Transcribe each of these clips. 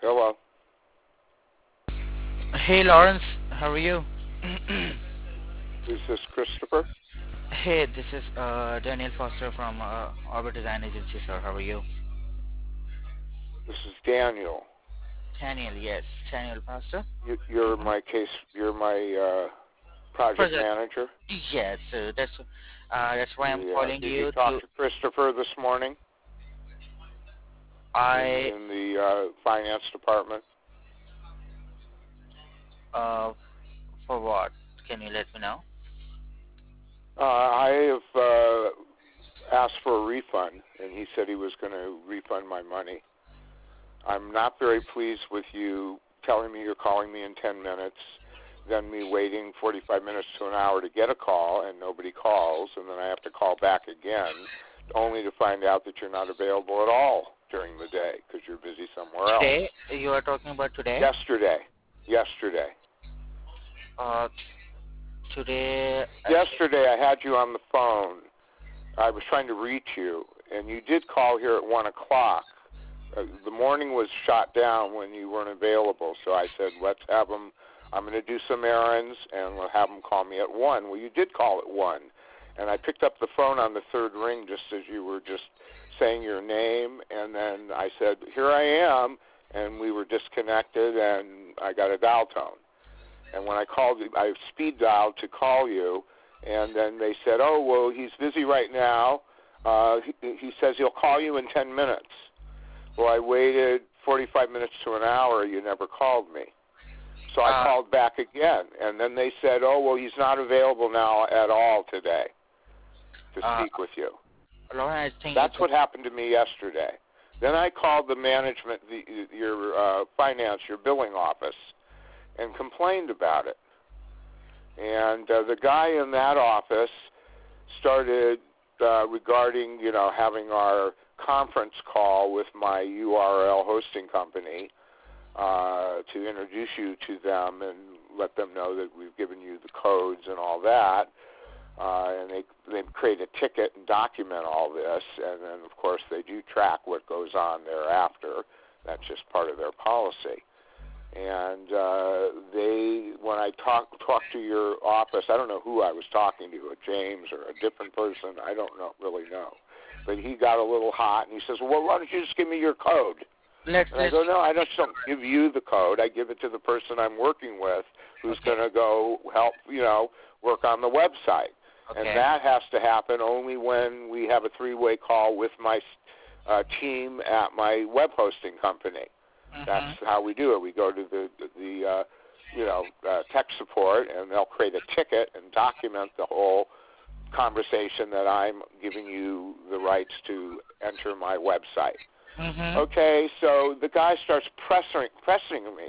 Hello. Hey Lawrence, how are you? Is this Christopher? Hey, this is Daniel Foster from Orbit Design Agency, sir. How are you? This is Daniel. Daniel, yes, Daniel Foster. You're Mm-hmm. my case. You're my project Project. manager. Yes, that's why I'm Yeah. calling Did you you talk to. to Christopher this morning I in the finance department? uh for what? Can you let me know? I have asked for a refund, and he said he was going to refund my money. I'm not very pleased with you telling me you're calling me in 10 minutes, then me waiting 45 minutes to an hour to get a call, and nobody calls, and then I have to call back again, only to find out that you're not available at all during the day because you're busy somewhere else. Today, you are talking about today. Yesterday. Uh, today. Yesterday I had you on the phone. I was trying to reach you, and you did call here at 1 o'clock. The morning was shot down when you weren't available, so I said, let's have them. I'm going to do some errands, and we'll have them call me at 1. Well, you did call at 1, and I picked up the phone on the third ring just as you were just saying your name, and then I said, here I am, and we were disconnected, and I got a dial tone. And when I called you, I speed dialed to call you, and then they said, oh, well, he's busy right now. He says he'll call you in 10 minutes. Well, I waited 45 minutes to an hour. You never called me. So I called back again, and then they said, oh, well, he's not available now at all today to speak with you. Lauren, I think That's what happened to me yesterday. Then I called the management, your finance, your billing office, and complained about it. And the guy in that office started regarding, having our conference call with my URL hosting company to introduce you to them and let them know that we've given you the codes and all that. And they create a ticket and document all this. And then, of course, they do track what goes on thereafter. That's just part of their policy. And when I talked to your office, I don't know who I was talking to, a James or a different person, I don't really know. But he got a little hot, and he says, well, why don't you just give me your code? And I go, no, I just don't give you the code. I give it to the person I'm working with who's going to go help, work on the website. Okay. And that has to happen only when we have a three-way call with my team at my web hosting company. That's how we do it. We go to the tech support, and they'll create a ticket and document the whole conversation that I'm giving you the rights to enter my website. Okay, so the guy starts pressing me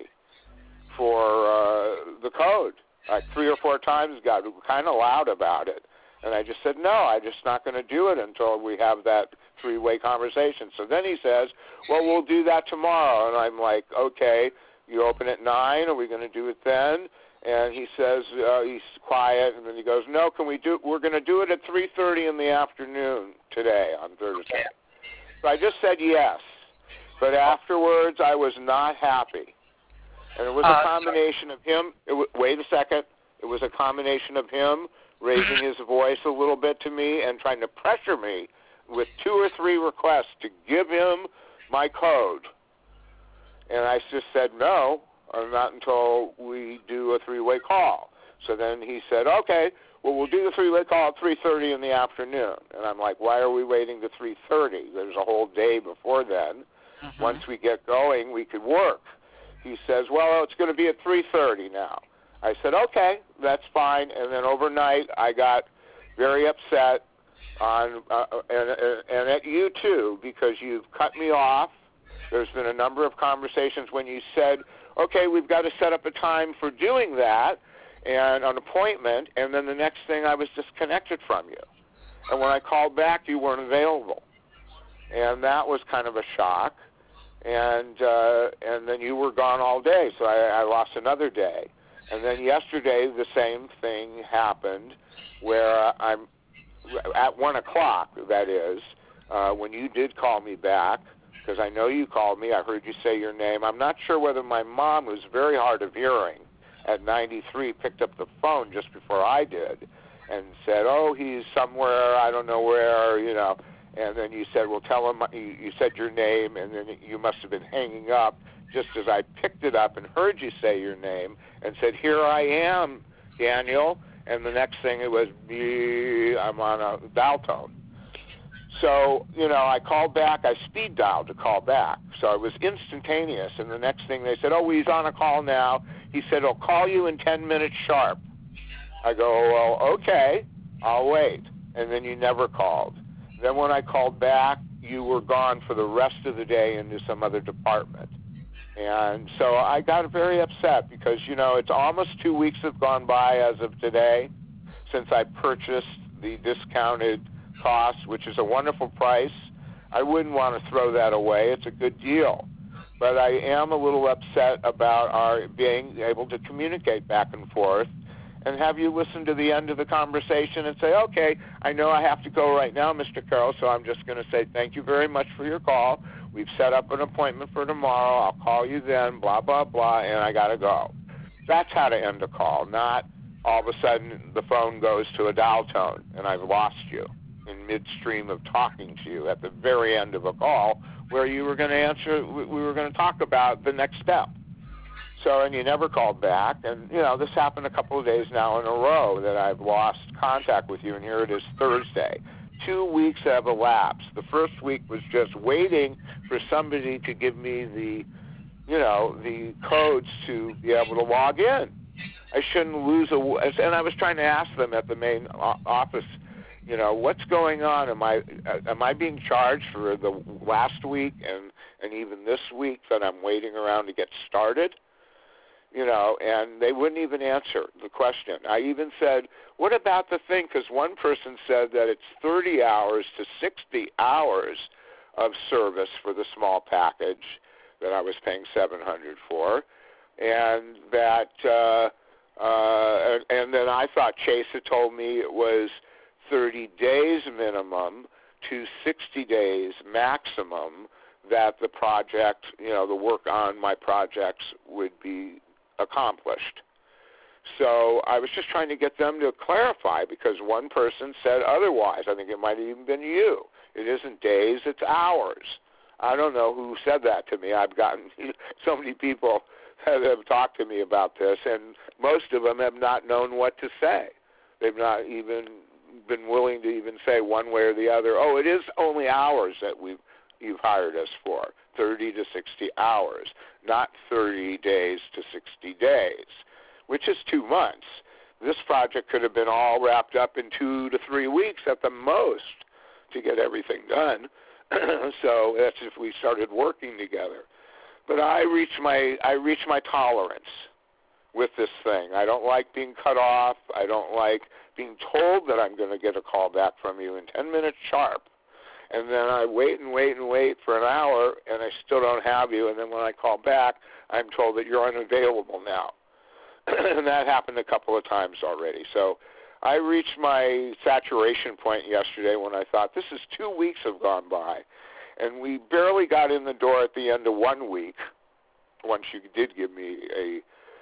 for the code. Like 3 or 4 times, got kind of loud about it. And I just said, no, I'm just not going to do it until we have that three-way conversation. So then he says, well, we'll do that tomorrow. And I'm like, okay, you open at 9. Are we going to do it then? And he says, he's quiet, and then he goes, no, we're going to do it at 3:30 in the afternoon today on Thursday. Okay. So I just said yes. But afterwards, I was not happy. And it was a combination of him. Wait a second. It was a combination of him raising his voice a little bit to me and trying to pressure me with 2 or 3 requests to give him my code. And I just said no, not until we do a 3-way call. So then he said, okay, well, we'll do the 3-way call at 3:30 in the afternoon. And I'm like, why are we waiting to 3:30? There's a whole day before then. Once we get going, we could work. He says, well, it's going to be at 3:30 now. I said, okay, that's fine. And then overnight, I got very upset and at you too, because you've cut me off. There's been a number of conversations when you said, okay, we've got to set up a time for doing that and an appointment, and then the next thing I was disconnected from you. And when I called back, you weren't available. And that was kind of a shock. And then you were gone all day, so I lost another day. And then yesterday, the same thing happened, where I'm at 1 o'clock. That is when you did call me back because I know you called me. I heard you say your name. I'm not sure whether my mom, who's very hard of hearing at 93, picked up the phone just before I did and said, oh, he's somewhere, I don't know where, And then you said, well, tell him, you said your name, and then you must have been hanging up just as I picked it up and heard you say your name and said, here I am, Daniel. And the next thing it was, I'm on a dial tone. So, I called back. I speed dialed to call back. So it was instantaneous. And the next thing they said, oh, he's on a call now. He said, I'll call you in 10 minutes sharp. I go, well, okay, I'll wait. And then you never called. Then when I called back, you were gone for the rest of the day into some other department. And so I got very upset because, it's almost 2 weeks have gone by as of today since I purchased the discounted cost, which is a wonderful price. I wouldn't want to throw that away. It's a good deal. But I am a little upset about our being able to communicate back and forth and have you listen to the end of the conversation and say, okay, I know I have to go right now, Mr. Carroll, so I'm just going to say thank you very much for your call. We've set up an appointment for tomorrow. I'll call you then, blah, blah, blah, and I got to go. That's how to end a call, not all of a sudden the phone goes to a dial tone and I've lost you in midstream of talking to you at the very end of a call where you were going to answer, we were going to talk about the next step. So, and you never called back, and, this happened a couple of days now in a row that I've lost contact with you, and here it is Thursday. 2 weeks have elapsed. The first week was just waiting for somebody to give me the codes to be able to log in. I shouldn't lose and I was trying to ask them at the main office, what's going on? Am I being charged for the last week and even this week that I'm waiting around to get started? And they wouldn't even answer the question. I even said, what about the thing? Because one person said that it's 30 hours to 60 hours of service for the small package that I was paying $700 for, and that, and then I thought Chase had told me it was 30 days minimum to 60 days maximum that the project, the work on my projects would be accomplished. So I was just trying to get them to clarify because one person said otherwise. I think it might have even been you. It isn't days, it's hours. I don't know who said that to me. I've gotten so many people that have talked to me about this, and most of them have not known what to say. They've not even been willing to even say one way or the other, oh, it is only hours that you've hired us for, 30 to 60 hours, not 30 days to 60 days, which is 2 months. This project could have been all wrapped up in 2 to 3 weeks at the most to get everything done. So that's if we started working together. But I reached my tolerance with this thing. I don't like being cut off. I don't like being told that I'm going to get a call back from you in 10 minutes sharp. And then I wait and wait and wait for an hour, and I still don't have you. And then when I call back, I'm told that you're unavailable now. And that happened a couple of times already. So I reached my saturation point yesterday when I thought, this is 2 weeks have gone by. And we barely got in the door at the end of 1 week, once you did give me a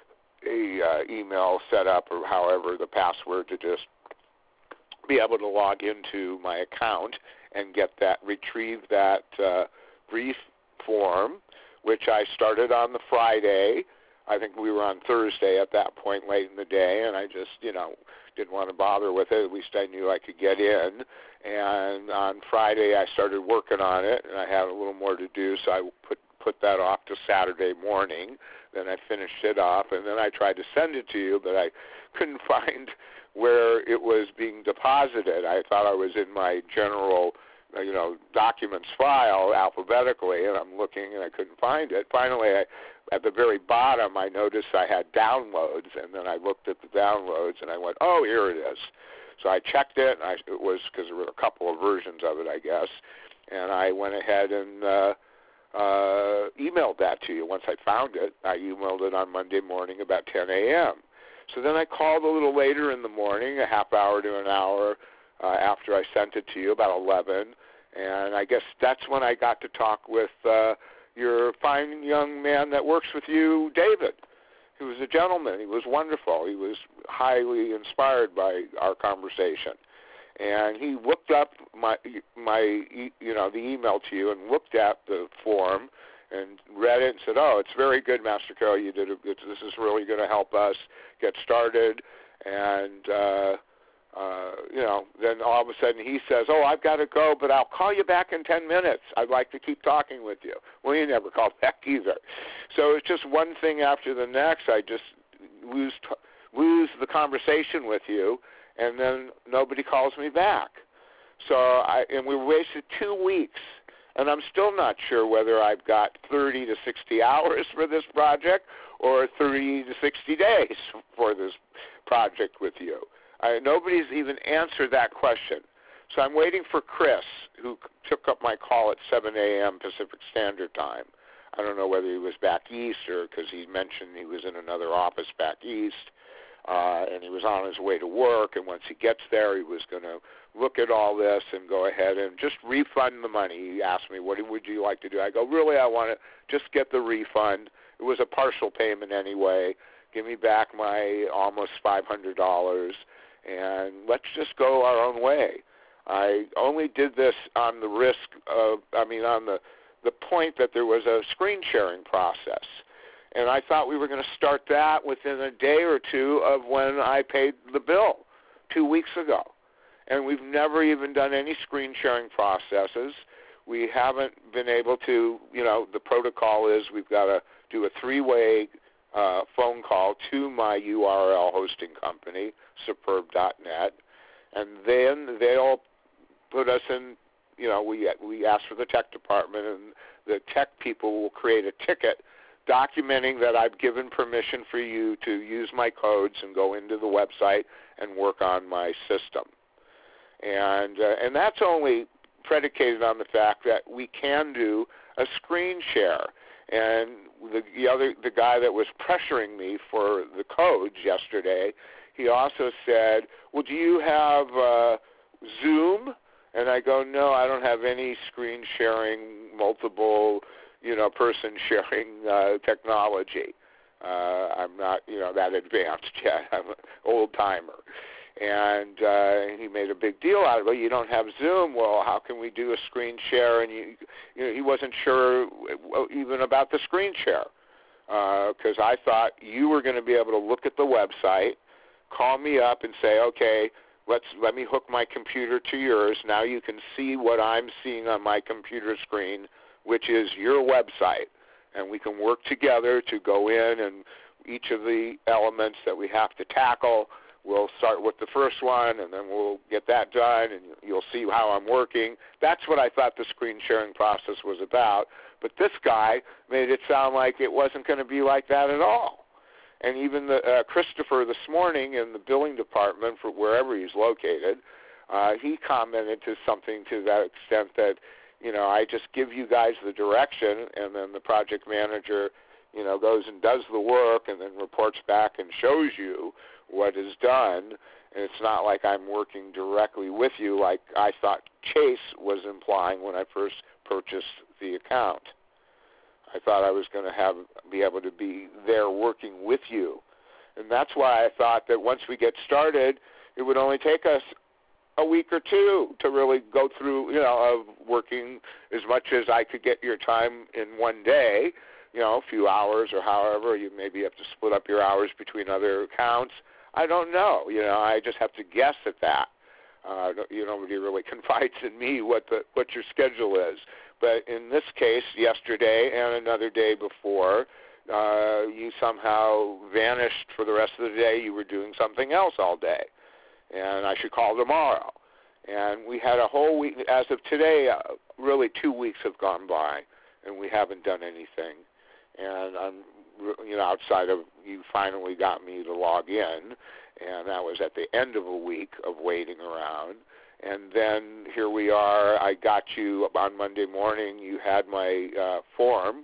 email set up or however the password to just be able to log into my account and retrieve that brief form, which I started on the Friday. I think we were on Thursday at that point late in the day, and I just, didn't want to bother with it. At least I knew I could get in. And on Friday I started working on it, and I had a little more to do, so I put that off to Saturday morning. Then I finished it off, and then I tried to send it to you, but I couldn't find where it was being deposited. I thought I was in my general documents file alphabetically, and I'm looking and I couldn't find it. Finally, at the very bottom, I noticed I had downloads, and then I looked at the downloads, and I went, oh, here it is. So I checked it, and it was because there were a couple of versions of it, I guess, and I went ahead and emailed that to you. Once I found it, I emailed it on Monday morning about 10 a.m. So then I called a little later in the morning, a half hour to an hour after I sent it to you, about 11, And I guess that's when I got to talk with your fine young man that works with you, David. He was a gentleman. He was wonderful. He was highly inspired by our conversation. And he looked up my the email to you and looked at the form and read it and said, "Oh, it's very good, Master Carroll. You did this is really going to help us get started." And then all of a sudden he says, "Oh, I've got to go, but I'll call you back in 10 minutes. I'd like to keep talking with you." Well, he never called back either. So it's just one thing after the next. I just lose the conversation with you, and then nobody calls me back. So we wasted 2 weeks, and I'm still not sure whether I've got 30 to 60 hours for this project or 30 to 60 days for this project with you. Nobody's even answered that question. So I'm waiting for Chris, who took up my call at 7 a.m. Pacific Standard Time. I don't know whether he was back east or because he mentioned he was in another office back east, and he was on his way to work, and once he gets there, he was going to look at all this and go ahead and just refund the money. He asked me, "What would you like to do?" I go, "Really, I want to just get the refund. It was a partial payment anyway. Give me back my almost $500. And let's just go our own way." I only did this on the risk of, on the point that there was a screen sharing process. And I thought we were going to start that within a day or two of when I paid the bill 2 weeks ago. And we've never even done any screen sharing processes. We haven't been able to, the protocol is we've got to do a three-way phone call to my URL hosting company, superb.net, and then they'll put us in, we ask for the tech department, and the tech people will create a ticket documenting that I've given permission for you to use my codes and go into the website and work on my system. And that's only predicated on the fact that we can do a screen share. And the guy that was pressuring me for the codes yesterday, he also said, "Well, do you have Zoom?" And I go, "No, I don't have any screen sharing, multiple, person sharing technology. I'm not, that advanced yet. I'm an old timer." And he made a big deal out of it. "You don't have Zoom. Well, how can we do a screen share?" And he wasn't sure even about the screen share because I thought you were going to be able to look at the website, call me up, and say, "Okay, let me hook my computer to yours. Now you can see what I'm seeing on my computer screen, which is your website, and we can work together to go in and each of the elements that we have to tackle. We'll start with the first one, and then we'll get that done, and you'll see how I'm working." That's what I thought the screen sharing process was about. But this guy made it sound like it wasn't going to be like that at all. And even Christopher this morning in the billing department for wherever he's located, he commented to something to that extent that, I just give you guys the direction, and then the project manager, goes and does the work and then reports back and shows you what is done. And it's not like I'm working directly with you like I thought Chase was implying when I first purchased the account. I thought I was going to be able to be there working with you. And that's why I thought that once we get started, it would only take us a week or two to really go through, of working as much as I could get your time in one day, a few hours or however. You maybe have to split up your hours between other accounts. I don't know. I just have to guess at that. Nobody really confides in me what your schedule is. But in this case, yesterday and another day before, you somehow vanished for the rest of the day. You were doing something else all day. And I should call tomorrow. And we had a whole week. As of today, really 2 weeks have gone by, and we haven't done anything. And I'm, outside of you finally got me to log in, and that was at the end of a week of waiting around. And then here we are. I got you on Monday morning. You had my form,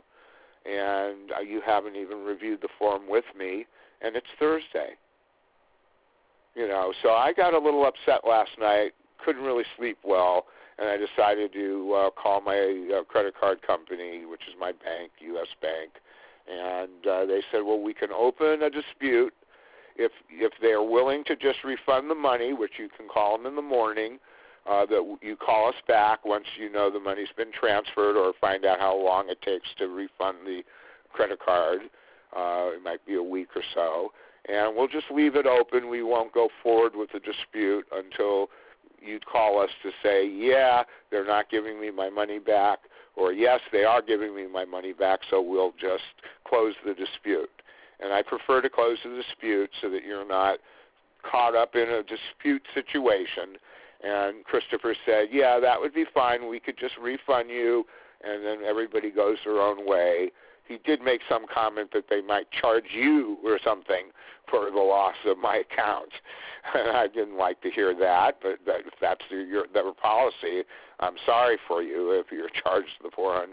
and you haven't even reviewed the form with me, and it's Thursday. So I got a little upset last night, couldn't really sleep well, and I decided to call my credit card company, which is my bank, U.S. Bank, and they said, well, we can open a dispute if they're willing to just refund the money, which you can call them in the morning, that you call us back once you know the money's been transferred, or find out how long it takes to refund the credit card. It might be a week or so, and we'll just leave it open. We won't go forward with the dispute until you'd call us to say, yeah, they're not giving me my money back, or yes, they are giving me my money back, so we'll just close the dispute. And I prefer to close the dispute so that you're not caught up in a dispute situation. And Christopher said, yeah, that would be fine. We could just refund you, and then everybody goes their own way. He did make some comment that they might charge you or something for the loss of my account. And I didn't like to hear that, but if that's their policy, I'm sorry for you if you're charged the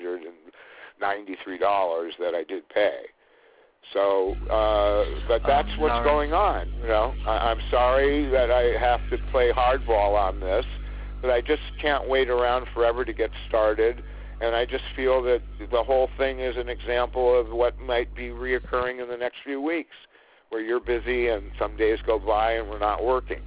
$493 that I did pay. So, but that's what's going on. You know, I'm sorry that I have to play hardball on this, but I just can't wait around forever to get started. And I just feel that the whole thing is an example of what might be reoccurring in the next few weeks, where you're busy and some days go by and we're not working.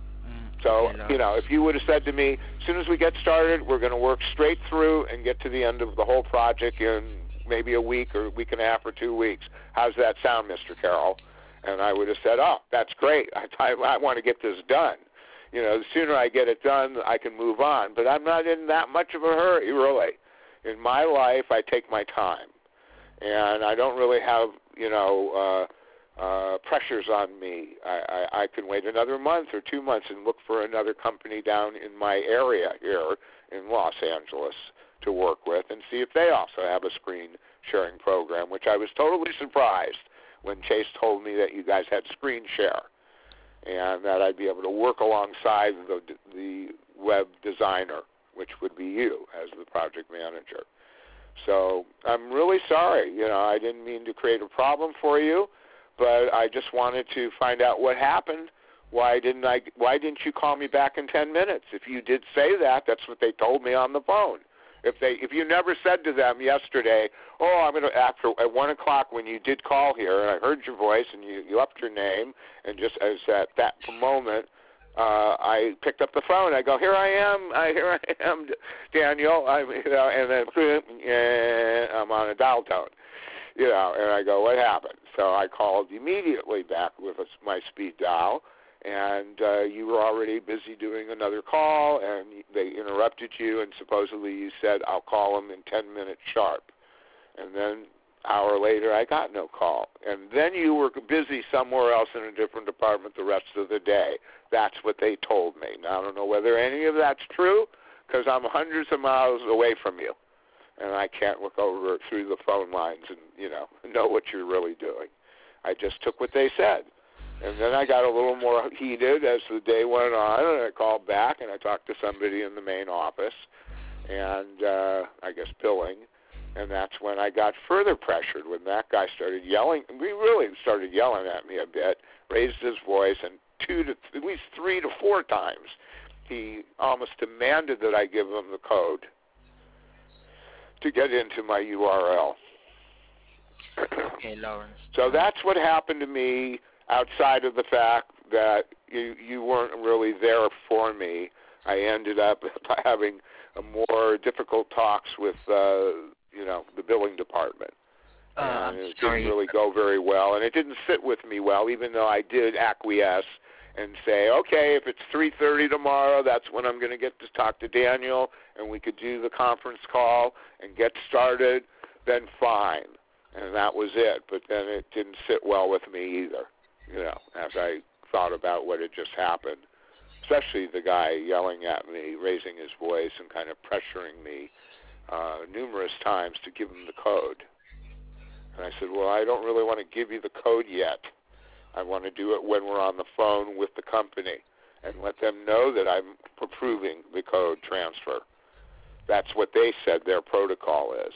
So, you know, if you would have said to me, as soon as we get started, we're going to work straight through and get to the end of the whole project in maybe a week or a week and a half or 2 weeks. How's that sound, Mr. Carroll? And I would have said, oh, that's great. I want to get this done. You know, the sooner I get it done, I can move on. But I'm not in that much of a hurry, really. In my life, I take my time. And I don't really have, you know, pressures on me. I can wait another month or 2 months and look for another company down in my area here in Los Angeles to work with and see if they also have a screen sharing program, which I was totally surprised when Chase told me that you guys had screen share and that I'd be able to work alongside the web designer, which would be you as the project manager. So I'm really sorry. You know, I didn't mean to create a problem for you, but I just wanted to find out what happened. Why didn't you call me back in 10 minutes? If you did say that, that's what they told me on the phone. If you never said to them yesterday, oh, I'm going to, at 1 o'clock when you did call here, and I heard your voice, and you upped your name, and just as at that moment, I picked up the phone. I go, here I am, Daniel. And then I'm on a dial tone, you know, and I go, what happened? So I called immediately back with my speed dial, and you were already busy doing another call, and they interrupted you, and supposedly you said, I'll call them in 10 minutes sharp. And then an hour later, I got no call. And then you were busy somewhere else in a different department the rest of the day. That's what they told me. Now, I don't know whether any of that's true, because I'm hundreds of miles away from you, and I can't look over through the phone lines and, you know what you're really doing. I just took what they said. And then I got a little more heated as the day went on, and I called back, and I talked to somebody in the main office, and I guess billing, and that's when I got further pressured, when that guy started yelling. He really started yelling at me a bit, raised his voice, and at least 3 to 4 times he almost demanded that I give him the code to get into my URL. Okay, Lawrence. So that's what happened to me, outside of the fact that you weren't really there for me. I ended up having a more difficult talks with the billing department. And it didn't really go very well, and it didn't sit with me well, even though I did acquiesce and say, okay, if it's 3:30 tomorrow, that's when I'm going to get to talk to Daniel, and we could do the conference call and get started, then fine. And that was it. But then it didn't sit well with me either, as I thought about what had just happened, especially the guy yelling at me, raising his voice, and kind of pressuring me numerous times to give him the code. And I said, well, I don't really want to give you the code yet. I want to do it when we're on the phone with the company and let them know that I'm approving the code transfer. That's what they said their protocol is.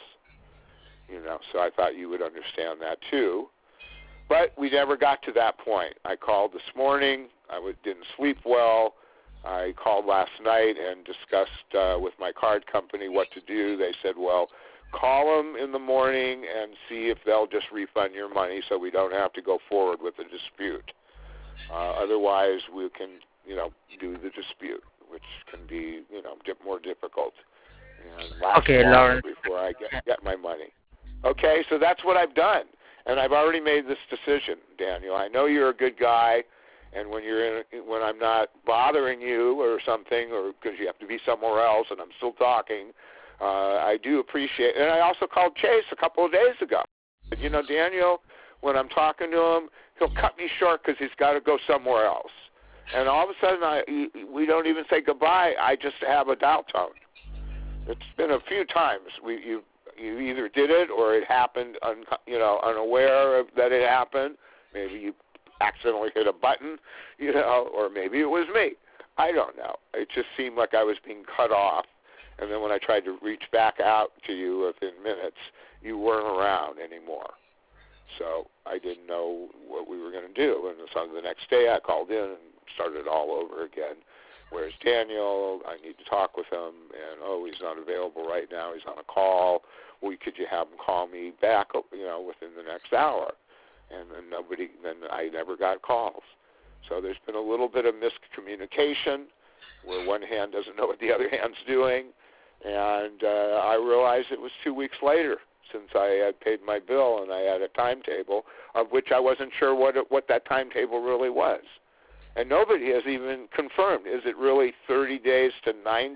So I thought you would understand that too. But we never got to that point. I called this morning. I didn't sleep well. I called last night and discussed with my card company what to do. They said, well, call them in the morning and see if they'll just refund your money so we don't have to go forward with the dispute. Otherwise, we can, do the dispute, which can be, more difficult and last Okay, longer Lawrence. before I get my money. Okay, so that's what I've done, and I've already made this decision, Daniel. I know you're a good guy, and when I'm not bothering you or something, or because you have to be somewhere else and I'm still talking, I do appreciate. And I also called Chase a couple of days ago. Daniel, when I'm talking to him, he'll cut me short because he's got to go somewhere else. And all of a sudden, we don't even say goodbye. I just have a dial tone. It's been a few times. You either did it or it happened, unaware that it happened. Maybe you accidentally hit a button, or maybe it was me. I don't know. It just seemed like I was being cut off. And then when I tried to reach back out to you within minutes, you weren't around anymore. So I didn't know what we were going to do. And so the next day I called in and started all over again. Where's Daniel? I need to talk with him. And, he's not available right now. He's on a call. Well, could you have him call me back, within the next hour? And then I never got calls. So there's been a little bit of miscommunication where one hand doesn't know what the other hand's doing. And I realized it was 2 weeks later since I had paid my bill, and I had a timetable of which I wasn't sure what that timetable really was. And nobody has even confirmed. Is it really 30 days to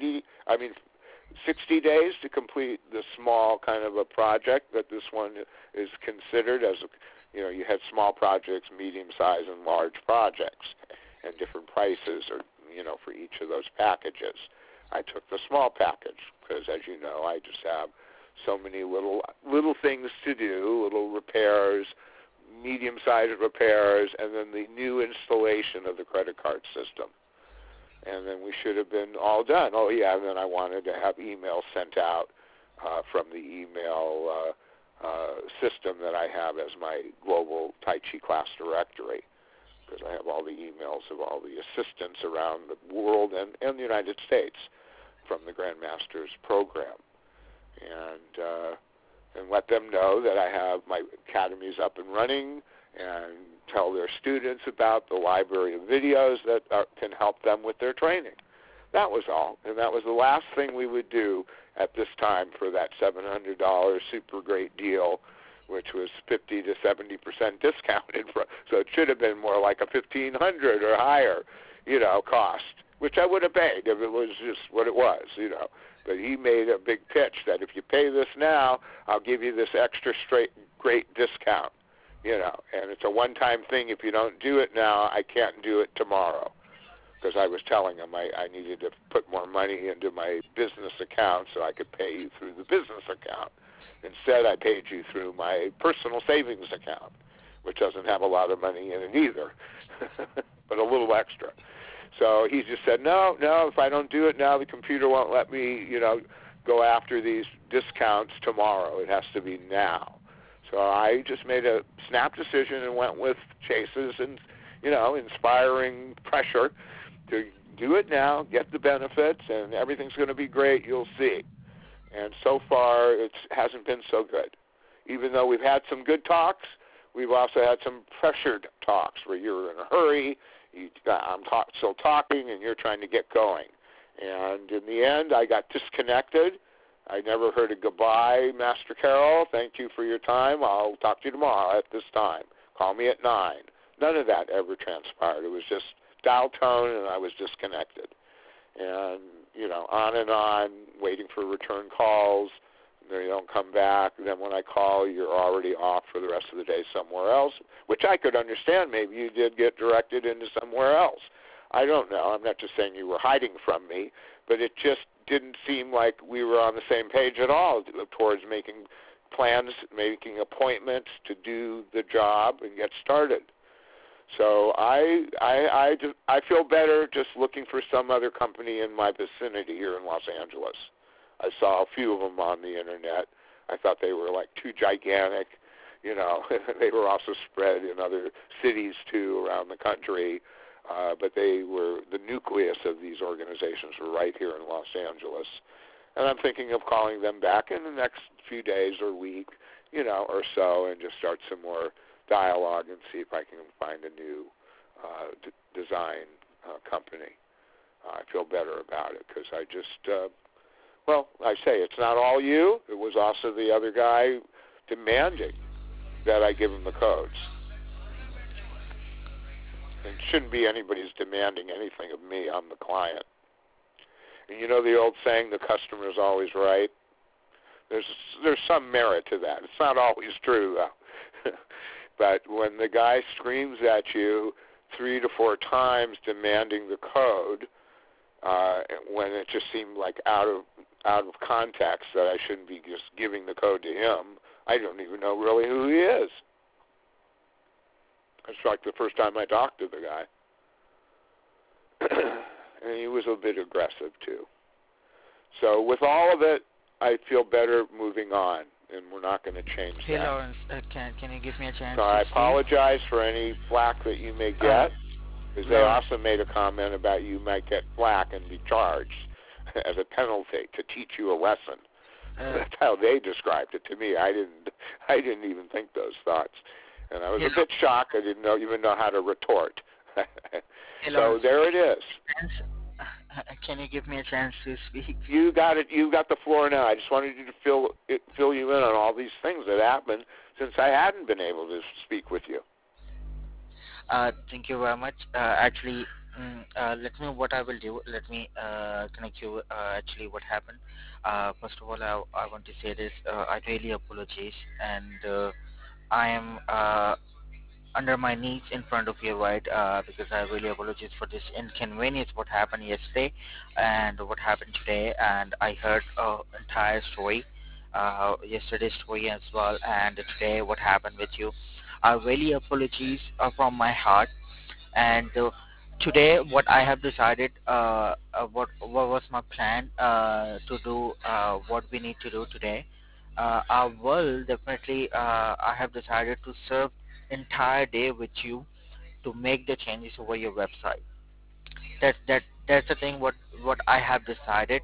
60 days to complete the small kind of a project that this one is considered as, you had small projects, medium-sized, and large projects, and different prices or, for each of those packages. I took the small package because, as you know, I just have so many little things to do, little repairs, medium-sized repairs, and then the new installation of the credit card system. And then we should have been all done. Oh, yeah, and then I wanted to have emails sent out from the email system that I have as my global Tai Chi class directory, because I have all the emails of all the assistants around the world and the United States from the Grandmasters program. And let them know that I have my academies up and running, and tell their students about the library of videos that can help them with their training. That was all, and that was the last thing we would do at this time for that $700 super great deal, which was 50 to 70% discounted. So it should have been more like a $1,500 or higher, cost, which I would have paid if it was just what it was, But he made a big pitch that if you pay this now, I'll give you this extra great discount, And it's a one-time thing. If you don't do it now, I can't do it tomorrow. Because I was telling him I needed to put more money into my business account so I could pay you through the business account. Instead, I paid you through my personal savings account, which doesn't have a lot of money in it either, but a little extra. So he just said, no, if I don't do it now, the computer won't let me, go after these discounts tomorrow. It has to be now. So I just made a snap decision and went with Chase's and, inspiring pressure to do it now, get the benefits, and everything's going to be great. You'll see. And so far, it hasn't been so good. Even though we've had some good talks, we've also had some pressured talks where you're in a hurry, I'm still talking, and you're trying to get going. And in the end, I got disconnected. I never heard a goodbye, Master Carol. Thank you for your time. I'll talk to you tomorrow at this time. Call me at 9. None of that ever transpired. It was just dial tone, and I was disconnected. And, on and on, waiting for return calls. They don't come back. And then when I call, you're already off for the rest of the day somewhere else, which I could understand. Maybe you did get directed into somewhere else. I don't know. I'm not just saying you were hiding from me, but it just didn't seem like we were on the same page at all towards making plans, making appointments to do the job and get started. So I feel better just looking for some other company in my vicinity here in Los Angeles. I saw a few of them on the internet. I thought they were like too gigantic. They were also spread in other cities too around the country. but they were the nucleus of these organizations were right here in Los Angeles. And I'm thinking of calling them back in the next few days or week, or so, and just start some more dialogue and see if I can find a new design company. I feel better about it because I just, I say it's not all you. It was also the other guy demanding that I give him the codes. It shouldn't be anybody's demanding anything of me. I'm the client. And you know the old saying, the customer's always right? There's some merit to that. It's not always true, though. But when the guy screams at you 3 to 4 times demanding the code, when it just seemed like out of context that I shouldn't be just giving the code to him, I don't even know really who he is. It's like the first time I talked to the guy. And he was a bit aggressive, too. So with all of it, I feel better moving on, and we're not going to change Hey, that. Lawrence, can you give me a chance So to I speak? apologize for any flack that you may get, because they Lawrence. also made a comment about you might get flack and be charged as a penalty to teach you a lesson. That's how they described it to me. I didn't even think those thoughts. And I was a bit shocked. I didn't even know how to retort. So there it is. Can you give me a chance to speak? You got it. You got the floor now. I just wanted you to fill you in on all these things that happened since I hadn't been able to speak with you. Thank you very much. Actually, let me what I will do. Let me connect you. Actually, what happened? First of all, I want to say this. I really apologize, and I am under my knees in front of you, right? Because I really apologize for this inconvenience. What happened yesterday, and what happened today, and I heard entire story, yesterday's story as well, and today what happened with you. I really apologize from my heart, and today what I have decided, what was my plan to do, what we need to do today. I will definitely. I have decided to serve entire day with you to make the changes over your website. That's the thing. What I have decided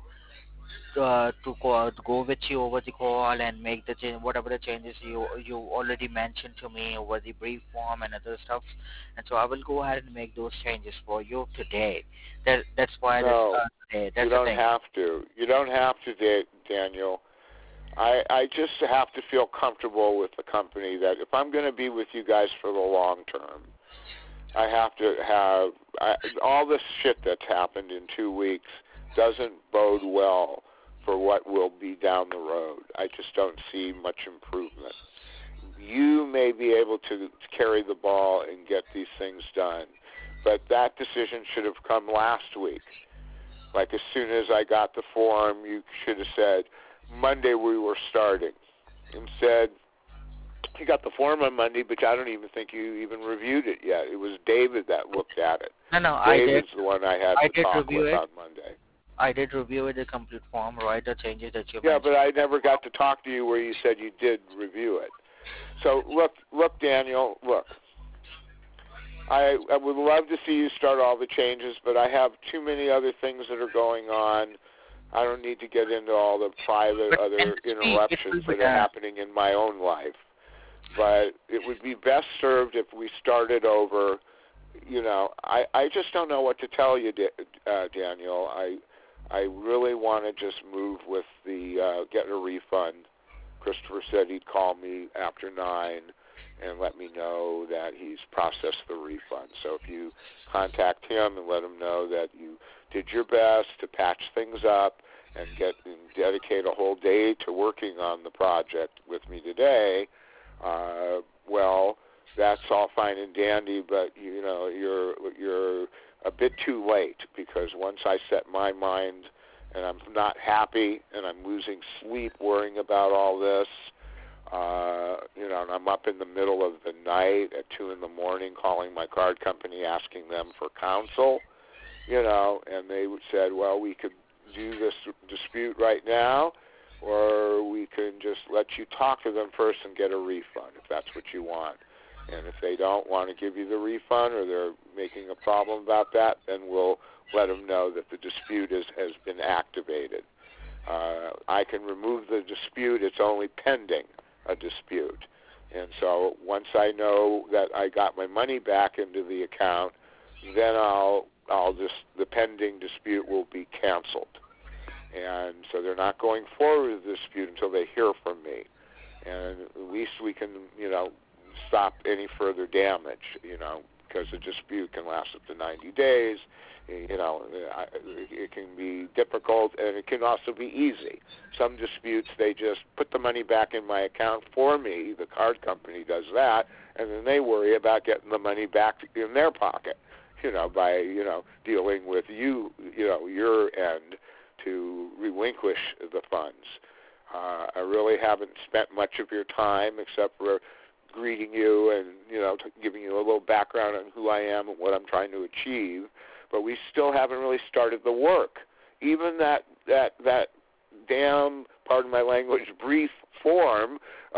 to go with you over the call and make the whatever the changes you already mentioned to me over the brief form and other stuff, and so I will go ahead and make those changes for you today. That's why No, today. That's you the don't thing. have to. You don't have to, Daniel. I just have to feel comfortable with the company that if I'm going to be with you guys for the long term, I have to have all this shit that's happened in 2 weeks doesn't bode well for what will be down the road. I just don't see much improvement. You may be able to carry the ball and get these things done, but that decision should have come last week. Like as soon as I got the form, you should have said, Monday we were starting. Instead, you got the form on Monday, but I don't even think you even reviewed it yet. It was David that looked at it. No, David's the one I had to talk with on Monday. I did review it, the complete form, right? The changes that you Yeah, mentioned. but I never got to talk to you where you said you did review it. So look, Daniel, look. I would love to see you start all the changes, but I have too many other things that are going on. I don't need to get into all the private other interruptions that are happening in my own life. But it would be best served if we started over. I just don't know what to tell you, Daniel. I really want to just move with the get a refund. Christopher said he'd call me after 9 and let me know that he's processed the refund. So if you contact him and let him know that you did your best to patch things up and dedicate a whole day to working on the project with me today, well, that's all fine and dandy, but you're a bit too late, because once I set my mind and I'm not happy and I'm losing sleep worrying about all this, and I'm up in the middle of the night at 2 in the morning calling my card company asking them for counsel, and they said, well, we could do this dispute right now, or we can just let you talk to them first and get a refund if that's what you want. And if they don't want to give you the refund or they're making a problem about that, then we'll let them know that the dispute has been activated. I can remove the dispute. It's only pending a dispute. And so once I know that I got my money back into the account, then the pending dispute will be canceled. And so they're not going forward with the dispute until they hear from me. And at least we can, stop any further damage, because a dispute can last up to 90 days. It can be difficult, and it can also be easy. Some disputes, they just put the money back in my account for me. The card company does that, and then they worry about getting the money back in their pocket, by, dealing with your end to relinquish the funds. I really haven't spent much of your time except for greeting you and, giving you a little background on who I am and what I'm trying to achieve. But we still haven't really started the work. Even that damn, pardon my language, brief form,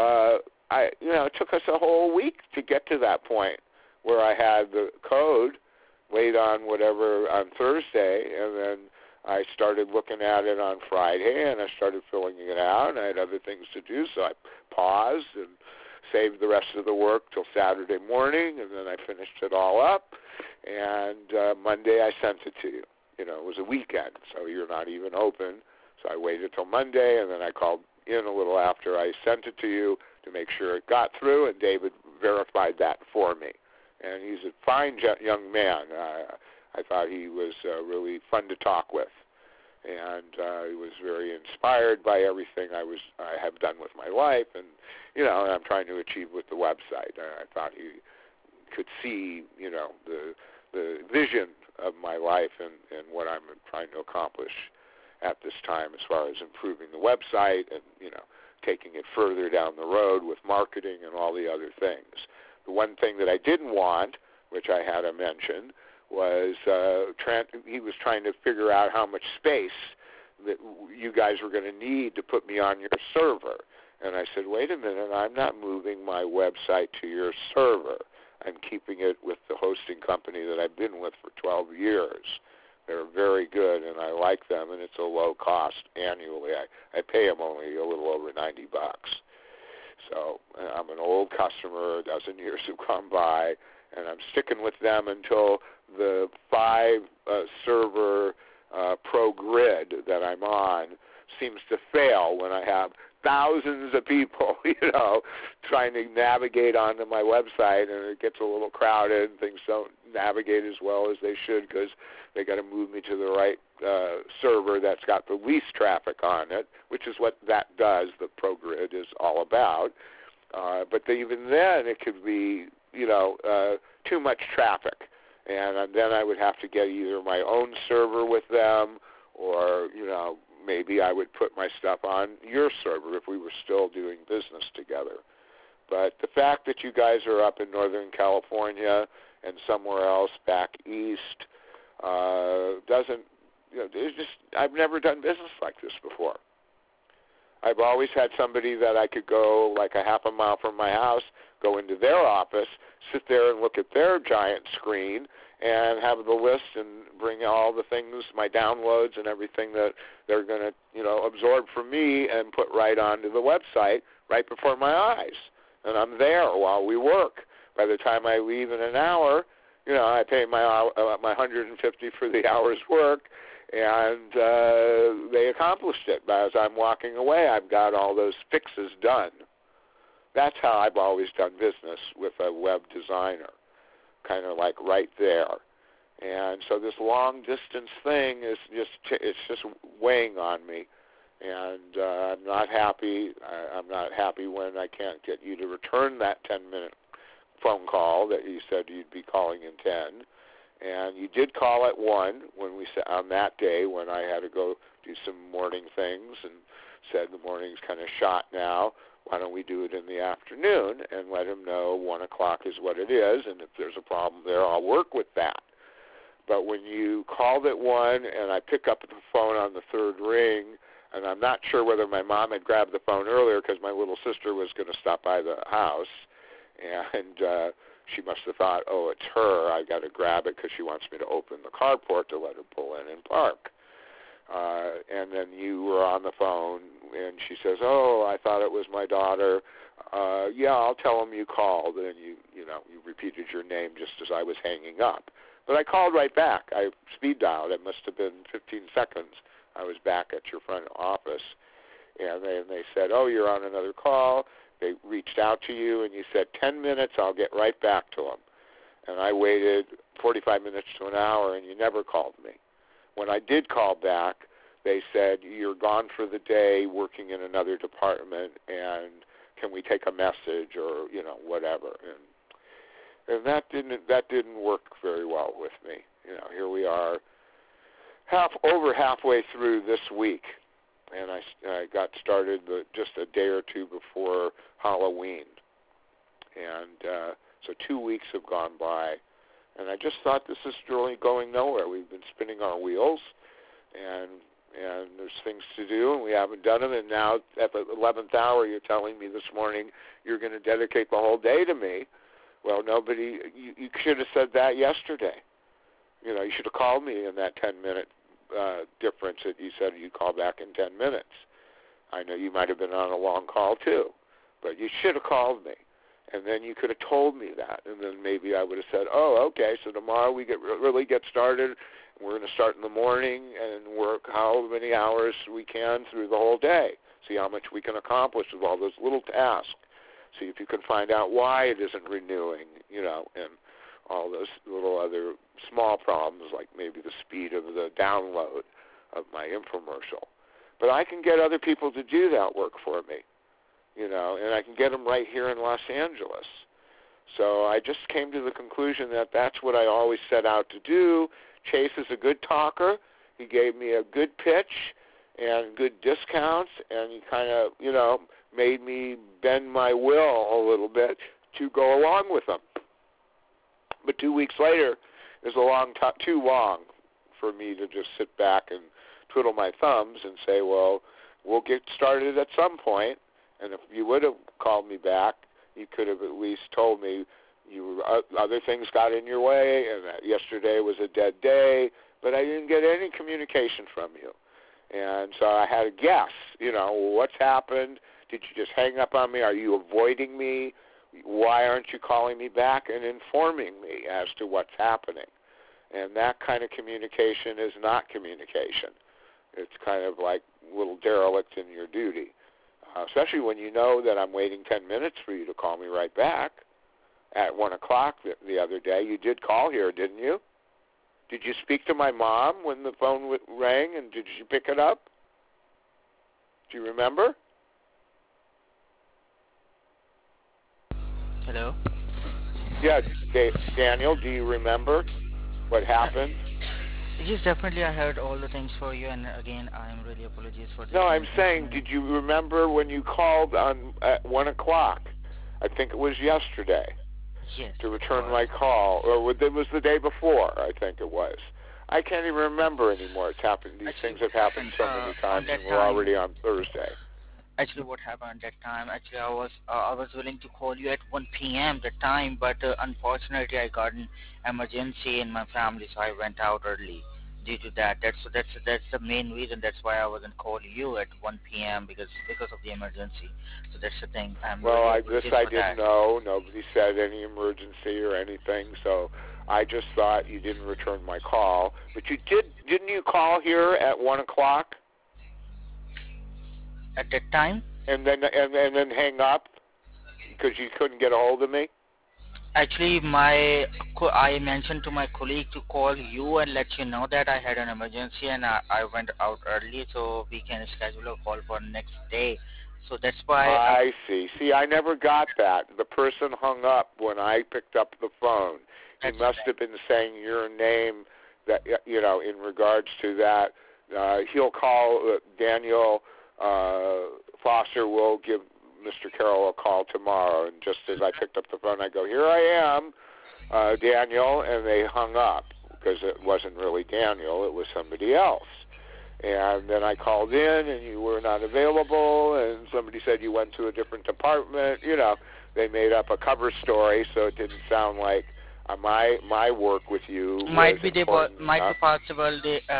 it took us a whole week to get to that point where I had the code laid on Thursday, and then I started looking at it on Friday, and I started filling it out, and I had other things to do, so I paused and saved the rest of the work till Saturday morning, and then I finished it all up, and Monday I sent it to you. It was a weekend, so you're not even open, so I waited till Monday, and then I called in a little after I sent it to you to make sure it got through, and David verified that for me. And he's a fine young man. I thought he was really fun to talk with, and he was very inspired by everything I have done with my life, and I'm trying to achieve with the website. I thought he could see, the vision of my life and what I'm trying to accomplish at this time as far as improving the website and taking it further down the road with marketing and all the other things. The one thing that I didn't want, which I had to mention, was he was trying to figure out how much space that you guys were going to need to put me on your server. And I said, wait a minute, I'm not moving my website to your server. I'm keeping it with the hosting company that I've been with for 12 years. They're very good, and I like them, and it's a low cost annually. I pay them only a little over $90. So I'm an old customer. A dozen years have gone by, and I'm sticking with them until the 5-server Pro Grid that I'm on seems to fail when I have thousands of people, trying to navigate onto my website, and it gets a little crowded, and things don't navigate as well as they should because they got to move me to the right server that's got the least traffic on it, which is what that does. The Pro Grid is all about. But even then, it could be, too much traffic. And then I would have to get either my own server with them or, maybe I would put my stuff on your server if we were still doing business together. But the fact that you guys are up in Northern California and somewhere else back east doesn't, it's just, I've never done business like this before. I've always had somebody that I could go like a half a mile from my house, go into their office, sit there and look at their giant screen and have the list and bring all the things, my downloads and everything that they're going to, absorb from me and put right onto the website right before my eyes. And I'm there while we work. By the time I leave in an hour, I pay my $150 for the hour's work, and they accomplished it. But as I'm walking away, I've got all those fixes done. That's how I've always done business with a web designer, kind of like right there. And so this long distance thing is it's just weighing on me, and I'm not happy. I'm not happy when I can't get you to return that 10-minute phone call that you said you'd be calling in 10. And you did call at 1 when we on that day when I had to go do some morning things and said the morning's kind of shot now. Why don't we do it in the afternoon and let him know 1 o'clock is what it is, and if there's a problem there, I'll work with that. But when you called at 1 and I pick up the phone on the third ring, and I'm not sure whether my mom had grabbed the phone earlier because my little sister was going to stop by the house, And she must have thought, oh, it's her. I got to grab it because she wants me to open the carport to let her pull in and park. And then you were on the phone, and she says, oh, I thought it was my daughter. Yeah, I'll tell him you called. And you repeated your name just as I was hanging up. But I called right back. I speed dialed. It must have been 15 seconds. I was back at your front office. And they said, oh, you're on another call. They reached out to you, and you said, 10 minutes, I'll get right back to them. And I waited 45 minutes to an hour, and you never called me. When I did call back, they said, you're gone for the day, working in another department, and can we take a message or, whatever. And that didn't work very well with me. Here we are over halfway through this week, and I got started just a day or two before Halloween. And so 2 weeks have gone by, and I just thought this is really going nowhere. We've been spinning our wheels, and there's things to do, and we haven't done them. And now at the 11th hour, you're telling me this morning you're going to dedicate the whole day to me. Well, you should have said that yesterday. You should have called me in that 10-minute difference that you said you'd call back in 10 minutes. I know you might have been on a long call too, but you should have called me. And then you could have told me that, and then maybe I would have said, oh, okay, so tomorrow we really get started. We're going to start in the morning and work how many hours we can through the whole day, see how much we can accomplish with all those little tasks, see if you can find out why it isn't renewing, and all those little other small problems like maybe the speed of the download of my infomercial. But I can get other people to do that work for me. And I can get them right here in Los Angeles. So I just came to the conclusion that that's what I always set out to do. Chase is a good talker. He gave me a good pitch and good discounts, and he kind of, made me bend my will a little bit to go along with him. But 2 weeks later is too long for me to just sit back and twiddle my thumbs and say, well, we'll get started at some point. And if you would have called me back, you could have at least told me other things got in your way and that yesterday was a dead day, but I didn't get any communication from you. And so I had to guess, what's happened? Did you just hang up on me? Are you avoiding me? Why aren't you calling me back and informing me as to what's happening? And that kind of communication is not communication. It's kind of like a little derelict in your duty. Especially when you know that I'm waiting 10 minutes for you to call me right back at 1 o'clock the other day. You did call here, didn't you? Did you speak to my mom when the phone rang, and did she pick it up? Do you remember? Hello? Yeah, Daniel, do you remember what happened? Yes, definitely. I heard all the things for you, and again, I'm really apologies for this. No, I'm saying, did you remember when you called at 1 o'clock? I think it was yesterday. Yes. To return my call, or it was the day before, I think it was. I can't even remember anymore. It's happened. These things have happened so many times, and we're already on Thursday. Actually, what happened at that time, I was willing to call you at 1 p.m. that time, but unfortunately I got an emergency in my family, so I went out early due to that. That's the main reason. That's why I wasn't calling you at 1 p.m. because of the emergency. So that's the thing. I didn't know. Nobody said any emergency or anything, so I just thought you didn't return my call. But you didn't you call here at 1 o'clock? At that time? And then hang up because you couldn't get a hold of me? Actually, I mentioned to my colleague to call you and let you know that I had an emergency and I went out early, so we can schedule a call for next day. So that's why... I see. See, I never got that. The person hung up when I picked up the phone. He must have been saying your name, that in regards to that. He'll call Daniel... Foster will give Mr. Carroll a call tomorrow, and just as I picked up the phone, I go, here I am, Daniel, and they hung up because it wasn't really Daniel, it was somebody else. And then I called in, and you were not available, and somebody said you went to a different department, they made up a cover story so it didn't sound like my work with you Might was be important might enough. be possible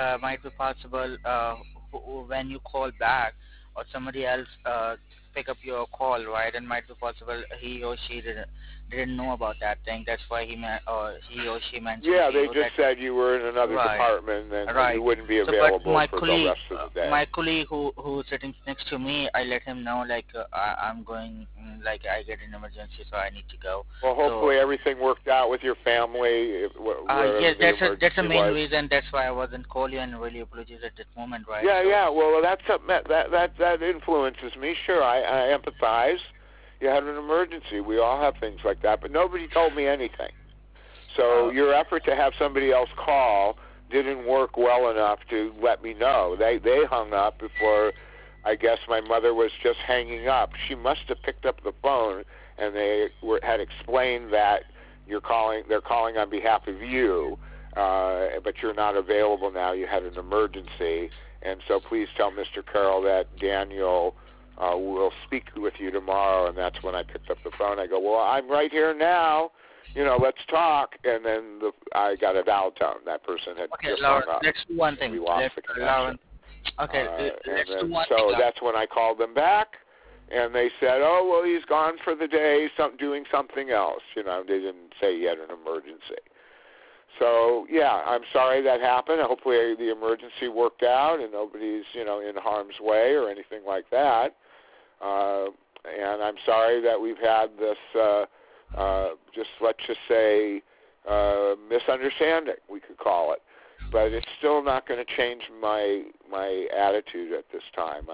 when you call back or somebody else pick up your call, right? And might be possible he or she didn't know about that thing. That's why he or she mentioned Yeah, to they you just that. said you were in another Right. department and Right. you wouldn't be So, but available for the rest of the day. my colleague who's sitting next to me, I let him know like I'm going, like I get an emergency, so I need to go. Well, hopefully So, everything worked out with your family, wherever yes, the that's the emergency main was. reason. That's why I wasn't call you and really apologize at that moment, right? Yeah, So, yeah. Well, that's something that influences me. Sure, I empathize. You had an emergency. We all have things like that, but nobody told me anything. So your effort to have somebody else call didn't work well enough to let me know. They hung up before, I guess my mother was just hanging up. She must have picked up the phone and had explained that they're calling on behalf of you, but you're not available now. You had an emergency, and so please tell Mr. Carroll that Daniel will speak with you tomorrow. And that's when I picked up the phone. I go, well, I'm right here now. Let's talk. And then I got a dial tone. That person had just Lauren, hung up. let's do one thing. We lost the connection. Lauren, okay, let's do one thing. So that's when I called them back, and they said, oh, well, he's gone for the day, doing something else. They didn't say he had an emergency. So, yeah, I'm sorry that happened. Hopefully the emergency worked out and nobody's, in harm's way or anything like that. And I'm sorry that we've had this, let's just say, misunderstanding, we could call it. But it's still not going to change my attitude at this time.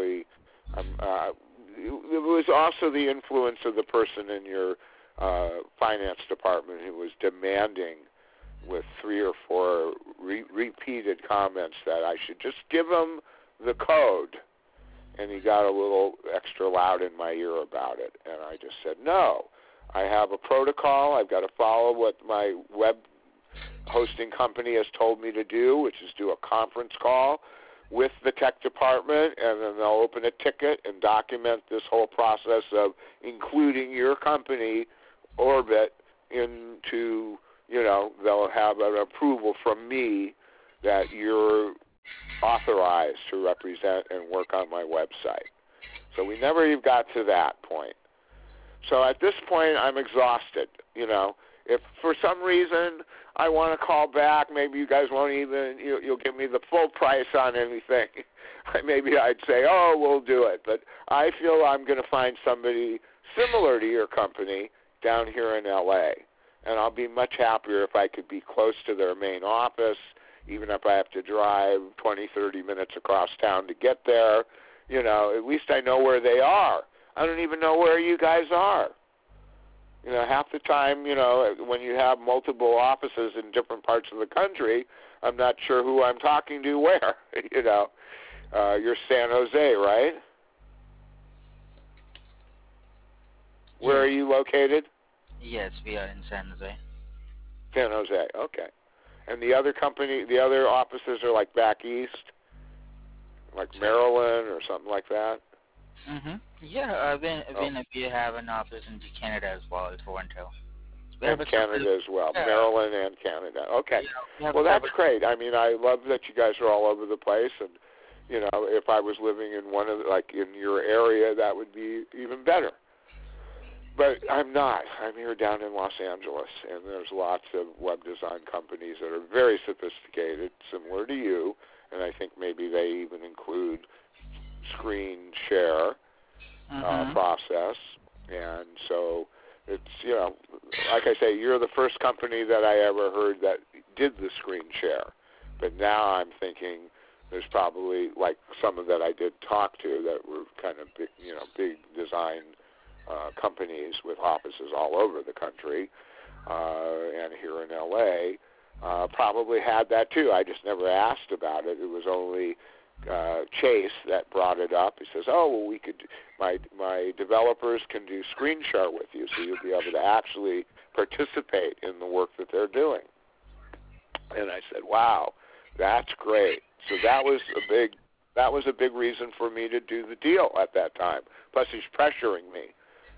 It was also the influence of the person in your finance department who was demanding with 3 or 4 repeated comments that I should just give him the code. And he got a little extra loud in my ear about it. And I just said, no, I have a protocol. I've got to follow what my web hosting company has told me to do, which is do a conference call with the tech department, and then they'll open a ticket and document this whole process of including your company, Orbit, into, they'll have an approval from me that you're authorized to represent and work on my website. So we never even got to that point. So at this point, I'm exhausted. If for some reason I want to call back, maybe you guys won't even, you'll give me the full price on anything. Maybe I'd say, oh, we'll do it. But I feel I'm going to find somebody similar to your company down here in L.A., and I'll be much happier if I could be close to their main office, even if I have to drive 20, 30 minutes across town to get there. At least I know where they are. I don't even know where you guys are. Half the time, when you have multiple offices in different parts of the country, I'm not sure who I'm talking to where. You're San Jose, right? Where are you located? Yes, we are in San Jose. San Jose, okay. And the other offices are like back east, like Maryland or something like that? Mm-hmm. Yeah, we have an office in Canada as well, Toronto. And Canada as well, yeah. Maryland and Canada. Okay. Yeah, well, that's great. I mean, I love that you guys are all over the place, and if I was living in in your area, that would be even better. But I'm not. I'm here down in Los Angeles, and there's lots of web design companies that are very sophisticated, similar to you, and I think maybe they even include screen share process. And so it's, like I say, you're the first company that I ever heard that did the screen share. But now I'm thinking there's probably, like some of that I did talk to that were kind of big, big design companies with offices all over the country and here in L.A., probably had that too. I just never asked about it. It was only Chase that brought it up. He says, oh, well, we could, my developers can do screen share with you, so you'll be able to actually participate in the work that they're doing. And I said, wow, that's great. So that was a big reason for me to do the deal at that time. Plus, he's pressuring me.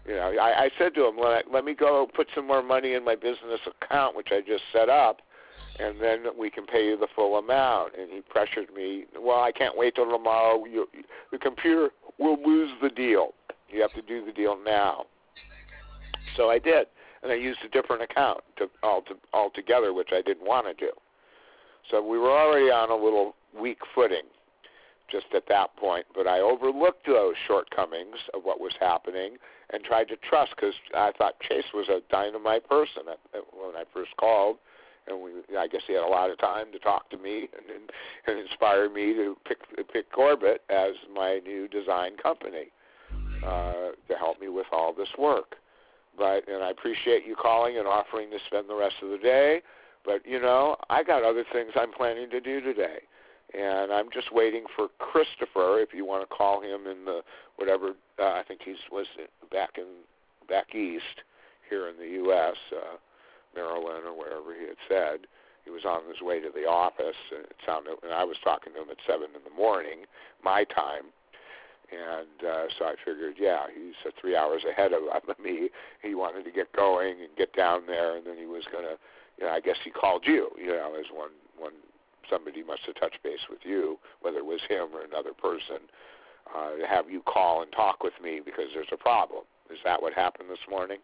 I said to him, let me go put some more money in my business account, which I just set up, and then we can pay you the full amount. And he pressured me, well, I can't wait till tomorrow. The computer will lose the deal. You have to do the deal now. So I did, and I used a different account altogether, which I didn't want to do. So we were already on a little weak footing just at that point, but I overlooked those shortcomings of what was happening and tried to trust, because I thought Chase was a dynamite person when I first called, and I guess he had a lot of time to talk to me and inspire me to pick Corbett as my new design company to help me with all this work. And I appreciate you calling and offering to spend the rest of the day, but, I got other things I'm planning to do today. And I'm just waiting for Christopher, if you want to call him in the whatever, I think he was back east here in the U.S., Maryland or wherever he had said. He was on his way to the office, and I was talking to him at 7 in the morning, my time. And so I figured, he's 3 hours ahead of me. He wanted to get going and get down there, and then he was going to, I guess he called you, as one somebody must have touched base with you, whether it was him or another person, to have you call and talk with me because there's a problem. Is that what happened this morning?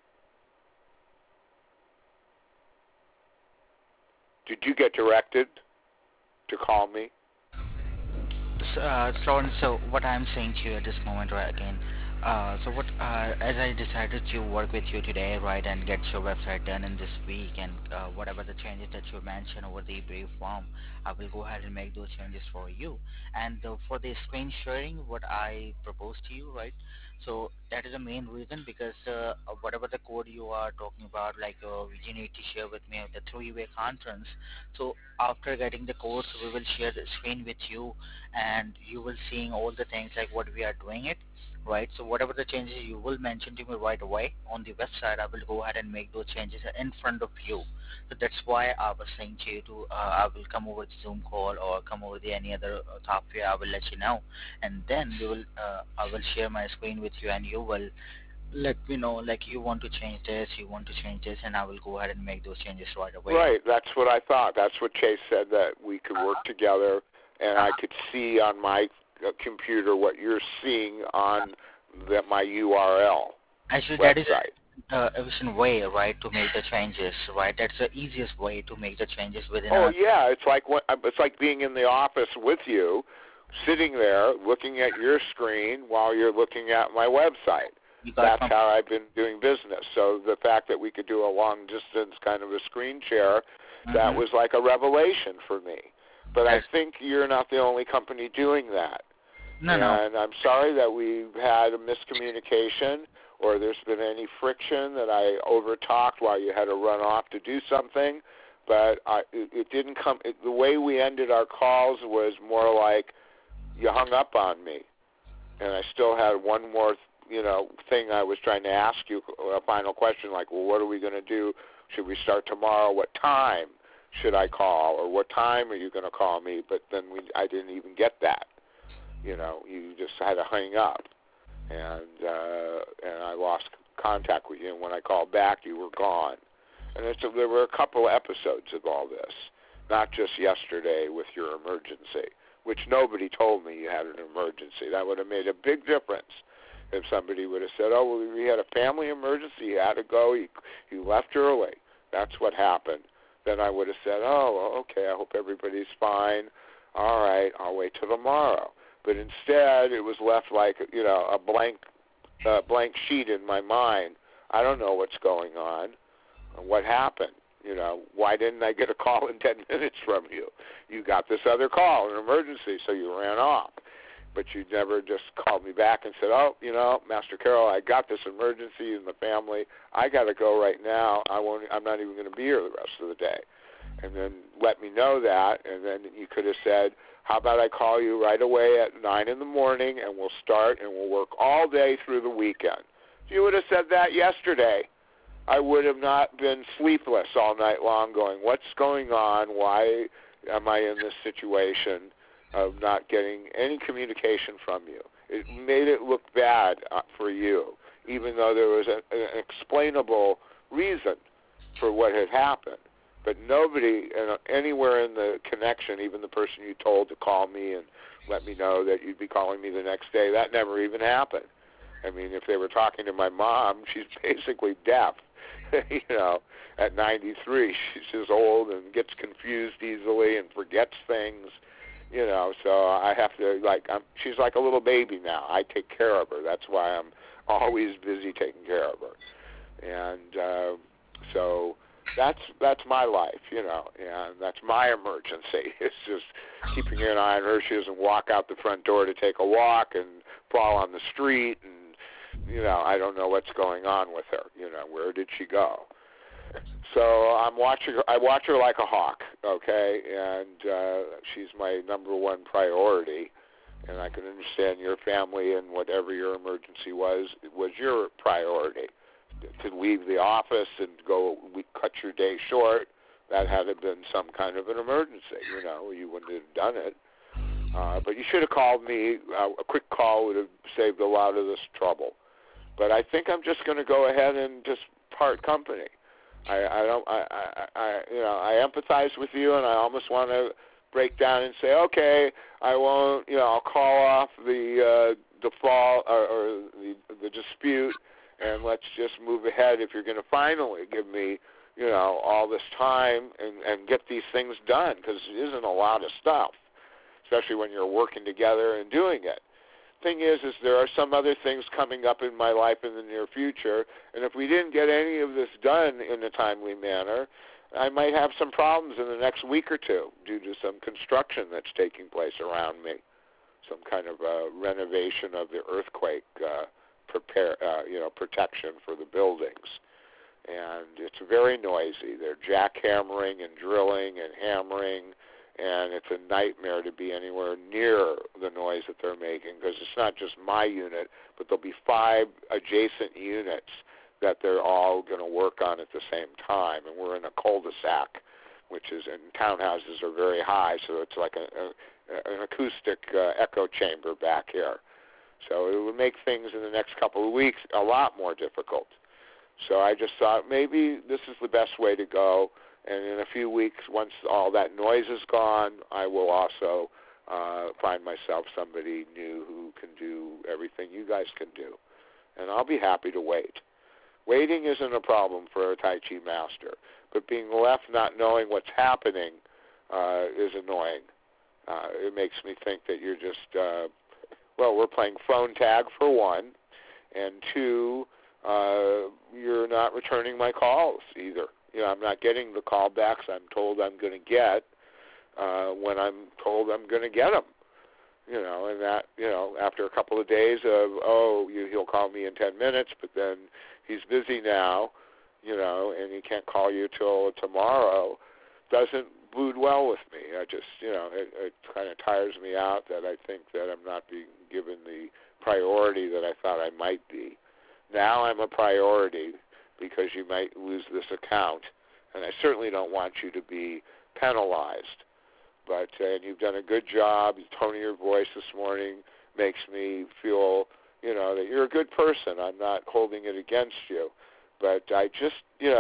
Did you get directed to call me? Sloan, so what I'm saying to you at this moment, right, again, as I decided to work with you today, right, and get your website done in this week, and whatever the changes that you mentioned over the brief form, I will go ahead and make those changes for you. And for the screen sharing, what I proposed to you, right, so that is the main reason, because whatever the code you are talking about, like you need to share with me the three-way conference. So after getting the codes, we will share the screen with you, and you will seeing all the things like what we are doing it, right? So whatever the changes you will mention to me right away on the website, I will go ahead and make those changes in front of you. So that's why I was saying to you I will come over the Zoom call or come over the any other software. I will let you know, and then I will share my screen with you, and you will let me know, like, you want to change this, and I will go ahead and make those changes right away. Right, that's what I thought. That's what Chase said, that we could work together, and I could see on my computer what you're seeing on my URL. Actually, website. That is the efficient way, right, to make the changes, right? That's the easiest way to make the changes within. It's like being in the office with you, sitting there looking at your screen while you're looking at my website. That's how I've been doing business. So the fact that we could do a long distance kind of a screen share, that was like a revelation for me. But I think you're not the only company doing that. No. And I'm sorry that we've had a miscommunication, or there's been any friction that I overtalked while you had to run off to do something. But it didn't come. The way we ended our calls was more like you hung up on me, and I still had one more thing I was trying to ask you, a final question, like, well, what are we going to do? Should we start tomorrow? What time should I call, or what time are you going to call me? But then I didn't even get that. You just had to hang up, and I lost contact with you. And when I called back, you were gone. And there were a couple episodes of all this, not just yesterday with your emergency, which nobody told me you had an emergency. That would have made a big difference if somebody would have said, oh, well, we had a family emergency, he had to go, he left early. That's what happened. Then I would have said, oh, well, okay, I hope everybody's fine. All right, I'll wait till tomorrow. But instead, it was left like, a blank sheet in my mind. I don't know what's going on. What happened? Why didn't I get a call in 10 minutes from you? You got this other call, an emergency, so you ran off. But you never just called me back and said, oh, Master Carroll, I got this emergency in the family. I got to go right now. I'm not even going to be here the rest of the day. And then let me know that, and then you could have said, how about I call you right away at 9 in the morning, and we'll start, and we'll work all day through the weekend. If you would have said that yesterday, I would have not been sleepless all night long going, what's going on? Why am I in this situation of not getting any communication from you? It made it look bad for you. even though there was an explainable reason for what had happened. But nobody anywhere in the connection, even the person you told to call me and let me know that you'd be calling me the next day, that never even happened. I mean, if they were talking to my mom, she's basically deaf. At 93, she's just old and gets confused easily and forgets things. So I have to, she's like a little baby now. I take care of her. That's why I'm always busy taking care of her. And so that's my life, and that's my emergency. It's just keeping an eye on her. She doesn't walk out the front door to take a walk and fall on the street, and I don't know what's going on with her. Where did she go? So I'm watching her. I watch her like a hawk, okay, and she's my number one priority. And I can understand your family and whatever your emergency was your priority. To leave the office and cut your day short, that had been some kind of an emergency. You wouldn't have done it. But you should have called me. A quick call would have saved a lot of this trouble. But I think I'm just going to go ahead and just part company. I empathize with you, and I almost want to break down and say, okay, I won't. I'll call off the default or the dispute, and let's just move ahead. If you're going to finally give me, all this time and get these things done, because it isn't a lot of stuff, especially when you're working together and doing it. Thing is there are some other things coming up in my life in the near future, and if we didn't get any of this done in a timely manner, I might have some problems in the next week or two due to some construction that's taking place around me, some kind of renovation of the earthquake protection for the buildings. And it's very noisy. They're jackhammering and drilling and hammering, and it's a nightmare to be anywhere near the noise that they're making, because it's not just my unit, but there'll be 5 adjacent units that they're all going to work on at the same time. And we're in a cul-de-sac, which is, and townhouses are very high, so it's like an acoustic echo chamber back here. So it would make things in the next couple of weeks a lot more difficult. So I just thought maybe this is the best way to go. And in a few weeks, once all that noise is gone, I will also find myself somebody new who can do everything you guys can do. And I'll be happy to wait. Waiting isn't a problem for a Tai Chi master, but being left not knowing what's happening is annoying. It makes me think that you're just, we're playing phone tag for one, and 2, you're not returning my calls either. I'm not getting the callbacks I'm told I'm going to get when I'm told I'm going to get them. And that, after a couple of days of, he'll call me in 10 minutes, but then he's busy now, and he can't call you till tomorrow, doesn't bode well with me. I just, it kind of tires me out that I think that I'm not being given the priority that I thought I might be. Now I'm a priority because you might lose this account, and I certainly don't want you to be penalized. But and you've done a good job. The tone of your voice this morning makes me feel, that you're a good person. I'm not holding it against you, but I just,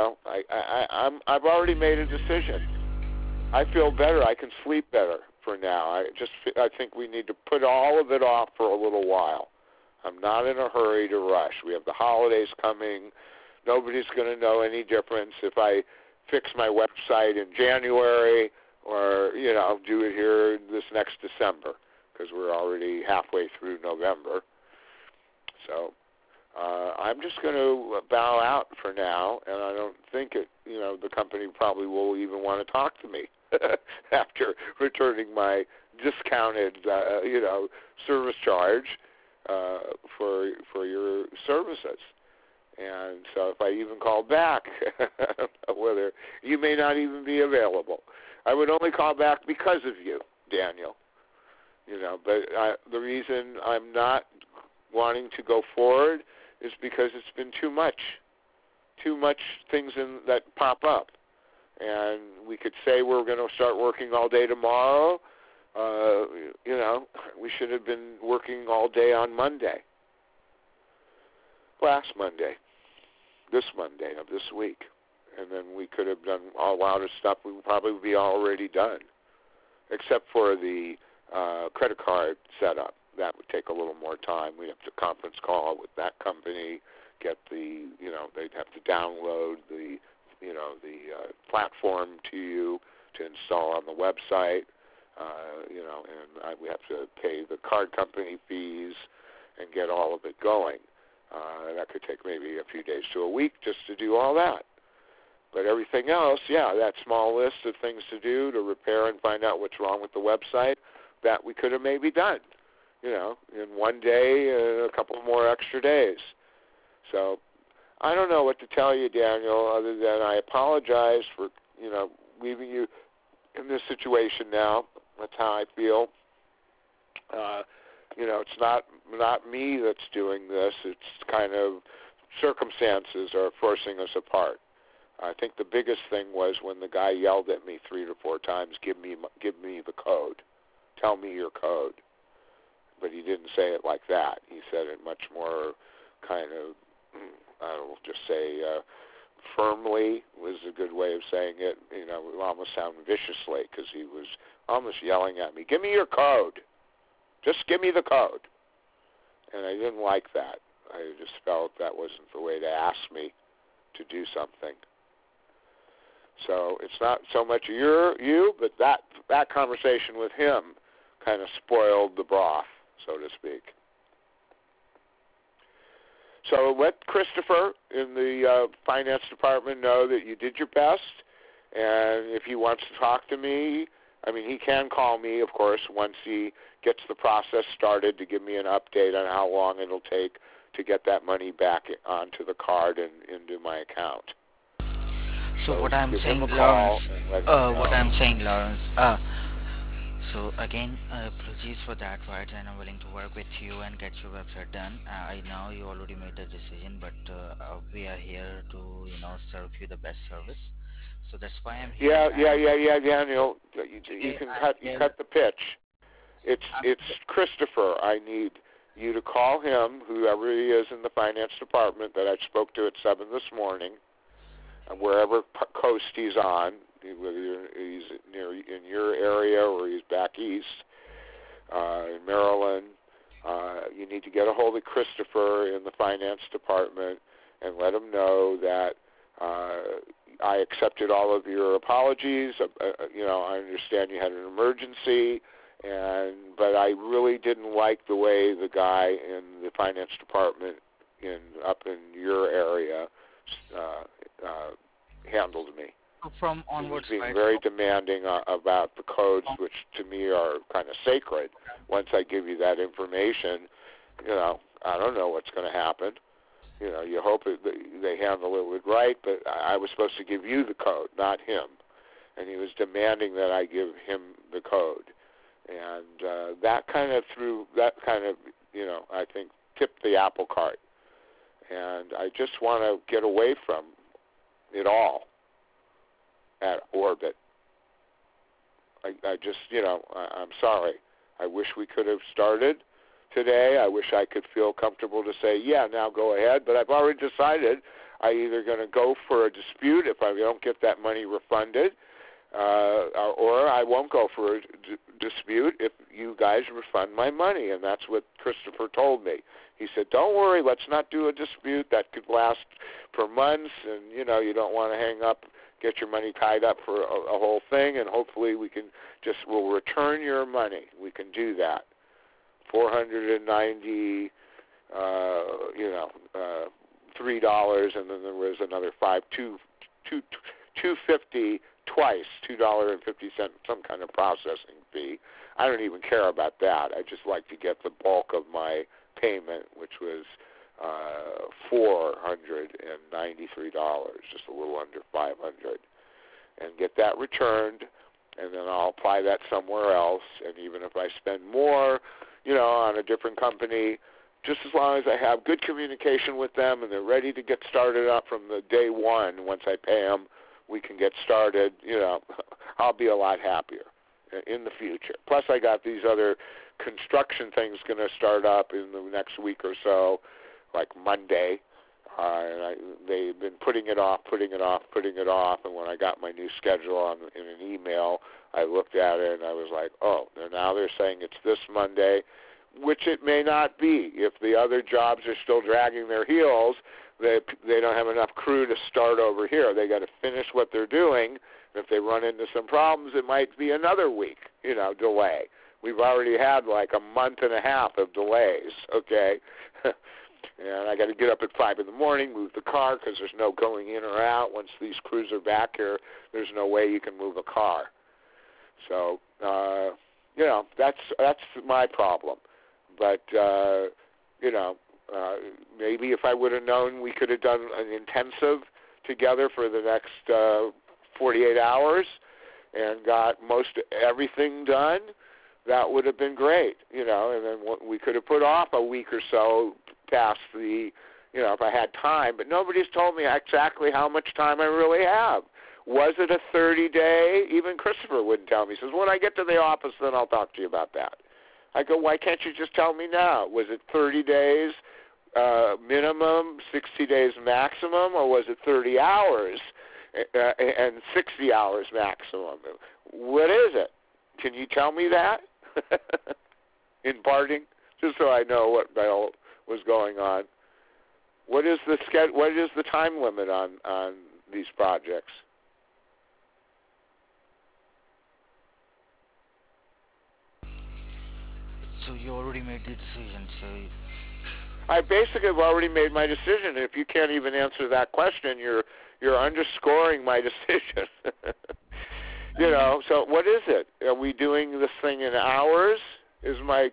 I've already made a decision. I feel better. I can sleep better for now. I think we need to put all of it off for a little while. I'm not in a hurry to rush. We have the holidays coming. Nobody's going to know any difference if I fix my website in January or, do it here this next December, because we're already halfway through November. So I'm just going to bow out for now, and I don't think the company probably will even want to talk to me after returning my discounted, service charge for your services. And so if I even call back, whether you may not even be available. I would only call back because of you, Daniel. But the reason I'm not wanting to go forward is because it's been too much things that pop up. And we could say we're going to start working all day tomorrow. We should have been working all day on Monday. last Monday, this Monday of this week. And then we could have done a lot of stuff. We would probably be already done, except for the credit card setup. That would take a little more time. We'd have to conference call with that company, get the, they'd have to download the, the platform to you to install on the website, and we have to pay the card company fees and get all of it going. That could take maybe a few days to a week just to do all that. But everything else, that small list of things to do to repair and find out what's wrong with the website, that we could have maybe done, in one day and a couple more extra days. So I don't know what to tell you, Daniel, other than I apologize for, leaving you in this situation now. That's how I feel. It's not me that's doing this. It's kind of circumstances are forcing us apart. I think the biggest thing was when the guy yelled at me 3 to 4 times, give me the code. Tell me your code. But he didn't say it like that. He said it much more kind of, I'll just say firmly was a good way of saying it. It almost sounded viciously because he was almost yelling at me, give me your code. Just give me the code. And I didn't like that. I just felt that wasn't the way to ask me to do something. So it's not so much you, but that conversation with him kind of spoiled the broth, so to speak. So let Christopher in the finance department know that you did your best, and if he wants to talk to me, he can call me, of course, once he gets the process started to give me an update on how long it'll take to get that money back onto the card and into my account. So what I'm saying, Lawrence, so again, apologies for that, right? And I'm willing to work with you and get your website done. I know you already made the decision, but we are here to, serve you the best service. So that's why I'm here. Yeah, Daniel. You can cut the pitch. It's Christopher. I need you to call him, whoever he is in the finance department that I spoke to at 7 this morning, wherever coast he's on, whether he's in your area or he's back east in Maryland. You need to get a hold of Christopher in the finance department and let him know that I accepted all of your apologies. I understand you had an emergency, but I really didn't like the way the guy in the finance department up in your area handled me. From onwards, he was being very demanding about the codes, which to me are kind of sacred. Once I give you that information, I don't know what's going to happen. You hope they handle it right, but I was supposed to give you the code, not him. And he was demanding that I give him the code. And that kind of, I think, tipped the apple cart. And I just want to get away from it all at Orbit. I just, I'm sorry. I wish we could have started today. I wish I could feel comfortable to say, yeah, now go ahead. But I've already decided I'm either going to go for a dispute if I don't get that money refunded, or I won't go for a dispute if you guys refund my money. And that's what Christopher told me. He said, don't worry, let's not do a dispute. That could last for months, and, you don't want to hang up, get your money tied up for a whole thing, and hopefully we'll return your money. We can do that. $490, $3, and then there was another $250 twice, $2.50, some kind of processing fee. I don't even care about that. I just like to get the bulk of my payment, which was $493, just a little under $500, and get that returned, and then I'll apply that somewhere else. And even if I spend more, on a different company, just as long as I have good communication with them and they're ready to get started up from the day one, once I pay them, we can get started, I'll be a lot happier in the future. Plus, I got these other construction things going to start up in the next week or so, like Monday, they've been putting it off, and when I got my new schedule in an email, I looked at it and I was like, oh, now they're saying it's this Monday, which it may not be. If the other jobs are still dragging their heels, they don't have enough crew to start over here. They got to finish what they're doing. If they run into some problems, it might be another week, delay. We've already had like a month and a half of delays, okay? And I got to get up at 5 in the morning, move the car because there's no going in or out. Once these crews are back here, there's no way you can move a car. So, that's my problem. But, maybe if I would have known we could have done an intensive together for the next 48 hours and got most everything done, that would have been great, and then we could have put off a week or so past the, if I had time, but nobody's told me exactly how much time I really have. Was it a 30-day? Even Christopher wouldn't tell me. He says, when I get to the office, then I'll talk to you about that. I go, why can't you just tell me now? Was it 30 days minimum, 60 days maximum, or was it 30 hours and 60 hours maximum? What is it? Can you tell me that in parting, just so I know what the hell was going on? What is the time limit on these projects? So you already made the decision. So I basically have already made my decision. If you can't even answer that question, you're underscoring my decision. So what is it? Are we doing this thing in hours? Is my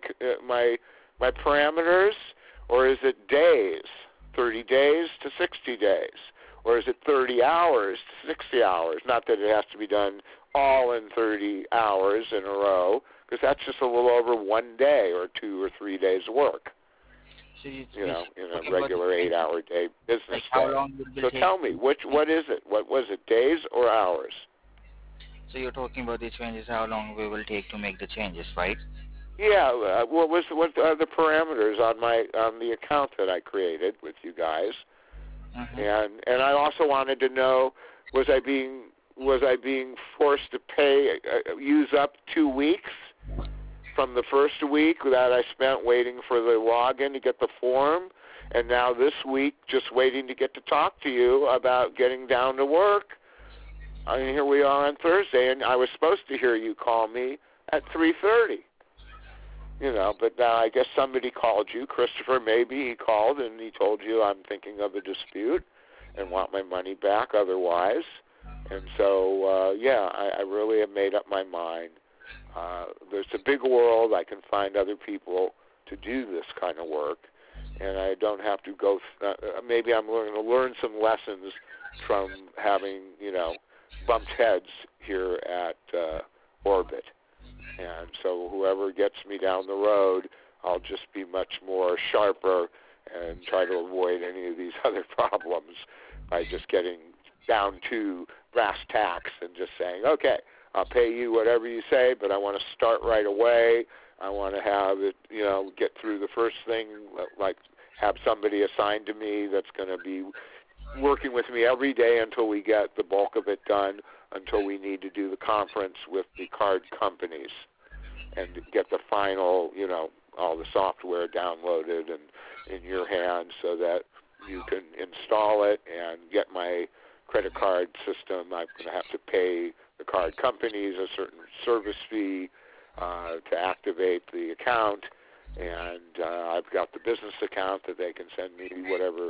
parameters, or is it days? 30 days to 60 days, or is it 30 hours to 60 hours? Not that it has to be done all in 30 hours in a row, because that's just a little over 1 day or 2 or 3 days of work. So in a regular 8-hour day business like how day. long will So take? tell me, what is it? What was it, days or hours? So you're talking about the changes, how long we will take to make the changes, right? Yeah. What are the parameters on the account that I created with you guys? Mm-hmm. And I also wanted to know, was I being forced to use up 2 weeks from the first week that I spent waiting for the login to get the form, and now this week just waiting to get to talk to you about getting down to work? I mean, here we are on Thursday, and I was supposed to hear you call me at 3:30. But now I guess somebody called you. Christopher, maybe he called, and he told you I'm thinking of a dispute and want my money back otherwise. And so, I really have made up my mind. There's a big world. I can find other people to do this kind of work, and I don't have to go. Maybe I'm going to learn some lessons from having, bumped heads here at Orbit. And so whoever gets me down the road, I'll just be much more sharper and try to avoid any of these other problems by just getting down to brass tacks and just saying, okay, I'll pay you whatever you say, but I want to start right away. I want to have it, get through the first thing, like have somebody assigned to me that's going to be working with me every day until we get the bulk of it done, until we need to do the conference with the card companies and get the final, all the software downloaded and in your hands so that you can install it and get my credit card system. I'm going to have to pay the card companies a certain service fee to activate the account, and I've got the business account that they can send me whatever,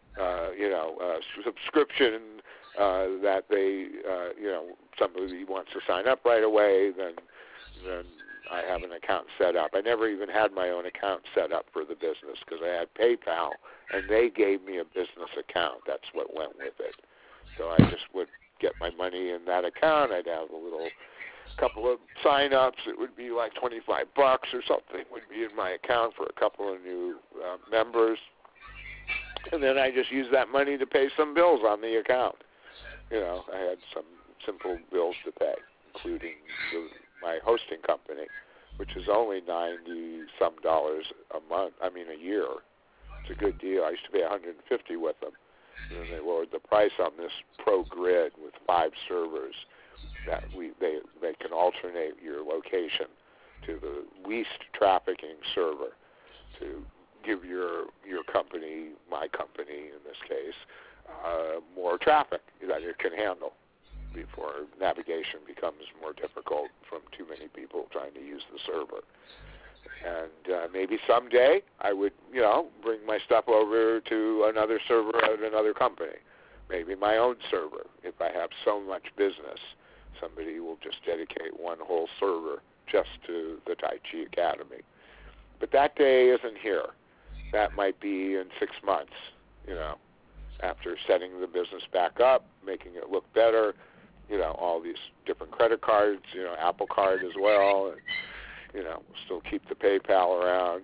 subscription that they, somebody wants to sign up right away, then I have an account set up. I never even had my own account set up for the business because I had PayPal, and they gave me a business account. That's what went with it. So I just would get my money in that account. I'd have couple of sign-ups. It would be like $25 or something would be in my account for a couple of new members. And then I just use that money to pay some bills on the account. I had some simple bills to pay, including my hosting company, which is only $90-some a year. It's a good deal. I used to pay $150 with them. And then they lowered the price on this Pro Grid with 5 servers that they can alternate your location to the least trafficking server to give your company, my company in this case, more traffic that it can handle before navigation becomes more difficult from too many people trying to use the server. And maybe someday I would, bring my stuff over to another server at another company, maybe my own server. If I have so much business, somebody will just dedicate one whole server just to the Tai Chi Academy. But that day isn't here. That might be in 6 months, after setting the business back up, making it look better, all these different credit cards, Apple Card as well, and, still keep the PayPal around,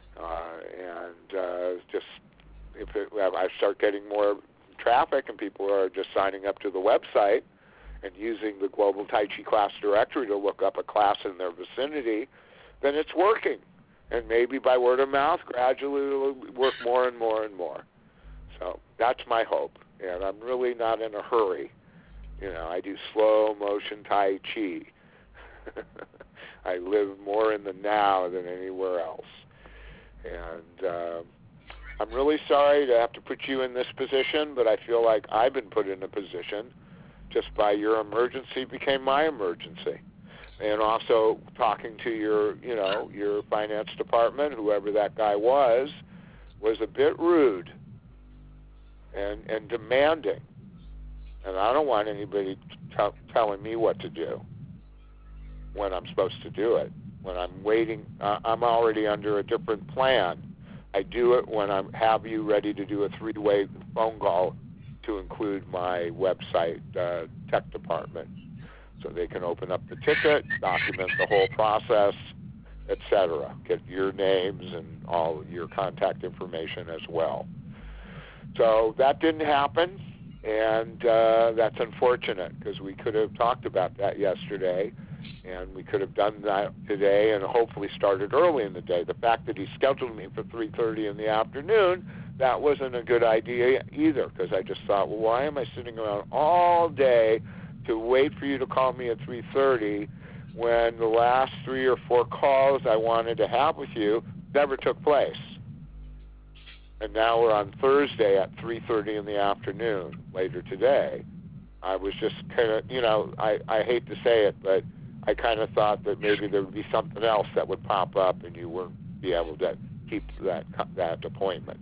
and just if I start getting more traffic and people are just signing up to the website and using the Global Tai Chi Class Directory to look up a class in their vicinity, then it's working. And maybe by word of mouth, gradually it'll work more and more and more. So that's my hope, and I'm really not in a hurry. I do slow motion Tai Chi. I live more in the now than anywhere else. And I'm really sorry to have to put you in this position, but I feel like I've been put in a position just by your emergency became my emergency. And also talking to your finance department, whoever that guy was a bit rude and demanding. And I don't want anybody telling me what to do when I'm supposed to do it. When I'm waiting, I'm already under a different plan. I do it when I have you ready to do a 3-way phone call to include my website tech department, so they can open up the ticket, document the whole process, etc. Get your names and all your contact information as well. So that didn't happen, and that's unfortunate because we could have talked about that yesterday, and we could have done that today and hopefully started early in the day. The fact that he scheduled me for 3:30 in the afternoon, that wasn't a good idea either, because I just thought, well, why am I sitting around all day to wait for you to call me at 3:30 when the last 3 or 4 calls I wanted to have with you never took place? And now we're on Thursday at 3:30 in the afternoon later today. I was just kind of, I hate to say it, but I kind of thought that maybe there would be something else that would pop up and you wouldn't be able to keep that appointment.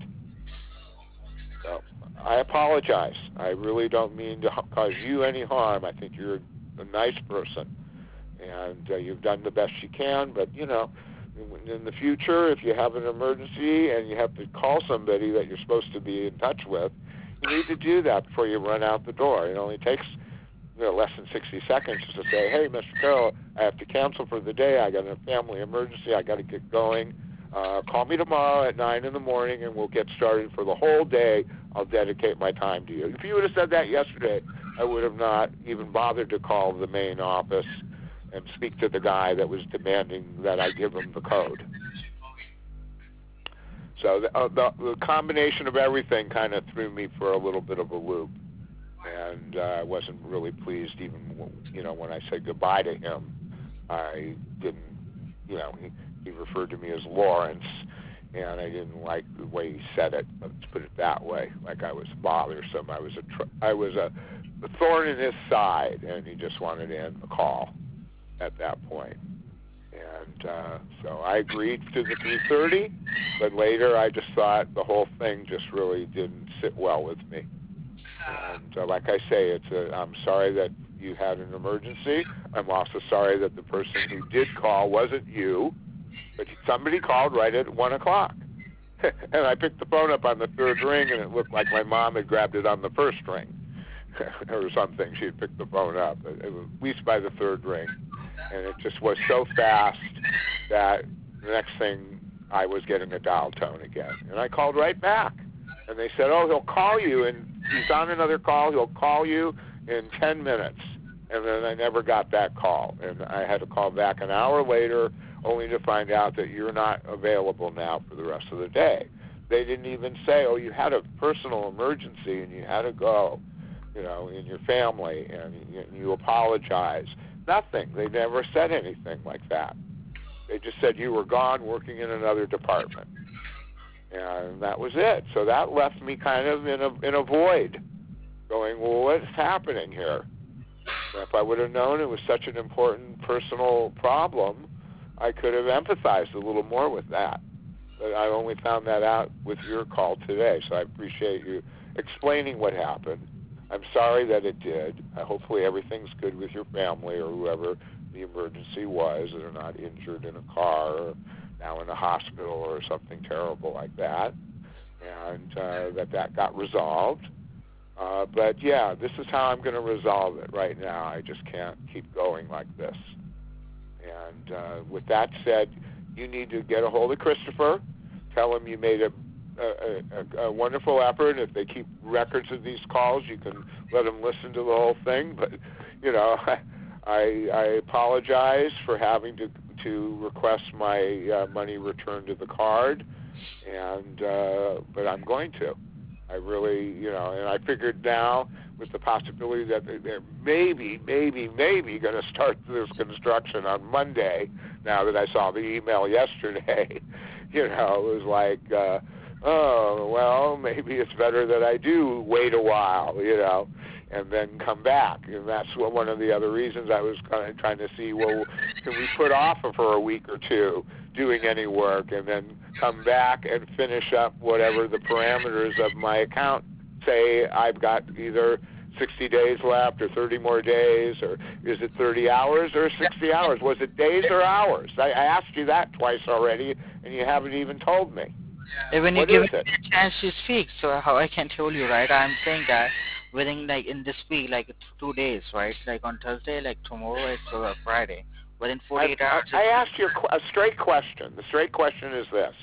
So I apologize. I really don't mean to cause you any harm. I think you're a nice person, and you've done the best you can. But, in the future, if you have an emergency and you have to call somebody that you're supposed to be in touch with, you need to do that before you run out the door. It only takes less than 60 seconds just to say, hey, Mr. Carroll, I have to cancel for the day. I got a family emergency. I got to get going. Call me tomorrow at 9 in the morning, and we'll get started for the whole day. I'll dedicate my time to you. If you would have said that yesterday, I would have not even bothered to call the main office and speak to the guy that was demanding that I give him the code. So the combination of everything kind of threw me for a little bit of a loop, and I wasn't really pleased even, when I said goodbye to him. I didn't, he referred to me as Lawrence, and I didn't like the way he said it. Let's put it that way, like I was bothersome. I was a thorn in his side, and he just wanted to end the call at that point. And so I agreed to the 3:30, but later I just thought the whole thing just really didn't sit well with me. And like I say, I'm sorry that you had an emergency. I'm also sorry that the person who did call wasn't you, but somebody called right at 1 o'clock. And I picked the phone up on the 3rd ring, and it looked like my mom had grabbed it on the 1st ring or something. She had picked the phone up, at least by the 3rd ring. And it just was so fast that the next thing I was getting a dial tone again. And I called right back. And they said, oh, he'll call you, and he's on another call. He'll call you in 10 minutes. And then I never got that call. And I had to call back an hour later only to find out that you're not available now for the rest of the day. They didn't even say, oh, you had a personal emergency and you had to go, in your family, and you apologize. Nothing. They never said anything like that. They just said you were gone working in another department. And that was it. So that left me kind of in a void, going, well, what's happening here? And if I would have known it was such an important personal problem, I could have empathized a little more with that. But I only found that out with your call today, so I appreciate you explaining what happened. I'm sorry that it did. Hopefully everything's good with your family or whoever the emergency was. They're not injured in a car or now in a hospital or something terrible like that, and that got resolved. But, yeah, this is how I'm going to resolve it right now. I just can't keep going like this. And with that said, you need to get a hold of Christopher. Tell him you made a wonderful effort. If they keep records of these calls, you can let them listen to the whole thing. But, I apologize for having to request my money returned to the card, but I'm going to. I really, and I figured now with the possibility that they're maybe going to start this construction on Monday, now that I saw the email yesterday, it was like, oh, well, maybe it's better that I do wait a while, and then come back. And that's one of the other reasons I was kind of trying to see, well, can we put off for a week or two doing any work and then come back and finish up whatever the parameters of my account say. I've got either 60 days left or 30 more days, or is it 30 hours or 60 hours? Was it days or hours? I asked you that twice already, and you haven't even told me. When you give me a chance to speak, so how I can tell you, right? I'm saying that within, in this week, 2 days, right? Like on Thursday, tomorrow, it's Friday. Within 48 hours. I asked you a straight question. The straight question is this.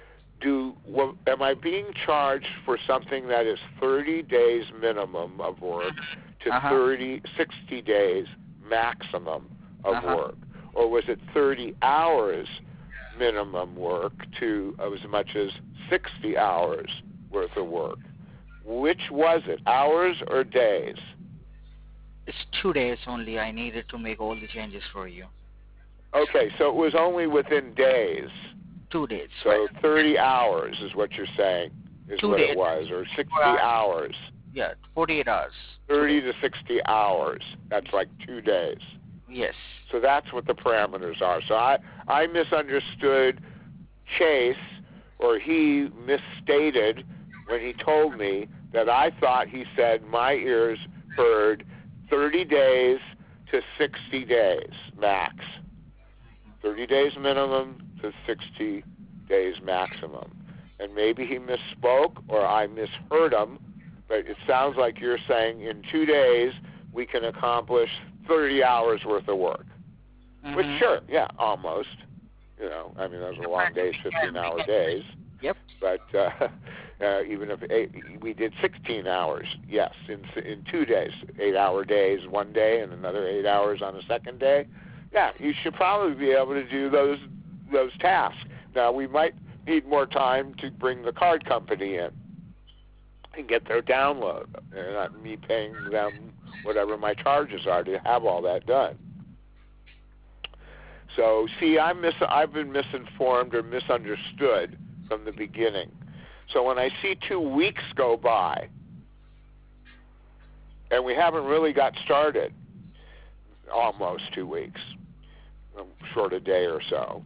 Am I being charged for something that is 30 days minimum of work to 60 days maximum of work? Or was it 30 hours minimum work to as much as 60 hours worth of work? Which was it, hours or days? It's 2 days only. I needed to make all the changes for you. Okay, so it was only within days. 2 days. So right. 30 hours is what you're saying, is 2 what days. It was, or 60 hours. Yeah, 48 hours. 30 to 60 hours. That's like 2 days. Yes. So that's what the parameters are. So I misunderstood Chase, or he misstated when he told me that I thought he said my ears heard 30 days to 60 days max. 30 days minimum to 60 days maximum. And maybe he misspoke or I misheard him, but it sounds like you're saying in 2 days we can accomplish 30 hours worth of work. Mm-hmm. Which, sure, yeah, almost. Those are long days, 15-hour days. Yep. But even if we did 16 hours, yes, in 2 days, 8-hour days one day and another 8 hours on the second day, yeah, you should probably be able to do those tasks. Now, we might need more time to bring the card company in and get their download, and not me paying them whatever my charges are to have all that done. So, see, I've been misinformed or misunderstood from the beginning. So when I see 2 weeks go by, and we haven't really got started, almost 2 weeks, short a day or so,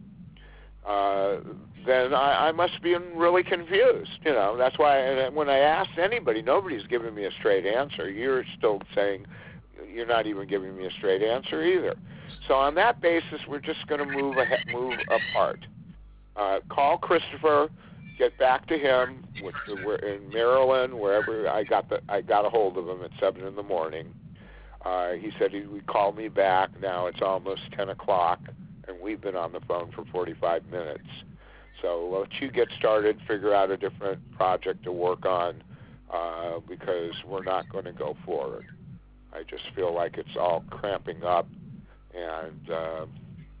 then I must be really confused. That's why when I asked anybody, nobody's giving me a straight answer. You're still saying you're not even giving me a straight answer either. So on that basis, we're just going to move apart. Call Christopher, get back to him. We're in Maryland, wherever. I got a hold of him at 7 in the morning. He said he would call me back. Now it's almost 10 o'clock, and we've been on the phone for 45 minutes. So I'll let you get started, figure out a different project to work on, because we're not going to go forward. I just feel like it's all cramping up, and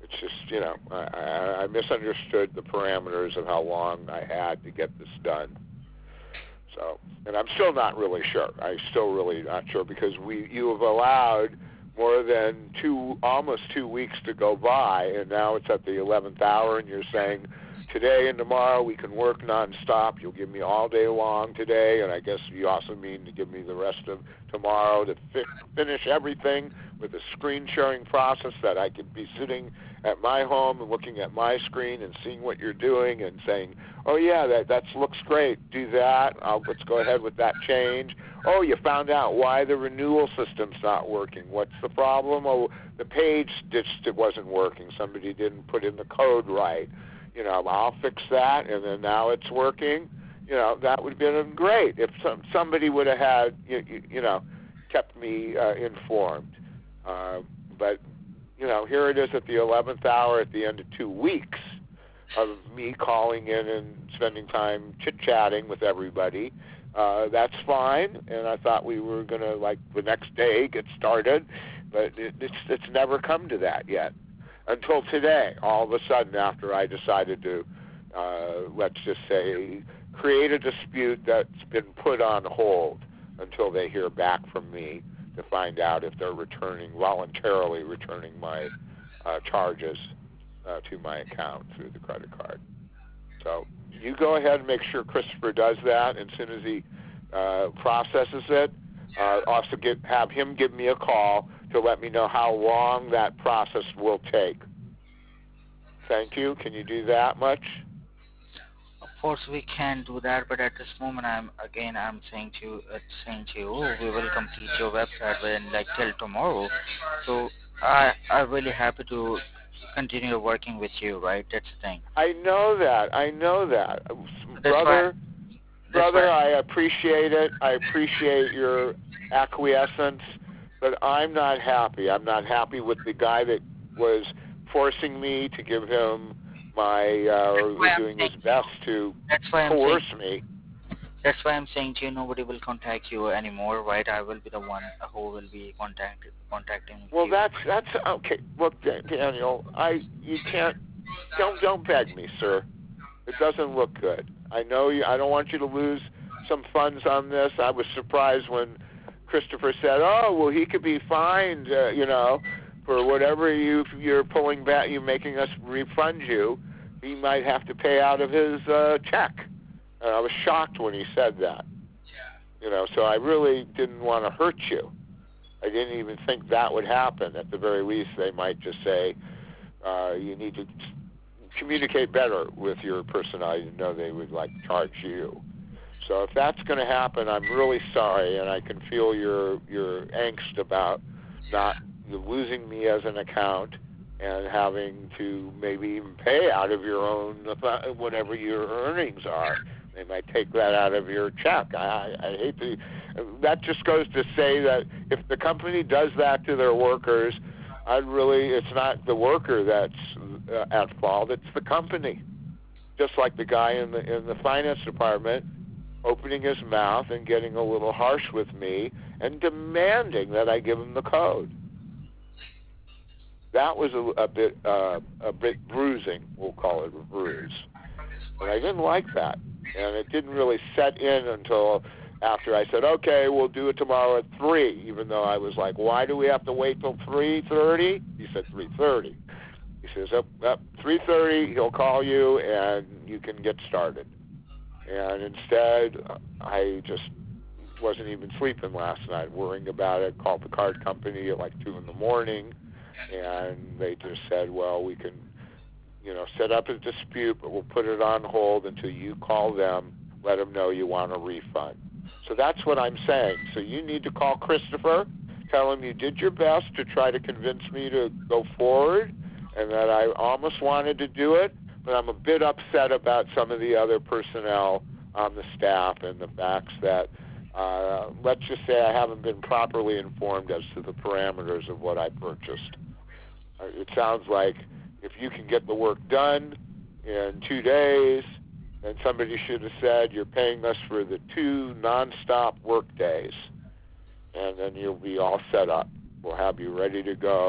It's just, I misunderstood the parameters of how long I had to get this done. So, and I'm still not really sure. I'm still really not sure because you have allowed more than almost 2 weeks to go by, and now it's at the 11th hour, and you're saying today and tomorrow we can work nonstop. You'll give me all day long today, and I guess you also mean to give me the rest of tomorrow to finish everything with a screen sharing process that I could be sitting at my home and looking at my screen and seeing what you're doing and saying, oh yeah, that looks great, do that, let's go ahead with that change. Oh, you found out why the renewal system's not working. What's the problem? Oh, the page just wasn't working. Somebody didn't put in the code right. I'll fix that, and then now it's working. That would have been great if somebody would have had, kept me informed. But here it is at the 11th hour at the end of 2 weeks of me calling in and spending time chit-chatting with everybody. That's fine, and I thought we were going to, the next day get started, but it's never come to that yet. Until today, all of a sudden, after I decided to, let's just say, create a dispute that's been put on hold until they hear back from me to find out if they're voluntarily returning my charges to my account through the credit card. So you go ahead and make sure Christopher does that, and as soon as he processes it, also have him give me a call to let me know how long that process will take. Thank you. Can you do that much? Of course, we can do that, but at this moment, I'm saying to you, we will complete your website till tomorrow. So I'm really happy to continue working with you, right? That's the thing. I know that. Brother, I appreciate it. I appreciate your acquiescence, but I'm not happy. I'm not happy with the guy that was forcing me to give him doing his best to coerce me. That's why I'm saying to you, nobody will contact you anymore, right? I will be the one who will be contacting well, you. Well, that's okay. Look, Daniel, you can't. Don't beg me, sir. It doesn't look good. I know you. I don't want you to lose some funds on this. I was surprised when Christopher said, "Oh, well, he could be fined, for whatever you're pulling back. You're making us refund you. He might have to pay out of his check." And I was shocked when he said that. So I really didn't want to hurt you. I didn't even think that would happen. At the very least, they might just say, you need to communicate better with your personnel. They would charge you. So if that's going to happen, I'm really sorry, and I can feel your angst about not losing me as an account and having to maybe even pay out of your own whatever your earnings are. They might take that out of your check. I hate to. That just goes to say that if the company does that to their workers, it's not the worker that's at fault. It's the company. Just like the guy in the finance department opening his mouth and getting a little harsh with me and demanding that I give him the code. That was a bit bruising. We'll call it a bruise. But I didn't like that. And it didn't really set in until after I said, okay, we'll do it tomorrow at 3, even though I was like, why do we have to wait till 3:30? He said 3:30. He says, 3:30, he'll call you, and you can get started. And instead, I just wasn't even sleeping last night, worrying about it. Called the card company at 2 in the morning, and they just said, well, we can set up a dispute, but we'll put it on hold until you call them, let them know you want a refund. So that's what I'm saying. So you need to call Christopher, tell him you did your best to try to convince me to go forward, and that I almost wanted to do it, but I'm a bit upset about some of the other personnel on the staff and the facts that, let's just say I haven't been properly informed as to the parameters of what I purchased. It sounds like if you can get the work done in 2 days, then somebody should have said you're paying us for the 2 nonstop work days, and then you'll be all set up. We'll have you ready to go,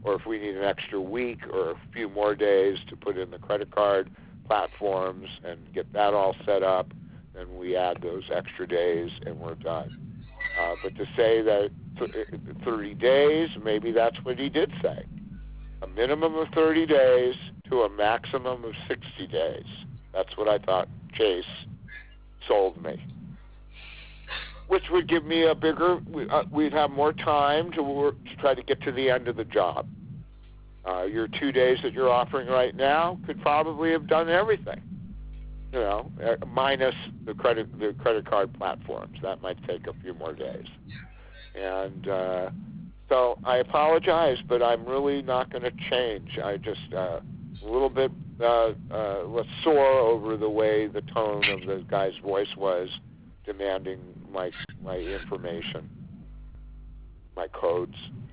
or if we need an extra week or a few more days to put in the credit card platforms and get that all set up, then we add those extra days and we're done. But to say that 30 days, maybe that's what he did say. A minimum of 30 days to a maximum of 60 days. That's what I thought Chase sold me. Which would give me a bigger, we'd have more time to work to try to get to the end of the job. Your 2 days that you're offering right now could probably have done everything, minus the credit card platforms. That might take a few more days. And so I apologize, but I'm really not going to change. I just a little bit sore over the way the tone of the guy's voice was demanding my information, my codes.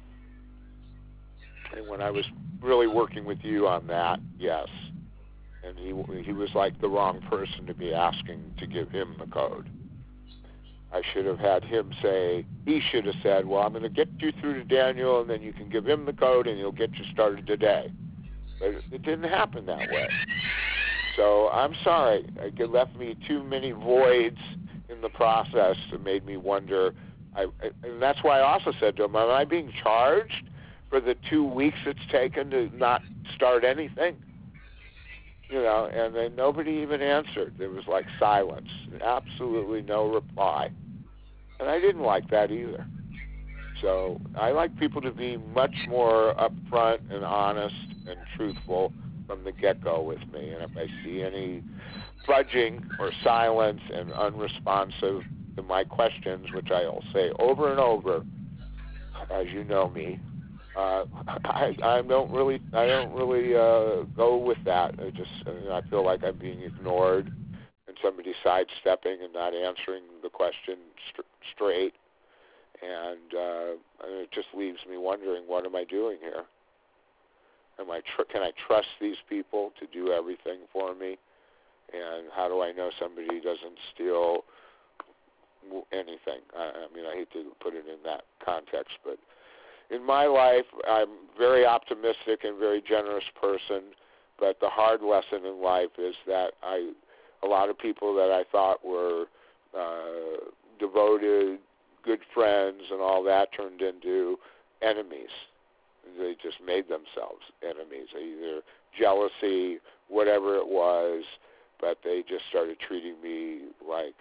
And when I was really working with you on that, yes. And he was like the wrong person to be asking to give him the code. I should have had him say, he should have said, well, I'm going to get you through to Daniel, and then you can give him the code, and he'll get you started today. But it didn't happen that way. So I'm sorry. It left me too many voids in the process that made me wonder. And that's why I also said to him, am I being charged for the 2 weeks it's taken to not start anything? And then nobody even answered. There was like silence, absolutely no reply. And I didn't like that either. So I like people to be much more upfront and honest and truthful from the get-go with me. And if I see any fudging or silence and unresponsive to my questions, which I'll say over and over, as you know me, I don't really go with that. I feel like I'm being ignored, and somebody sidestepping and not answering the question straight, and it just leaves me wondering, what am I doing here? Can I trust these people to do everything for me? And how do I know somebody doesn't steal anything? I hate to put it in that context, but in my life, I'm a very optimistic and very generous person, but the hard lesson in life is that a lot of people that I thought were devoted, good friends and all that turned into enemies. They just made themselves enemies, either jealousy, whatever it was, but they just started treating me like,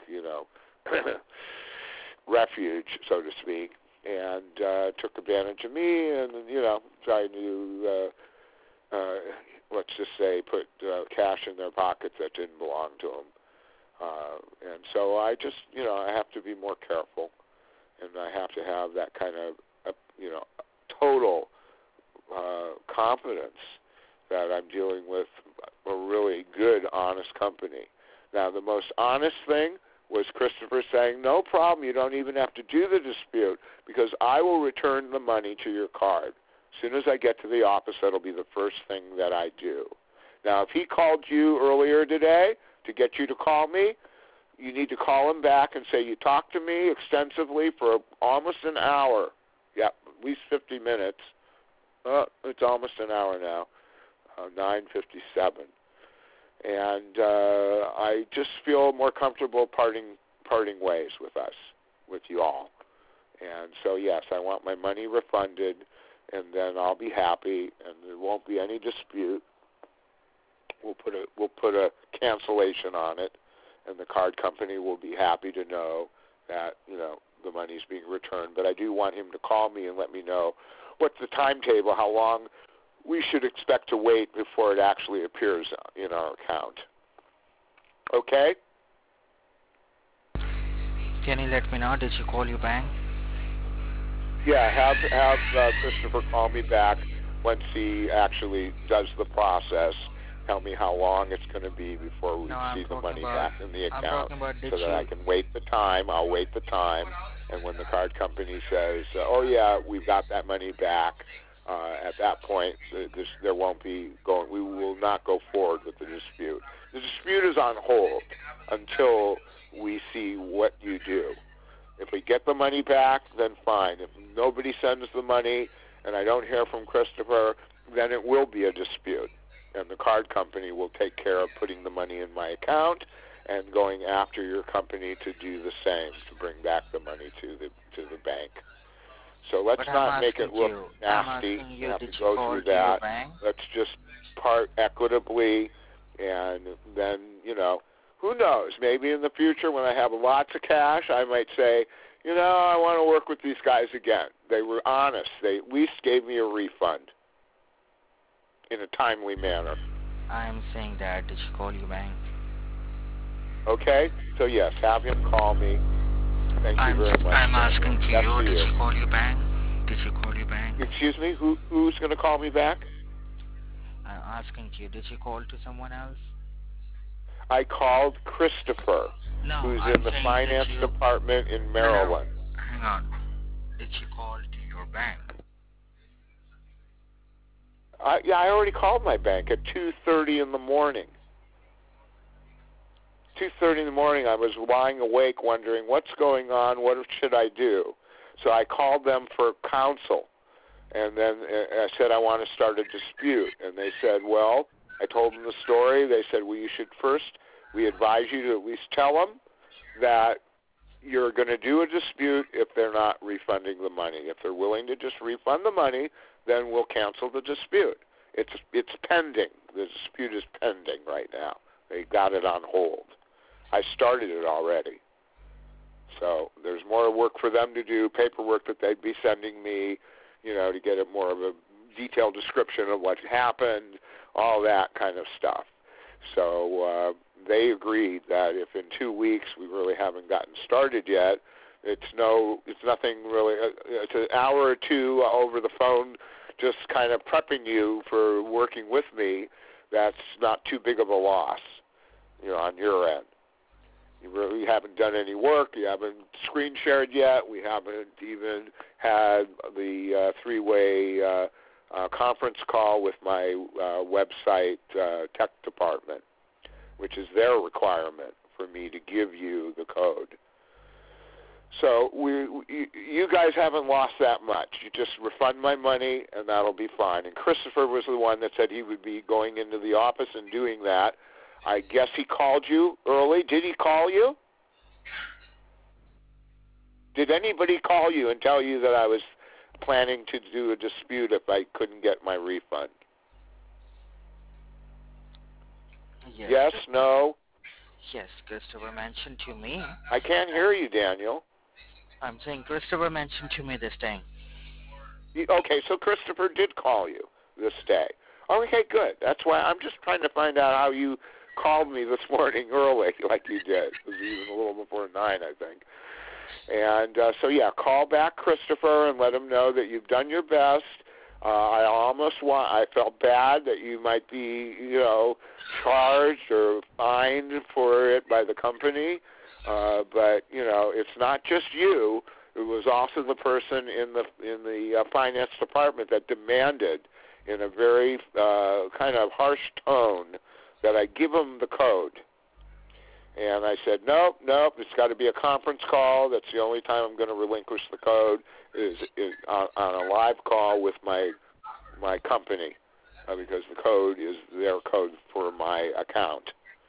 refuge, so to speak, and took advantage of me and, tried to, let's just say, put cash in their pockets that didn't belong to them. And so I just, I have to be more careful, and I have to have that kind of, total confidence that I'm dealing with a really good, honest company. Now, the most honest thing was Christopher saying, no problem, you don't even have to do the dispute because I will return the money to your card. As soon as I get to the office, that'll be the first thing that I do. Now, if he called you earlier today to get you to call me, you need to call him back and say you talked to me extensively for almost an hour. Yeah, at least 50 minutes. It's almost an hour now, 9:57. And I just feel more comfortable parting ways with us, with you all. And so, yes, I want my money refunded, and then I'll be happy, and there won't be any dispute. We'll put a cancellation on it, and the card company will be happy to know that, the money's being returned. But I do want him to call me and let me know what's the timetable, how long we should expect to wait before it actually appears in our account. Okay? Can you let me know? Did she call you back? Yeah, have Christopher call me back once he actually does the process. Tell me how long it's going to be before we see the money back in the account, so that I can wait the time. I'll wait the time, and when the card company says, "Oh yeah, we've got that money back," at that point, there won't be going. We will not go forward with the dispute. The dispute is on hold until we see what you do. If we get the money back, then fine. If nobody sends the money and I don't hear from Christopher, then it will be a dispute, and the card company will take care of putting the money in my account and going after your company to do the same, to bring back the money to the bank. So let's not make it look nasty. You have to go through that. Let's just part equitably, and then, who knows? Maybe in the future when I have lots of cash, I might say, I want to work with these guys again. They were honest. They at least gave me a refund in a timely manner. I'm saying that. Did she call you back? Okay? So, yes, have him call me. Thank you very much. I'm asking you, did she call you back? Did she call you back? Excuse me? Who's going to call me back? I'm asking you, did she call to someone else? I called Christopher, who's in the finance department in Maryland. No. Hang on. Did she call to your bank? I already called my bank at 2:30 in the morning. 2:30 in the morning, I was lying awake wondering what's going on, what should I do? So I called them for counsel, and then I said I want to start a dispute. And they said, well, I told them the story. They said, well, you should first, we advise you to at least tell them that you're going to do a dispute if they're not refunding the money. If they're willing to just refund the money, then we'll cancel the dispute. It's pending. The dispute is pending right now. They got it on hold. I started it already. So there's more work for them to do, paperwork that they'd be sending me, to get a more of a detailed description of what happened, all that kind of stuff. So they agreed that if in 2 weeks we really haven't gotten started yet, it's nothing really. It's an hour or two over the phone, just kind of prepping you for working with me. That's not too big of a loss, on your end. You really haven't done any work. You haven't screen shared yet. We haven't even had the three-way conference call with my website tech department, which is their requirement for me to give you the code. So you guys haven't lost that much. You just refund my money, and that'll be fine. And Christopher was the one that said he would be going into the office and doing that. I guess he called you early. Did he call you? Did anybody call you and tell you that I was planning to do a dispute if I couldn't get my refund? Yes, no? Yes, Christopher mentioned to me. I can't hear you, Daniel. I'm saying Christopher mentioned to me this thing. Okay, so Christopher did call you this day. Okay, good. That's why I'm just trying to find out how you called me this morning early like you did. It was even a little before 9, I think. And call back Christopher and let him know that you've done your best. I felt bad that you might be, charged or fined for it by the company. But it's not just you. It was also the person in the finance department that demanded, in a very kind of harsh tone, that I give them the code. And I said, nope, it's got to be a conference call. That's the only time I'm going to relinquish the code is on a live call with my company, because the code is their code for my account.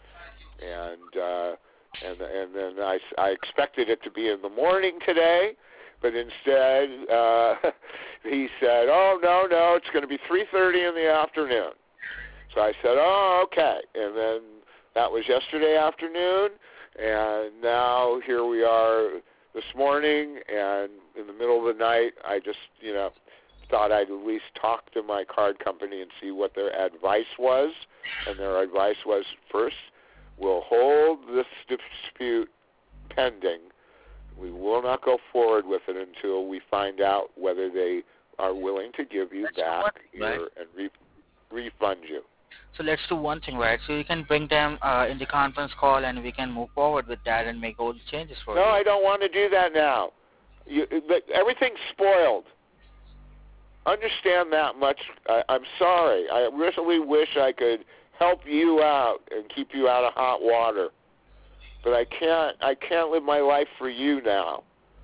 And then I expected it to be in the morning today, but instead he said, oh, no, it's going to be 3:30 in the afternoon. So I said, oh, okay. And then that was yesterday afternoon, and now here we are this morning, and in the middle of the night, I just, thought I'd at least talk to my card company and see what their advice was. And their advice was, first, we'll hold this dispute pending. We will not go forward with it until we find out whether they are willing to give you back and refund you. So let's do one thing, right? So you can bring them in the conference call, and we can move forward with that and make all the changes for you. No, I don't want to do that now. Everything's spoiled. Understand that much. I'm sorry. I really wish I could help you out and keep you out of hot water, but I can't live my life for you now.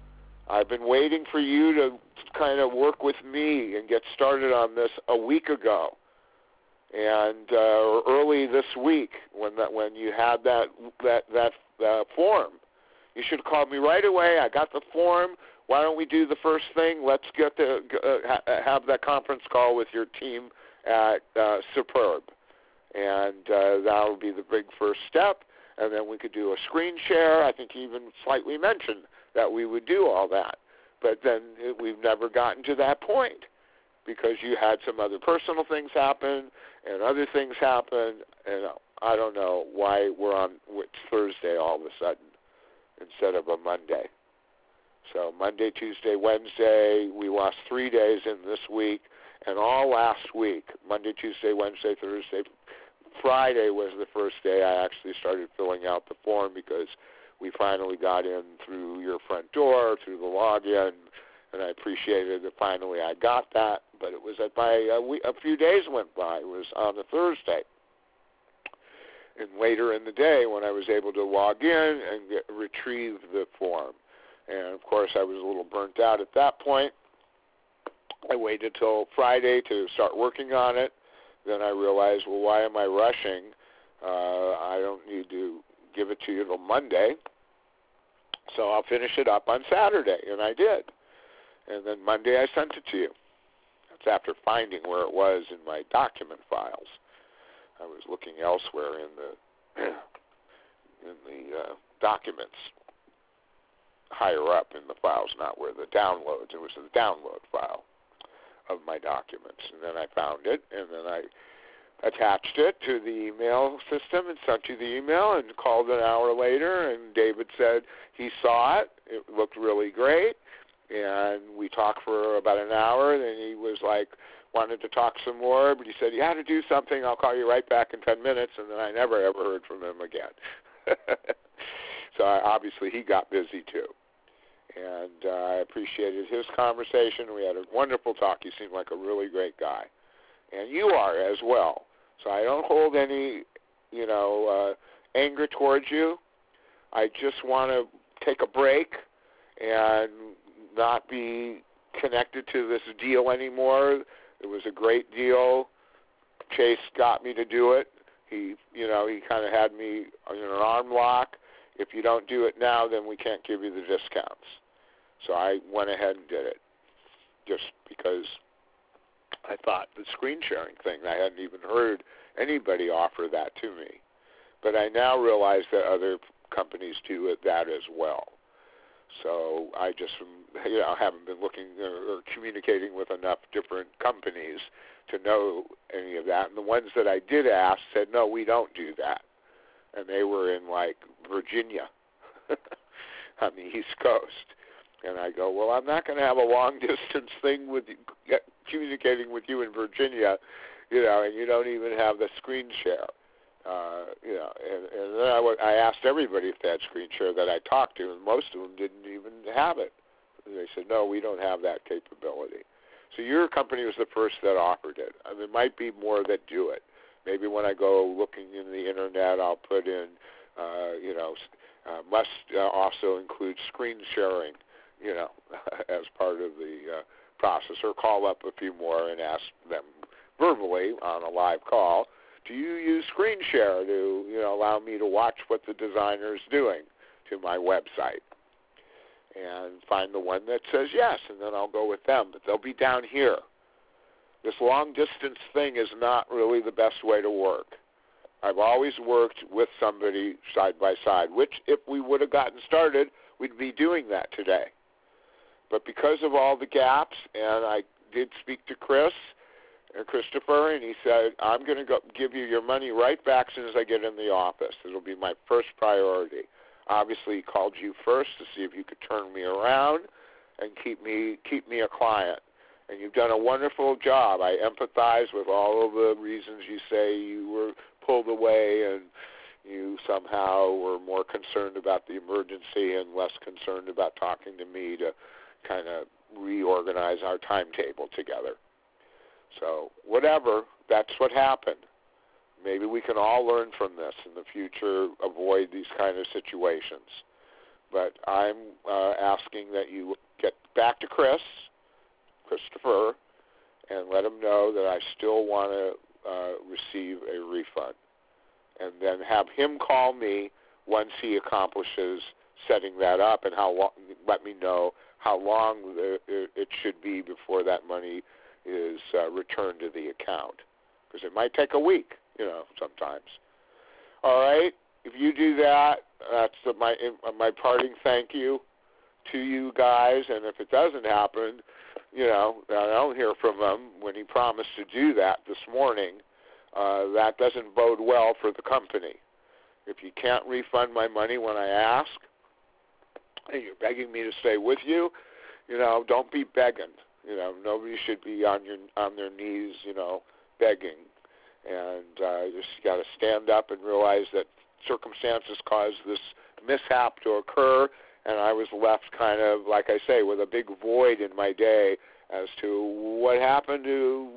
I've been waiting for you to kind of work with me and get started on this a week ago, and early this week when you had that form. You should have called me right away. I got the form. Why don't we do the first thing? Let's get have that conference call with your team at Superb, and that'll be the big first step. And then we could do a screen share. I think you even slightly mentioned that we would do all that. But then we've never gotten to that point because you had some other personal things happen and other things happen. And I don't know why we're on Thursday all of a sudden instead of a Monday. So Monday, Tuesday, Wednesday, we lost 3 days in this week. And all last week, Monday, Tuesday, Wednesday, Thursday, Friday was the first day I actually started filling out the form because we finally got in through your front door, through the login, and I appreciated that finally I got that. But it was a few days went by. It was on a Thursday. And later in the day when I was able to log in and retrieve the form. And, of course, I was a little burnt out at that point. I waited till Friday to start working on it. Then I realized, well, why am I rushing? I don't need to give it to you till Monday. So I'll finish it up on Saturday, and I did. And then Monday I sent it to you. That's after finding where it was in my document files. I was looking elsewhere in the documents higher up in the files, not where the downloads. It was the download file of my documents. And then I found it, and then I attached it to the email system and sent you the email and called an hour later, and David said he saw it. It looked really great. And we talked for about an hour, and then he was like, wanted to talk some more, but he said, you had to do something. I'll call you right back in 10 minutes, and then I never, ever heard from him again. So obviously he got busy too. And I appreciated his conversation. We had a wonderful talk. He seemed like a really great guy. And you are as well. So I don't hold any, anger towards you. I just want to take a break and not be connected to this deal anymore. It was a great deal. Chase got me to do it. He kind of had me in an arm lock. If you don't do it now, then we can't give you the discounts. So I went ahead and did it just because I thought the screen sharing thing, I hadn't even heard anybody offer that to me. But I now realize that other companies do that as well. So I just, haven't been looking or communicating with enough different companies to know any of that. And the ones that I did ask said, no, we don't do that. And they were in, Virginia on the East Coast. And I go, well, I'm not going to have a long-distance thing with you, communicating with you in Virginia, and you don't even have the screen share. And then I asked everybody if they had screen share that I talked to, and most of them didn't even have it. They said, no, we don't have that capability. So your company was the first that offered it. There might be more that do it. Maybe when I go looking in the Internet, I'll put in, must also include screen sharing, as part of the process, or call up a few more and ask them verbally on a live call, do you use screen share to, allow me to watch what the designer is doing to my website? And find the one that says yes, and then I'll go with them. But they'll be down here. This long-distance thing is not really the best way to work. I've always worked with somebody side by side, which if we would have gotten started, we'd be doing that today. But because of all the gaps, and I did speak to Christopher, and he said, I'm going to give you your money right back as soon as I get in the office. It'll be my first priority. Obviously, he called you first to see if you could turn me around and keep me a client. And you've done a wonderful job. I empathize with all of the reasons you say you were pulled away and you somehow were more concerned about the emergency and less concerned about talking to me to kind of reorganize our timetable together. So whatever, that's what happened. Maybe we can all learn from this in the future, avoid these kind of situations. But I'm asking that you get back to Christopher, and let him know that I still want to receive a refund. And then have him call me once he accomplishes setting that up, and let me know how long it should be before that money is returned to the account. Because it might take a week, sometimes. All right? If you do that, that's my parting thank you to you guys. And if it doesn't happen, I don't hear from him when he promised to do that this morning, that doesn't bode well for the company. If you can't refund my money when I ask, and you're begging me to stay with you, don't be begging. Nobody should be on their knees, begging. And you just got to stand up and realize that circumstances caused this mishap to occur, and I was left kind of, like I say, with a big void in my day as to what happened to,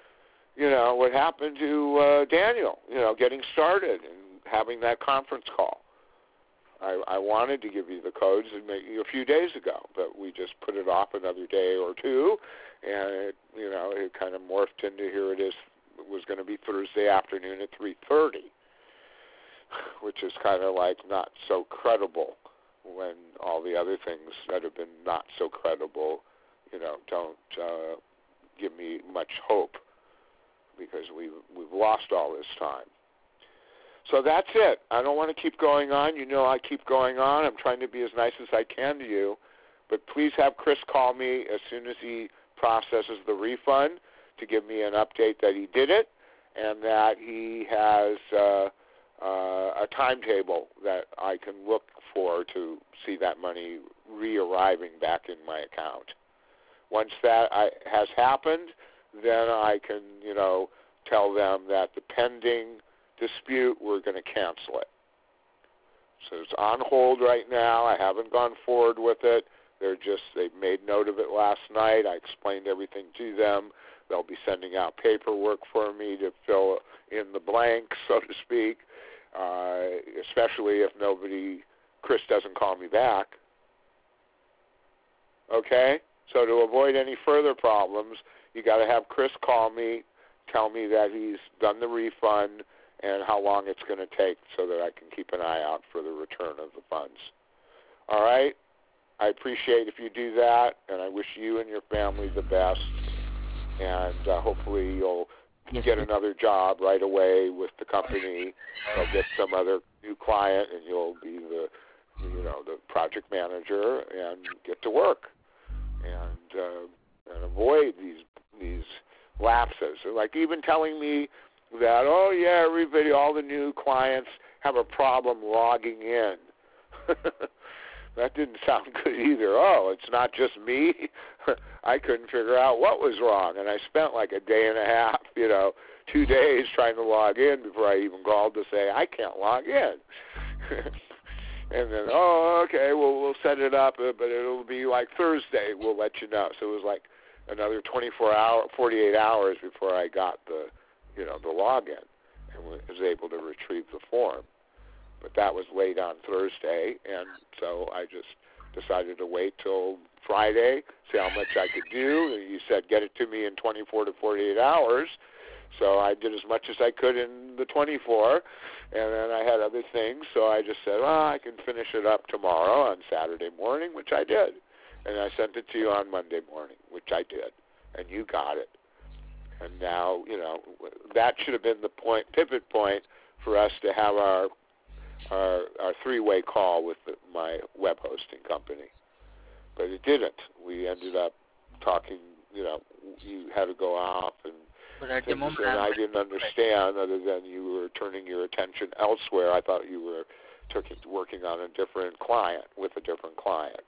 Daniel, getting started and having that conference call. I wanted to give you the codes a few days ago, but we just put it off another day or two, and it kind of morphed into here it is. It was going to be Thursday afternoon at 3:30, which is kind of like not so credible when all the other things that have been not so credible, don't give me much hope, because we've lost all this time. So that's it. I don't want to keep going on. I keep going on. I'm trying to be as nice as I can to you. But please have Chris call me as soon as he processes the refund to give me an update that he did it and that he has a timetable that I can look for to see that money re-arriving back in my account. Once that has happened, then I can, tell them that the pending dispute, we're going to cancel it. So it's on hold right now. I haven't gone forward with it. They made note of it last night. I explained everything to them. They'll be sending out paperwork for me to fill in the blanks, so to speak, especially if Chris doesn't call me back. Okay? So to avoid any further problems, you got to have Chris call me, tell me that he's done the refund, and how long it's going to take so that I can keep an eye out for the return of the funds. All right? I appreciate if you do that, and I wish you and your family the best. And hopefully you'll get another job right away with the company. You'll get some other new client, and you'll be the project manager and get to work and avoid these lapses. Like even telling me that, all the new clients have a problem logging in. That didn't sound good either. Oh, it's not just me. I couldn't figure out what was wrong, and I spent like a day and a half, 2 days trying to log in before I even called to say I can't log in. And then, okay, well, we'll set it up, but it'll be like Thursday. We'll let you know. So it was like another 48 hours before I got the login and was able to retrieve the form. But that was late on Thursday, and so I just decided to wait till Friday, see how much I could do. And you said get it to me in 24 to 48 hours. So I did as much as I could in the 24, and then I had other things. So I just said, I can finish it up tomorrow on Saturday morning, which I did. And I sent it to you on Monday morning, which I did. And you got it. And now, that should have been the pivot point for us to have our three-way call with my web hosting company. But it didn't. We ended up talking, you had to go off and things, and I didn't understand other than you were turning your attention elsewhere. I thought you were working on a different client with a different client.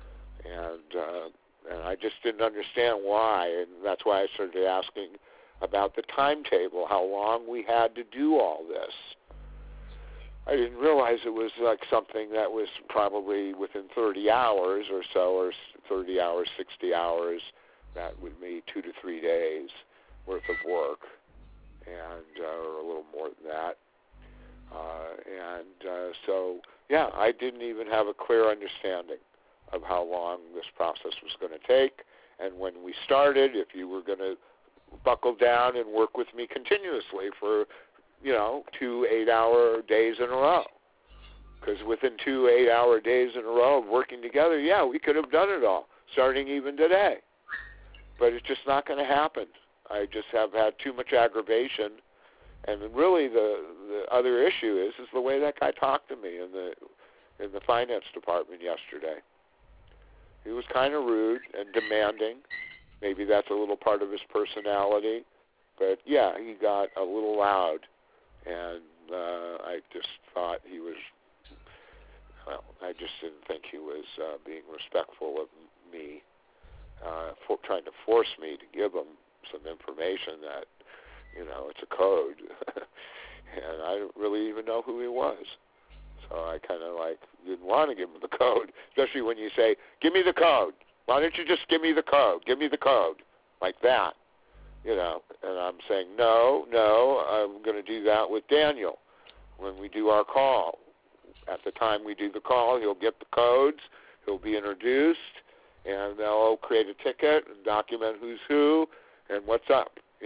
And I just didn't understand why, and that's why I started asking about the timetable, how long we had to do all this. I didn't realize it was like something that was probably within 30 hours or so, or 30 hours, 60 hours. That would be 2 to 3 days worth of work, and or a little more than that. So, yeah, I didn't even have a clear understanding of how long this process was going to take. And when we started, if you were going to buckle down and work with me continuously for, 2 8-hour days in a row. Because within 2 8-hour days in a row of working together, yeah, we could have done it all, starting even today. But it's just not going to happen. I just have had too much aggravation. And really the other issue is the way that guy talked to me in the finance department yesterday. He was kind of rude and demanding. Maybe that's a little part of his personality. But, yeah, he got a little loud. And I just thought he was, I just didn't think he was being respectful of me, trying to force me to give him some information that, it's a code. And I didn't really even know who he was. So I kind of didn't want to give him the code, especially when you say, give me the code. Why don't you just give me the code? Give me the code. Like that, And I'm saying, no, I'm going to do that with Daniel when we do our call. At the time we do the call, he'll get the codes, he'll be introduced, and they'll create a ticket and document who's who and what's up,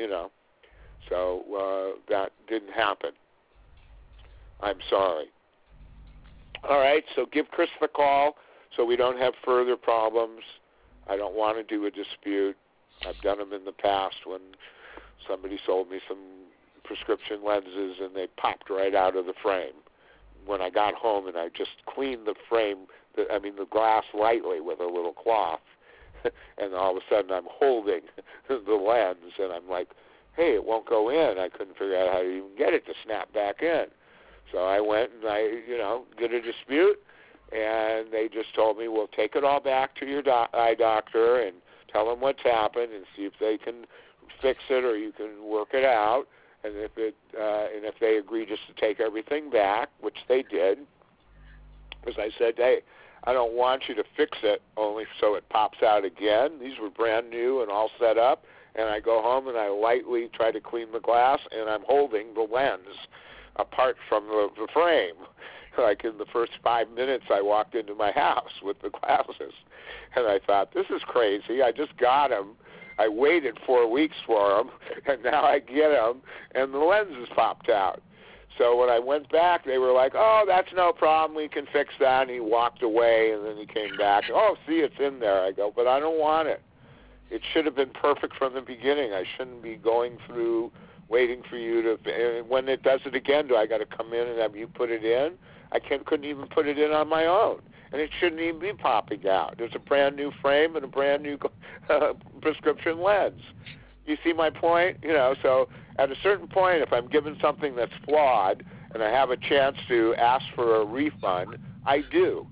So that didn't happen. I'm sorry. All right, so give Chris the call so we don't have further problems. I don't want to do a dispute. I've done them in the past when somebody sold me some prescription lenses and they popped right out of the frame. When I got home and I just cleaned the frame, the glass lightly with a little cloth, and all of a sudden I'm holding the lens and I'm like, hey, it won't go in. I couldn't figure out how to even get it to snap back in. So I went and I, did a dispute, and they just told me, well, take it all back to your eye doctor and tell them what's happened and see if they can fix it or you can work it out. And if they agree just to take everything back, which they did, because I said, hey, I don't want you to fix it only so it pops out again. These were brand new and all set up. And I go home and I lightly try to clean the glass, and I'm holding the lens apart from the frame. Like in the first 5 minutes, I walked into my house with the glasses. And I thought, this is crazy. I just got them. I waited 4 weeks for them, and now I get them, and the lenses popped out. So when I went back, they were like, oh, that's no problem. We can fix that. And he walked away, and then he came back. Oh, see, it's in there. I go, but I don't want it. It should have been perfect from the beginning. I shouldn't be going through waiting for you to, and when it does it again, do I got to come in and have you put it in? I couldn't even put it in on my own, and it shouldn't even be popping out. There's a brand new frame and a brand new prescription lens. You see my point? So at a certain point, if I'm given something that's flawed and I have a chance to ask for a refund, I do.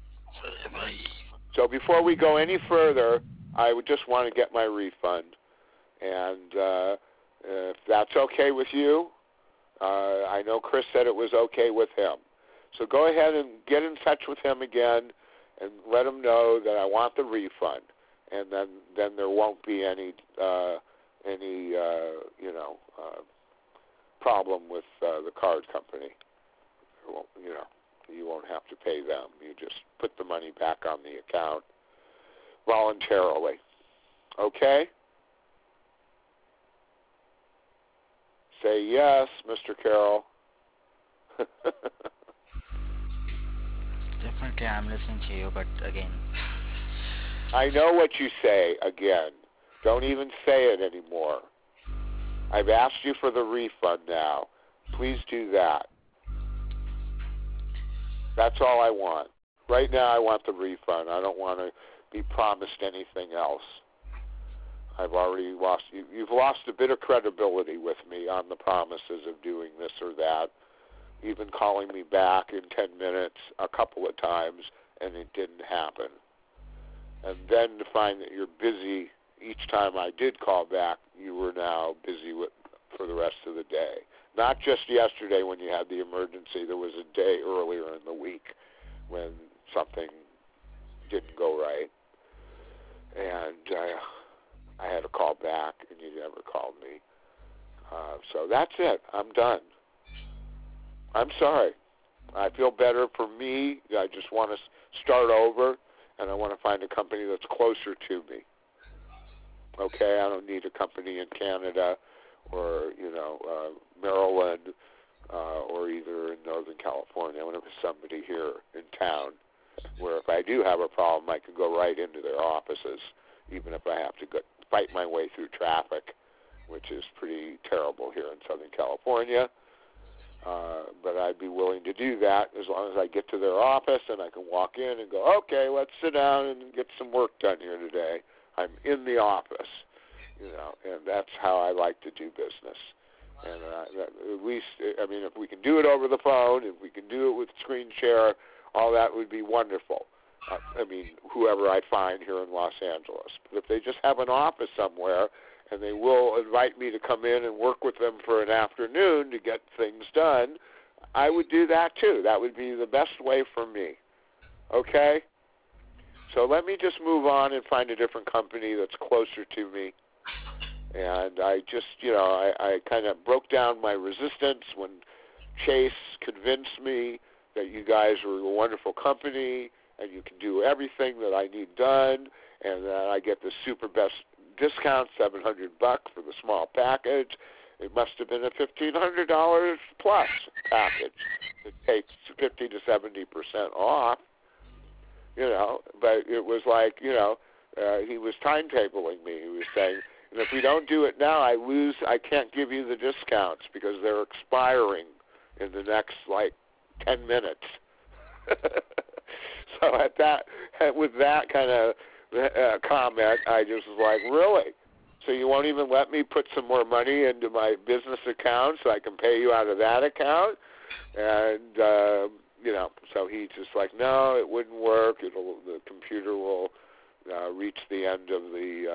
So before we go any further, I would just want to get my refund. And if that's okay with you, I know Chris said it was okay with him. So go ahead and get in touch with him again and let him know that I want the refund. And then there won't be any problem with the card company. You won't have to pay them. You just put the money back on the account voluntarily. Okay? Say yes, Mr. Carroll. Definitely, I'm listening to you, but again... I know what you say again. Don't even say it anymore. I've asked you for the refund now. Please do that. That's all I want. Right now I want the refund. I don't want to be promised anything else. I've already lost... You've lost a bit of credibility with me on the promises of doing this or that. Even calling me back in 10 minutes a couple of times, and it didn't happen. And then to find that you're busy each time I did call back, you were now busy for the rest of the day. Not just yesterday when you had the emergency. There was a day earlier in the week when something didn't go right. And I had to call back, and you never called me. So that's it. I'm done. I'm sorry. I feel better for me. I just want to start over, and I want to find a company that's closer to me. Okay, I don't need a company in Canada or, Maryland or either in Northern California. I want to have somebody here in town where if I do have a problem, I can go right into their offices, even if I have to fight my way through traffic, which is pretty terrible here in Southern California. But I'd be willing to do that as long as I get to their office and I can walk in and go, okay, let's sit down and get some work done here today. I'm in the office, and that's how I like to do business. And at least, if we can do it over the phone, if we can do it with screen share, all that would be wonderful. Whoever I find here in Los Angeles. But if they just have an office somewhere and they will invite me to come in and work with them for an afternoon to get things done, I would do that too. That would be the best way for me. Okay? So let me just move on and find a different company that's closer to me. And I just, I kind of broke down my resistance when Chase convinced me that you guys were a wonderful company and you can do everything that I need done, and that I get the super best discount, $700 for the small package. It must have been a $1,500 plus package that takes 50 to 70% off, But it was like, he was timetabling me. He was saying, and if we don't do it now, I can't give you the discounts because they're expiring in the next, 10 minutes. So with that kind of comment, I just was like, really? So you won't even let me put some more money into my business account so I can pay you out of that account? And, so he's just like, no, it wouldn't work. The computer will reach the end of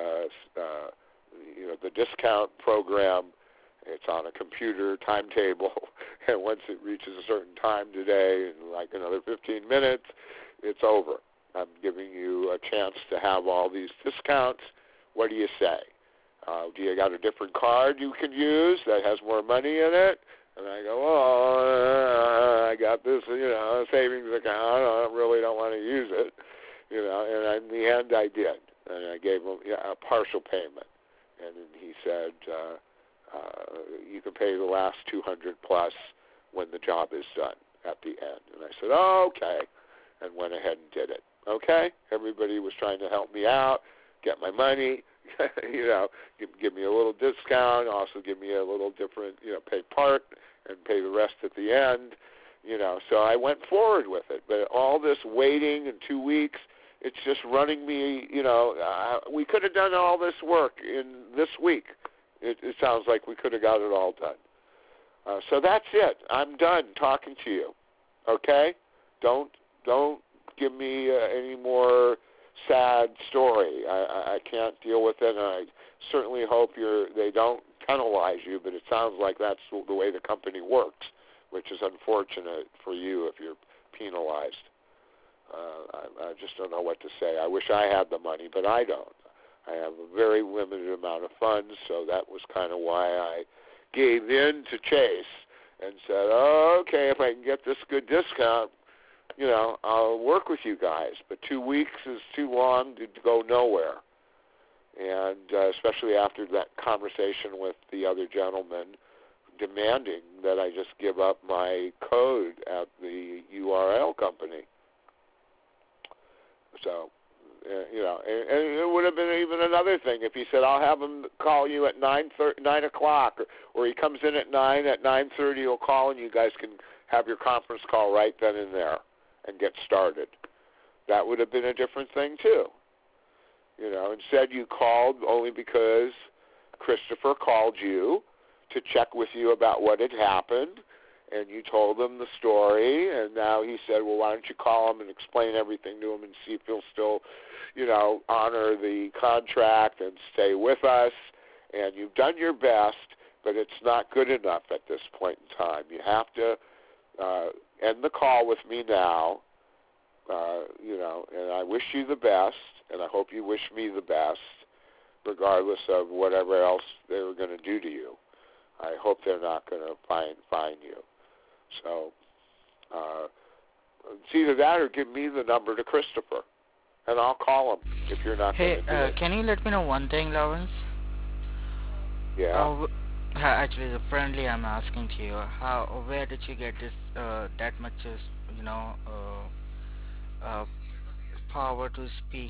the discount program. It's on a computer timetable, and once it reaches a certain time today, in another 15 minutes, it's over. I'm giving you a chance to have all these discounts. What do you say? Do you got a different card you can use that has more money in it? And I go, I got this, savings account. I really don't want to use it, And in the end, I did, and I gave him a partial payment. And then he said, you can pay the last $200 plus when the job is done at the end. And I said, oh, okay, and went ahead and did it. Okay? Everybody was trying to help me out, get my money, give me a little discount, also give me a little different, pay part and pay the rest at the end, So I went forward with it. But all this waiting in 2 weeks, it's just running me, we could have done all this work in this week. It sounds like we could have got it all done. So that's it. I'm done talking to you. Okay? Don't give me any more sad story. I can't deal with it, and I certainly hope they don't penalize you, but it sounds like that's the way the company works, which is unfortunate for you if you're penalized. I just don't know what to say. I wish I had the money, but I don't. I have a very limited amount of funds, so that was kind of why I gave in to Chase and said, okay, if I can get this good discount, I'll work with you guys. But 2 weeks is too long to go nowhere. And especially after that conversation with the other gentleman demanding that I just give up my code at the URL company. So, and it would have been even another thing if he said, I'll have him call you at 9 o'clock, or he comes in at 9, at 9:30 he'll call and you guys can have your conference call right then and there and get started. That would have been a different thing too. Instead you called only because Christopher called you to check with you about what had happened, and you told him the story, and now he said, well, why don't you call him and explain everything to him and see if he'll still, honor the contract and stay with us, and you've done your best, but it's not good enough at this point in time. You have to end the call with me now, and I wish you the best, and I hope you wish me the best, regardless of whatever else they were going to do to you. I hope they're not going to fine you. So It's either that or give me the number to Christopher, and I'll call him if you're not going to do it. Can you let me know one thing, Lawrence? Yeah. Actually, friendly, I'm asking to you, where did you get this that much, power to speak,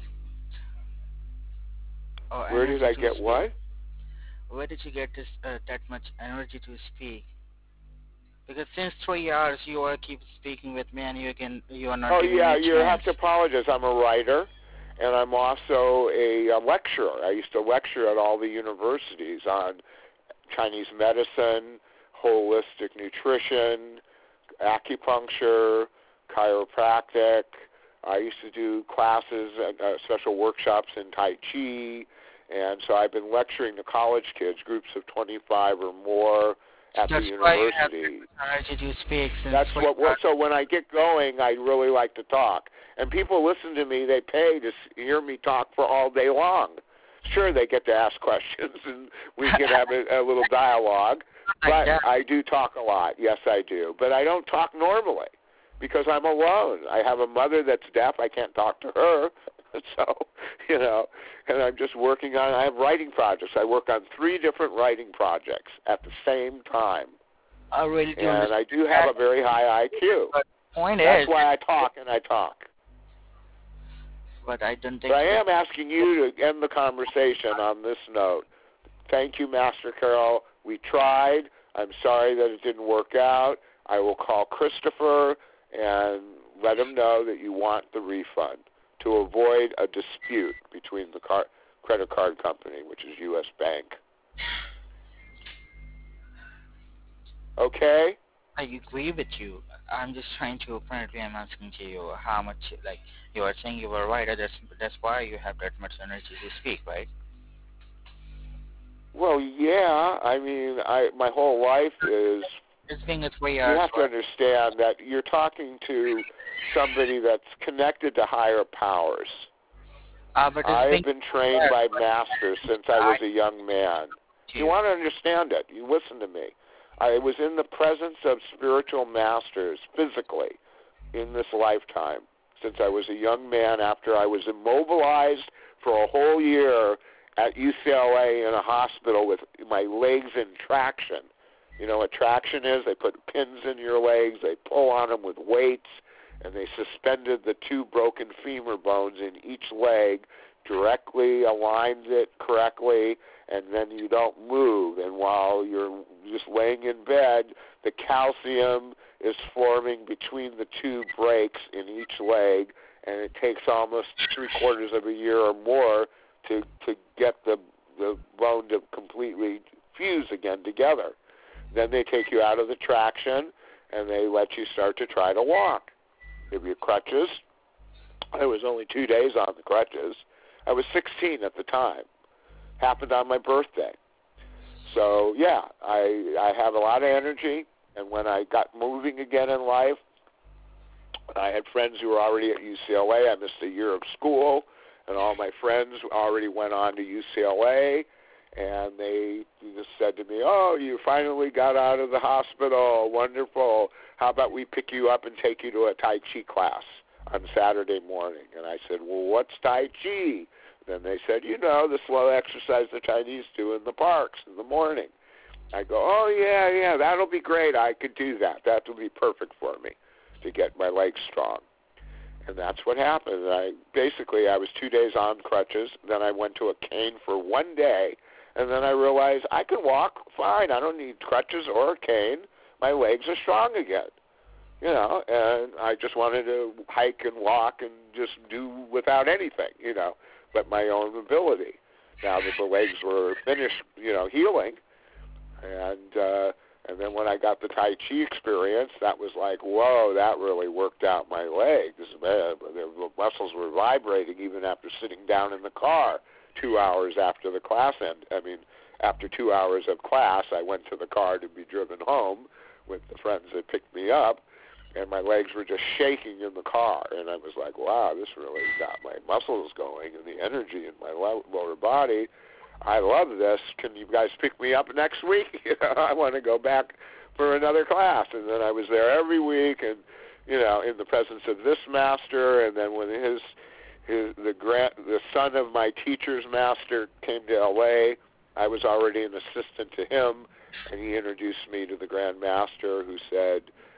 or Where did energy I to get speak? what? Where did you get this that much energy to speak? Because since 3 hours you are keep speaking with me, and you are not giving me a You have chance. to apologize. I'm a writer, and I'm also a lecturer. I used to lecture at all the universities on Chinese medicine, holistic nutrition, acupuncture, chiropractic. I used to do classes and special workshops in Tai Chi, and so I've been lecturing to college kids, groups of 25 or more, at That's the why you have university. energy to speak. That's what. So when I get going, I really like to talk, and people listen to me. They pay to hear me talk for all day long. Sure, they get to ask questions, and we can have a little dialogue. But I do talk a lot. Yes, I do. But I don't talk normally because I'm alone. I have a mother that's deaf. I can't talk to her. So, and I'm just working on, I have writing projects. I work on 3 different writing projects at the same time. I really do and understand. I do have a very high IQ. But point That's is, why I talk and I talk. But I don't think. But I am asking you to end the conversation on this note. Thank you, Master Carol. We tried. I'm sorry that it didn't work out. I will call Christopher and let him know that you want the refund to avoid a dispute between the credit card company, which is U.S. Bank. Okay? I agree with you. I'm just trying to, apparently I'm asking to you how much, like, you are saying you were right, that's why you have that much energy to speak, right? Well, yeah. I mean, my whole life is... It's being a 3 You hours. have to understand that you're talking to somebody that's connected to higher powers. But I have been trained by masters since I was a young man. You want to understand it. You listen to me. I was in the presence of spiritual masters physically in this lifetime since I was a young man after I was immobilized for a whole year at UCLA in a hospital with my legs in traction. You know what traction is? They put pins in your legs, they pull on them with weights, and they suspended the 2 broken femur bones in each leg, directly aligned it correctly, and then you don't move. And while you're just laying in bed, the calcium is forming between the 2 breaks in each leg, and it takes almost 3/4 of a year or more to get the bone to completely fuse again together. Then they take you out of the traction, and they let you start to try to walk. Give you crutches. I was only 2 days on the crutches. I was 16 at the time. Happened on my birthday. So, yeah, I have a lot of energy, and when I got moving again in life, I had friends who were already at UCLA. I missed a year of school, and all my friends already went on to UCLA, and they just said to me, "Oh, you finally got out of the hospital. Wonderful. How about we pick you up and take you to a Tai Chi class on Saturday morning?" And I said, "Well, what's Tai Chi?" Then they said, the slow exercise the Chinese do in the parks in the morning. I go, "Oh, yeah, that'll be great. I could do that. That would be perfect for me to get my legs strong." And that's what happened. I was 2 days on crutches. Then I went to a cane for 1 day. And then I realized I can walk fine. I don't need crutches or a cane. My legs are strong again. And I just wanted to hike and walk and just do without anything, but my own ability. Now that the legs were finished, healing, and then when I got the Tai Chi experience, that was like, whoa, that really worked out my legs. Man, the muscles were vibrating even after sitting down in the car 2 hours after the class ended. I mean, after 2 hours of class, I went to the car to be driven home with the friends that picked me up, and my legs were just shaking in the car. And I was like, wow, this really got my muscles going and the energy in my lower body. I love this. Can you guys pick me up next week? I want to go back for another class. And then I was there every week, and in the presence of this master, and then when the son of my teacher's master came to L.A., I was already an assistant to him, and he introduced me to the Grand Master, who said,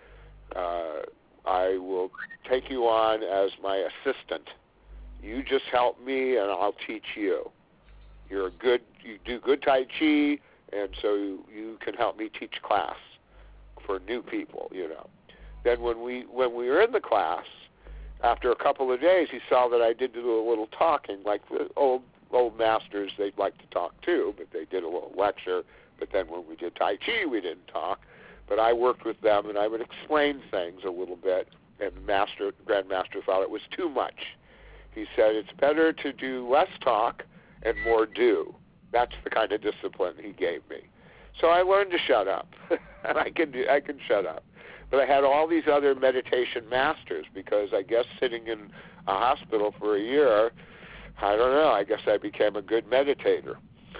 I will take you on as my assistant. You just help me, and I'll teach you. You do good Tai Chi, and so you can help me teach class for new people, Then when we were in the class, after a couple of days, he saw that I did do a little talking, like the old masters. They'd like to talk too, but they did a little lecture. But then when we did Tai Chi, we didn't talk. But I worked with them, and I would explain things a little bit. And the Grand Master thought it was too much. He said it's better to do less talk and more do. That's the kind of discipline he gave me. So I learned to shut up, and I can shut up. But I had all these other meditation masters, because I guess sitting in a hospital for a year, I don't know, I guess I became a good meditator.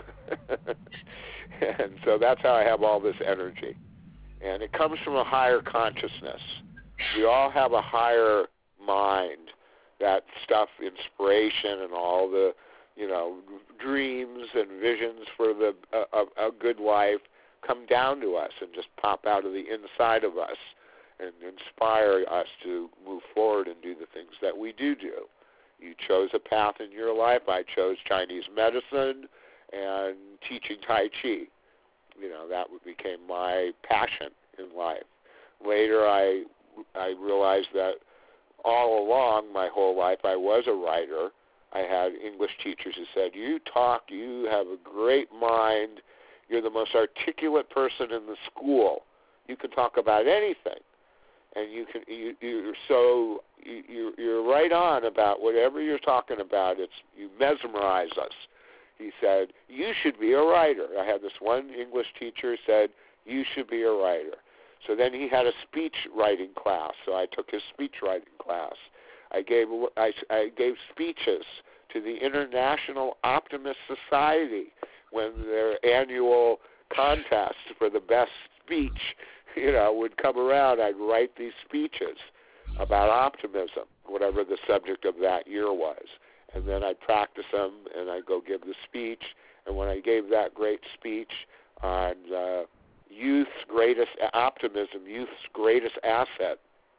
And so that's how I have all this energy. And it comes from a higher consciousness. We all have a higher mind. That stuff, inspiration and all the, dreams and visions for a good life come down to us and just pop out of the inside of us and inspire us to move forward and do the things that we do. You chose a path in your life. I chose Chinese medicine and teaching Tai Chi. That became my passion in life. Later, I realized that all along my whole life I was a writer. I had English teachers who said, you have a great mind, you're the most articulate person in the school. You can talk about anything. And you're right on about whatever you're talking about. You mesmerize us. He said, you should be a writer. I had this one English teacher who said, you should be a writer. So then he had a speech writing class, so I took his speech writing class. I gave speeches to the International Optimist Society when their annual contest for the best speech, would come around. I'd write these speeches about optimism, whatever the subject of that year was. And then I'd practice them, and I'd go give the speech. And when I gave that great speech on youth's greatest optimism, youth's greatest asset,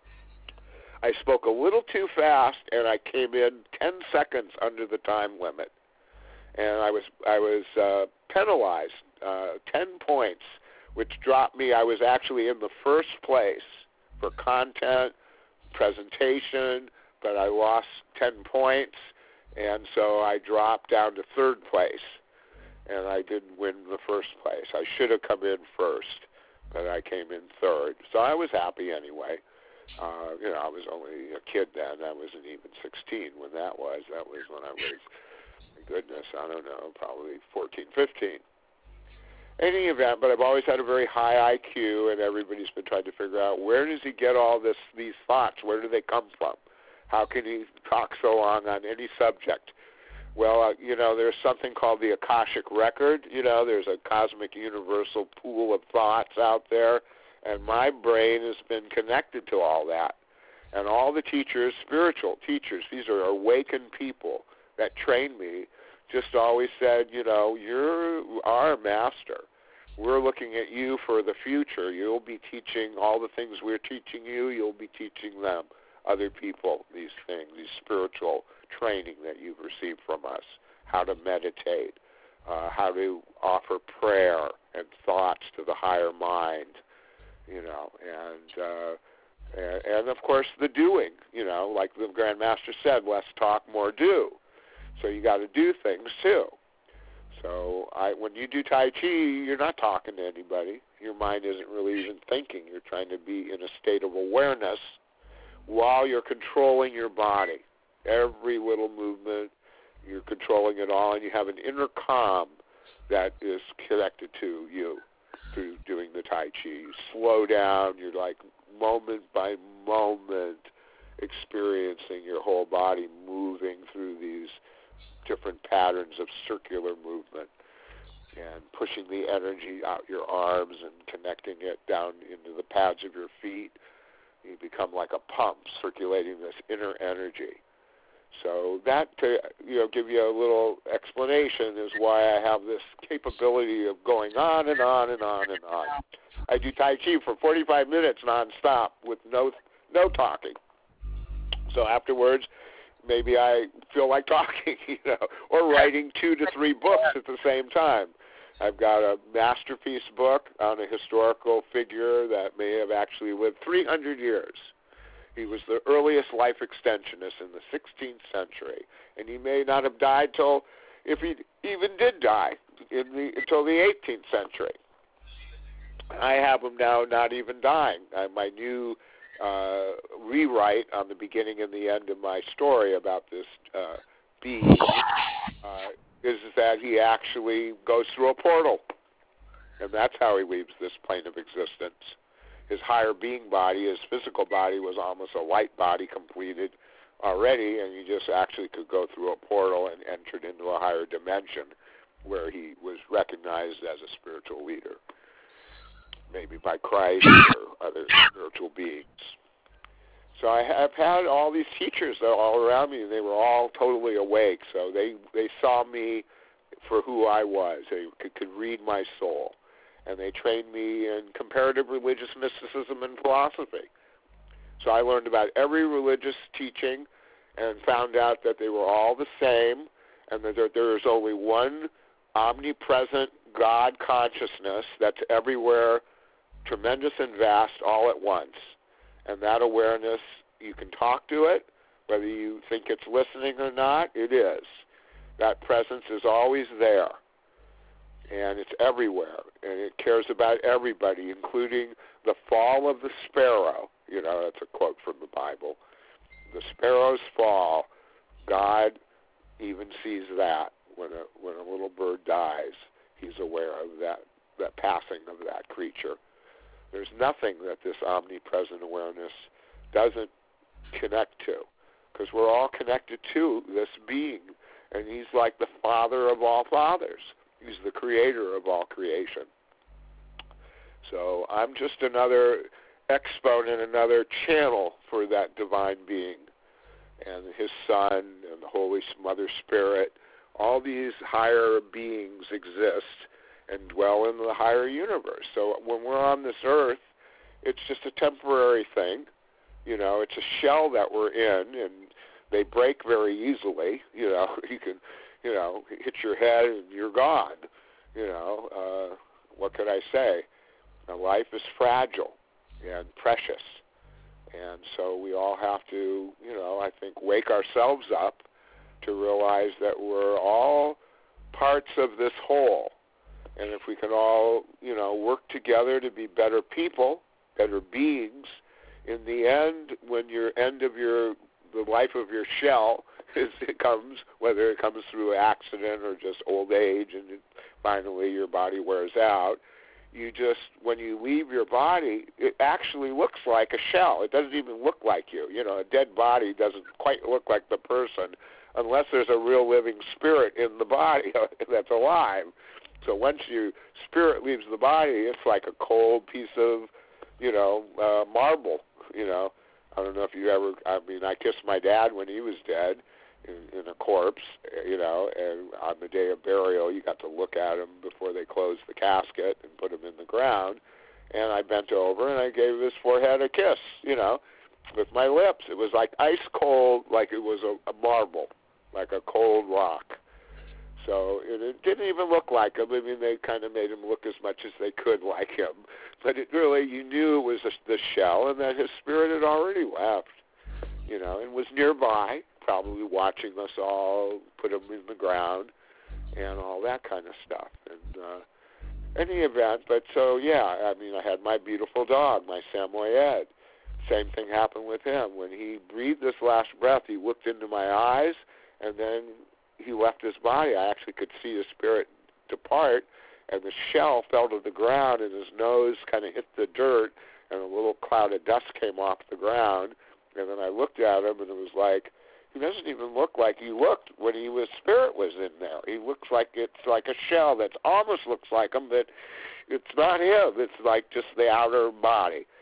I spoke a little too fast, and I came in 10 seconds under the time limit. And I was penalized 10 points, which dropped me. I was actually in the first place for content, presentation, but I lost 10 points, and so I dropped down to third place, and I didn't win the first place. I should have come in first, but I came in third. So I was happy anyway. I was only a kid then. I wasn't even 16 when that was. That was when I was, goodness, I don't know, probably 14, 15. Any event, but I've always had a very high IQ, and everybody's been trying to figure out, where does he get all these thoughts? Where do they come from? How can he talk so long on any subject? Well, there's something called the Akashic Record. There's a cosmic universal pool of thoughts out there, and my brain has been connected to all that. And all the teachers, spiritual teachers, these are awakened people that trained me, just always said, you're our master. We're looking at you for the future. You'll be teaching all the things we're teaching you. You'll be teaching them, other people, these things, these spiritual training that you've received from us, how to meditate, how to offer prayer and thoughts to the higher mind, and of course the doing, like the Grand Master said, less talk, more do. So you got to do things too. So when you do Tai Chi, you're not talking to anybody. Your mind isn't really even thinking. You're trying to be in a state of awareness while you're controlling your body. Every little movement, you're controlling it all, and you have an inner calm that is connected to you through doing the Tai Chi. You slow down. You're like moment by moment experiencing your whole body moving through these different patterns of circular movement and pushing the energy out your arms and connecting it down into the pads of your feet. You become like a pump circulating this inner energy. So that, to give you a little explanation, is why I have this capability of going on and on and on and on. I do Tai Chi for 45 minutes nonstop with no talking. So afterwards, maybe I feel like talking, or writing 2 to 3 books at the same time. I've got a masterpiece book on a historical figure that may have actually lived 300 years. He was the earliest life extensionist in the 16th century, and he may not have died if he even did die, until the 18th century. I have him now not even dying. My new rewrite on the beginning and the end of my story about this being is that he actually goes through a portal, and that's how he leaves this plane of existence. His higher being body, his physical body, was almost a light body completed already, and he just actually could go through a portal and entered into a higher dimension where he was recognized as a spiritual leader, maybe by Christ or other spiritual beings. So I've had all these teachers all around me, and they were all totally awake. So they saw me for who I was. They could read my soul. And they trained me in comparative religious mysticism and philosophy. So I learned about every religious teaching and found out that they were all the same, and that there is only one omnipresent God consciousness that's everywhere, tremendous and vast, all at once. And that awareness, you can talk to it, whether you think it's listening or not, it is. That presence is always there. And it's everywhere, and it cares about everybody, including the fall of the sparrow. That's a quote from the Bible. The sparrow's fall, God even sees that when a little bird dies. He's aware of that passing of that creature. There's nothing that this omnipresent awareness doesn't connect to, because we're all connected to this being, and he's like the Father of all fathers. He's the creator of all creation. So I'm just another exponent, another channel for that divine being, and his Son and the Holy Mother Spirit. All these higher beings exist and dwell in the higher universe. So when we're on this earth, it's just a temporary thing. It's a shell that we're in, and they break very easily. You can hit your head and you're gone. What could I say? Life is fragile and precious. And so we all have to, I think, wake ourselves up to realize that we're all parts of this whole. And if we can all, work together to be better people, better beings, in the end, when the life of your shell it comes, whether it comes through accident or just old age, and finally your body wears out, when you leave your body, it actually looks like a shell. It doesn't even look like you. A dead body doesn't quite look like the person unless there's a real living spirit in the body that's alive. So once your spirit leaves the body, it's like a cold piece of, marble. I don't know if you ever, I kissed my dad when he was dead in a corpse, and on the day of burial, you got to look at him before they closed the casket and put him in the ground. And I bent over and I gave his forehead a kiss, with my lips. It was like ice cold, like it was a marble, like a cold rock. So it didn't even look like him. They kind of made him look as much as they could like him. But it really, you knew it was the shell, and that his spirit had already left, and was nearby, probably watching us all put him in the ground and all that kind of stuff. And any event, but so, yeah, I had my beautiful dog, my Samoyed. Same thing happened with him. When he breathed this last breath, he looked into my eyes, and then he left his body. I actually could see his spirit depart, and the shell fell to the ground, and his nose kind of hit the dirt, and a little cloud of dust came off the ground. And then I looked at him, and it was like, he doesn't even look like he looked when his spirit was in there. He looks like it's like a shell that almost looks like him, but it's not him. It's like just the outer body.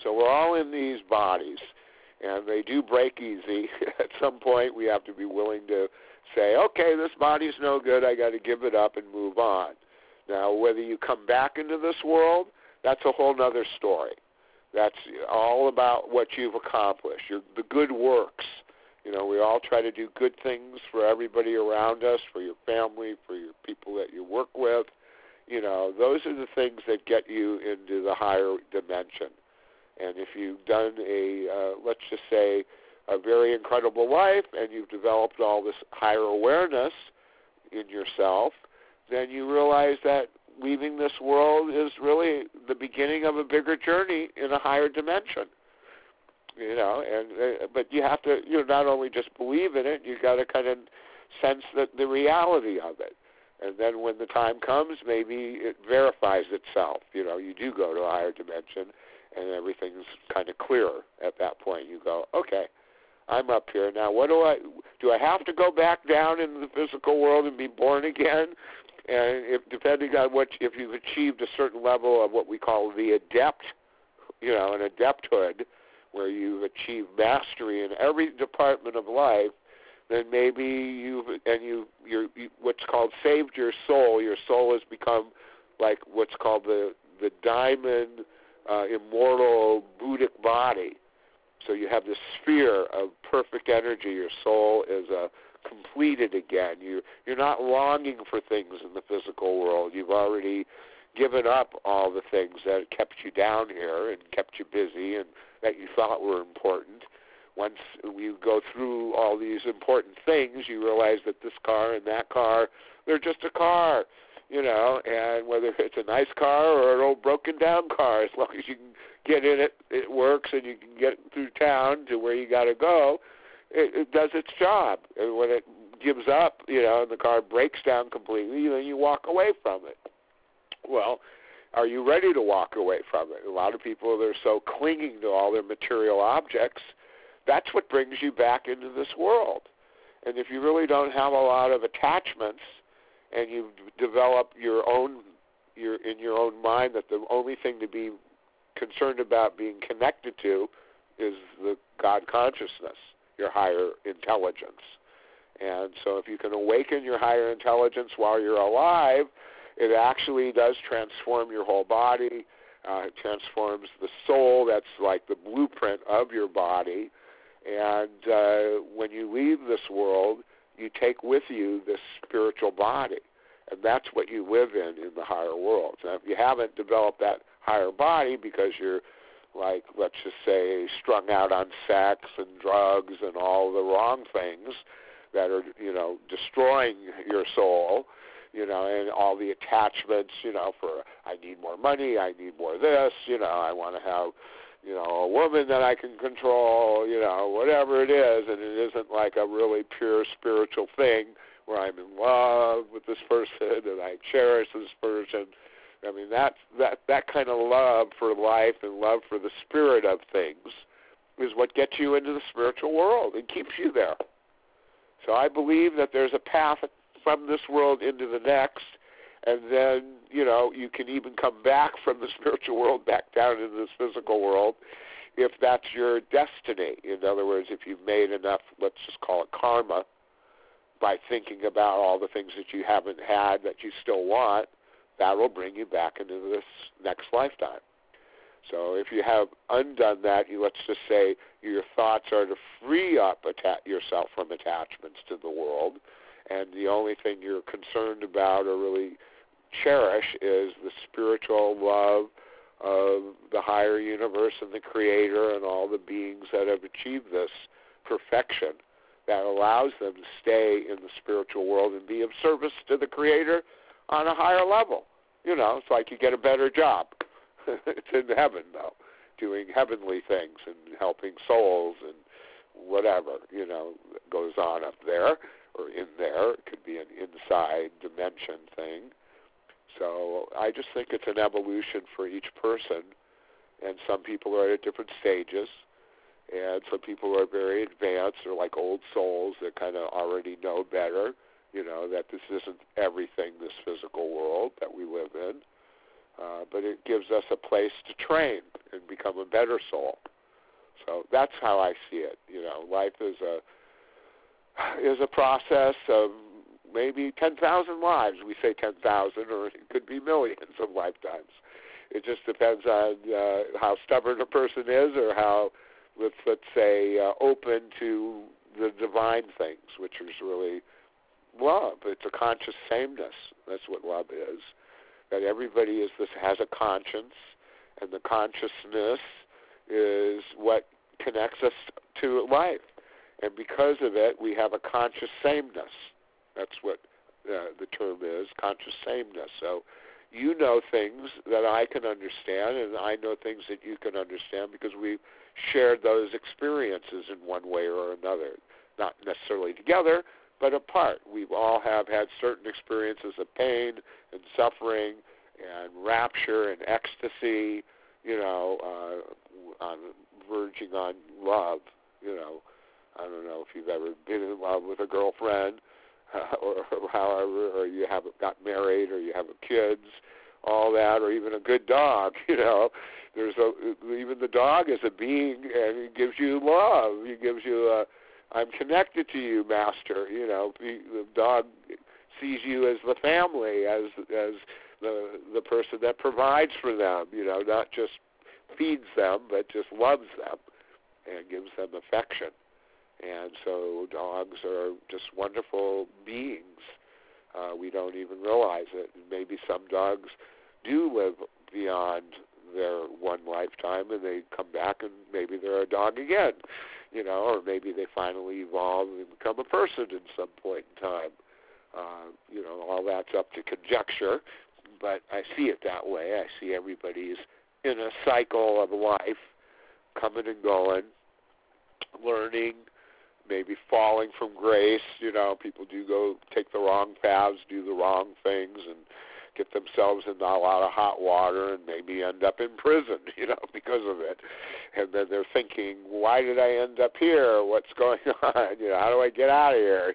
So we're all in these bodies, and they do break easy. At some point, we have to be willing to say, okay, this body's no good. I got to give it up and move on. Now, whether you come back into this world, that's a whole other story. That's all about what you've accomplished, the good works. You know, we all try to do good things for everybody around us, for your family, for your people that you work with. You know, those are the things that get you into the higher dimension. And if you've done let's just say, a very incredible life, and you've developed all this higher awareness in yourself, then you realize that leaving this world is really the beginning of a bigger journey in a higher dimension. You know, but you have to, not only just believe in it, you got to kind of sense the reality of it. And then when the time comes, maybe it verifies itself. You know, you do go to a higher dimension, and everything's kind of clearer at that point. You go, okay, I'm up here now. What do I have to go back down into the physical world and be born again? And depending on if you've achieved a certain level of what we call the adept, an adepthood, where you've achieved mastery in every department of life, then maybe you're what's called saved your soul. Your soul has become like what's called the diamond, immortal Buddhic body. So you have this sphere of perfect energy. Your soul is completed again. You're not longing for things in the physical world. You've already given up all the things that kept you down here and kept you busy and that you thought were important. Once you go through all these important things, you realize that this car and that car, they're just a car, and whether it's a nice car or an old broken down car, as long as you can get in it, it works, and you can get through town to where you got to go, it does its job. And when it gives up, and the car breaks down completely, then you walk away from it. Well, are you ready to walk away from it? A lot of people, they're so clinging to all their material objects. That's what brings you back into this world. And if you really don't have a lot of attachments, and you've developed in your own mind that the only thing to be concerned about being connected to is the God consciousness, your higher intelligence. And so if you can awaken your higher intelligence while you're alive, it actually does transform your whole body. It transforms the soul. That's like the blueprint of your body. And when you leave this world, you take with you this spiritual body. And that's what you live in the higher world. Now, if you haven't developed that higher body because you're, like, let's just say, strung out on sex and drugs and all the wrong things that are, destroying your soul, and all the attachments, for I need more money, I need more this, I want to have, a woman that I can control, whatever it is, and it isn't like a really pure spiritual thing where I'm in love with this person and I cherish this person. I mean, that kind of love for life and love for the spirit of things is what gets you into the spiritual world and keeps you there. So I believe that there's a path from this world into the next, and then, you can even come back from the spiritual world back down into this physical world if that's your destiny. In other words, if you've made enough, let's just call it karma, by thinking about all the things that you haven't had that you still want, that will bring you back into this next lifetime. So if you have undone that, let's just say your thoughts are to free up yourself from attachments to the world, and the only thing you're concerned about or really cherish is the spiritual love of the higher universe and the Creator and all the beings that have achieved this perfection that allows them to stay in the spiritual world and be of service to the Creator on a higher level. It's like you get a better job. It's in heaven, though, doing heavenly things and helping souls and whatever, goes on up there or in there. It could be an inside dimension thing. So I just think it's an evolution for each person, and some people are at different stages, and some people are very advanced. They're like old souls that kind of already know better, that this isn't everything, this physical world that we live in. But it gives us a place to train. and become a better soul. So that's how I see it. Life is a process of maybe 10,000 lives. We say 10,000, or it could be millions of lifetimes. It just depends on how stubborn a person is, or how, let's say, open to the divine things, which is really love. It's a conscious sameness. That's what love is. That everybody has a conscience, and the consciousness is what connects us to life. And because of it, we have a conscious sameness. That's what the term is, conscious sameness. So you know things that I can understand, and I know things that you can understand because we've shared those experiences in one way or another. Not necessarily together, but apart. We all have had certain experiences of pain and suffering and rapture and ecstasy, verging on love. I don't know if you've ever been in love with a girlfriend, or you haven't got married, or you have kids, all that, or even a good dog. Even the dog is a being, and he gives you love. He gives you I'm connected to you, master. The dog sees you as the family, as the person that provides for them. Not just feeds them, but just loves them and gives them affection. And so dogs are just wonderful beings. We don't even realize it. Maybe some dogs do live beyond their one lifetime, and they come back and maybe they're a dog again, or maybe they finally evolve and become a person in some point in time. All that's up to conjecture, but I see it that way. I see everybody's in a cycle of life, coming and going, learning, maybe falling from grace. People do go take the wrong paths, do the wrong things, and get themselves in a lot of hot water and maybe end up in prison, because of it. And then they're thinking, why did I end up here? What's going on? How do I get out of here?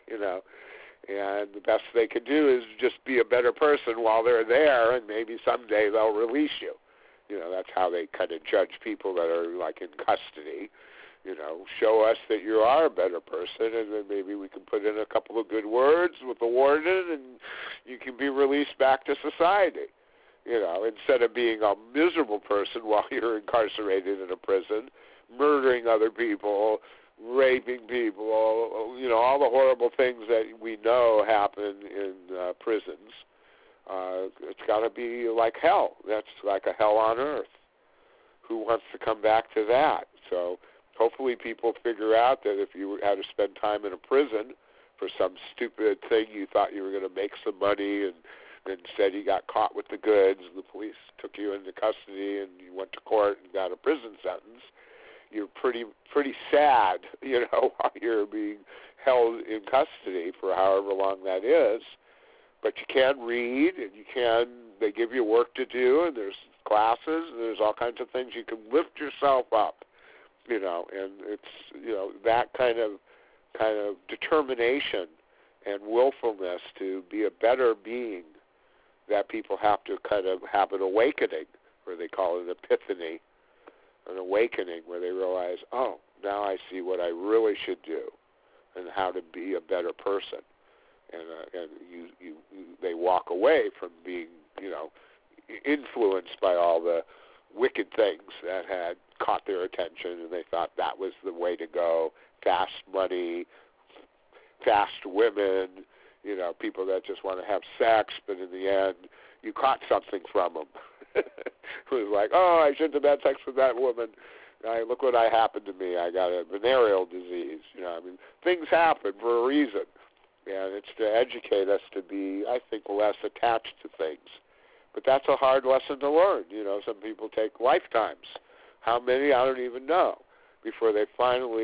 And the best they can do is just be a better person while they're there, and maybe someday they'll release you. That's how they kind of judge people that are like in custody. Show us that you are a better person, and then maybe we can put in a couple of good words with the warden, and you can be released back to society. Instead of being a miserable person while you're incarcerated in a prison, murdering other people, raping people, all the horrible things that we know happen in prisons. It's got to be like hell. That's like a hell on earth. Who wants to come back to that? So hopefully people figure out that if you had to spend time in a prison for some stupid thing, you thought you were going to make some money, and instead you got caught with the goods, and the police took you into custody, and you went to court and got a prison sentence. You're pretty sad, while you're being held in custody for however long that is. But you can read, and they give you work to do, and there's classes, and there's all kinds of things. You can lift yourself up, and it's, that kind of determination and willfulness to be a better being that people have to kind of have an awakening, or they call it epiphany, an awakening where they realize, oh, now I see what I really should do and how to be a better person. And they walk away from being, influenced by all the wicked things that had caught their attention, and they thought that was the way to go. Fast money, fast women, people that just want to have sex, but in the end, you caught something from them. It was like, oh, I shouldn't have had sex with that woman. Look what happened to me. I got a venereal disease. Things happen for a reason. And it's to educate us to be, I think, less attached to things. But that's a hard lesson to learn. Some people take lifetimes. How many? I don't even know. Before they finally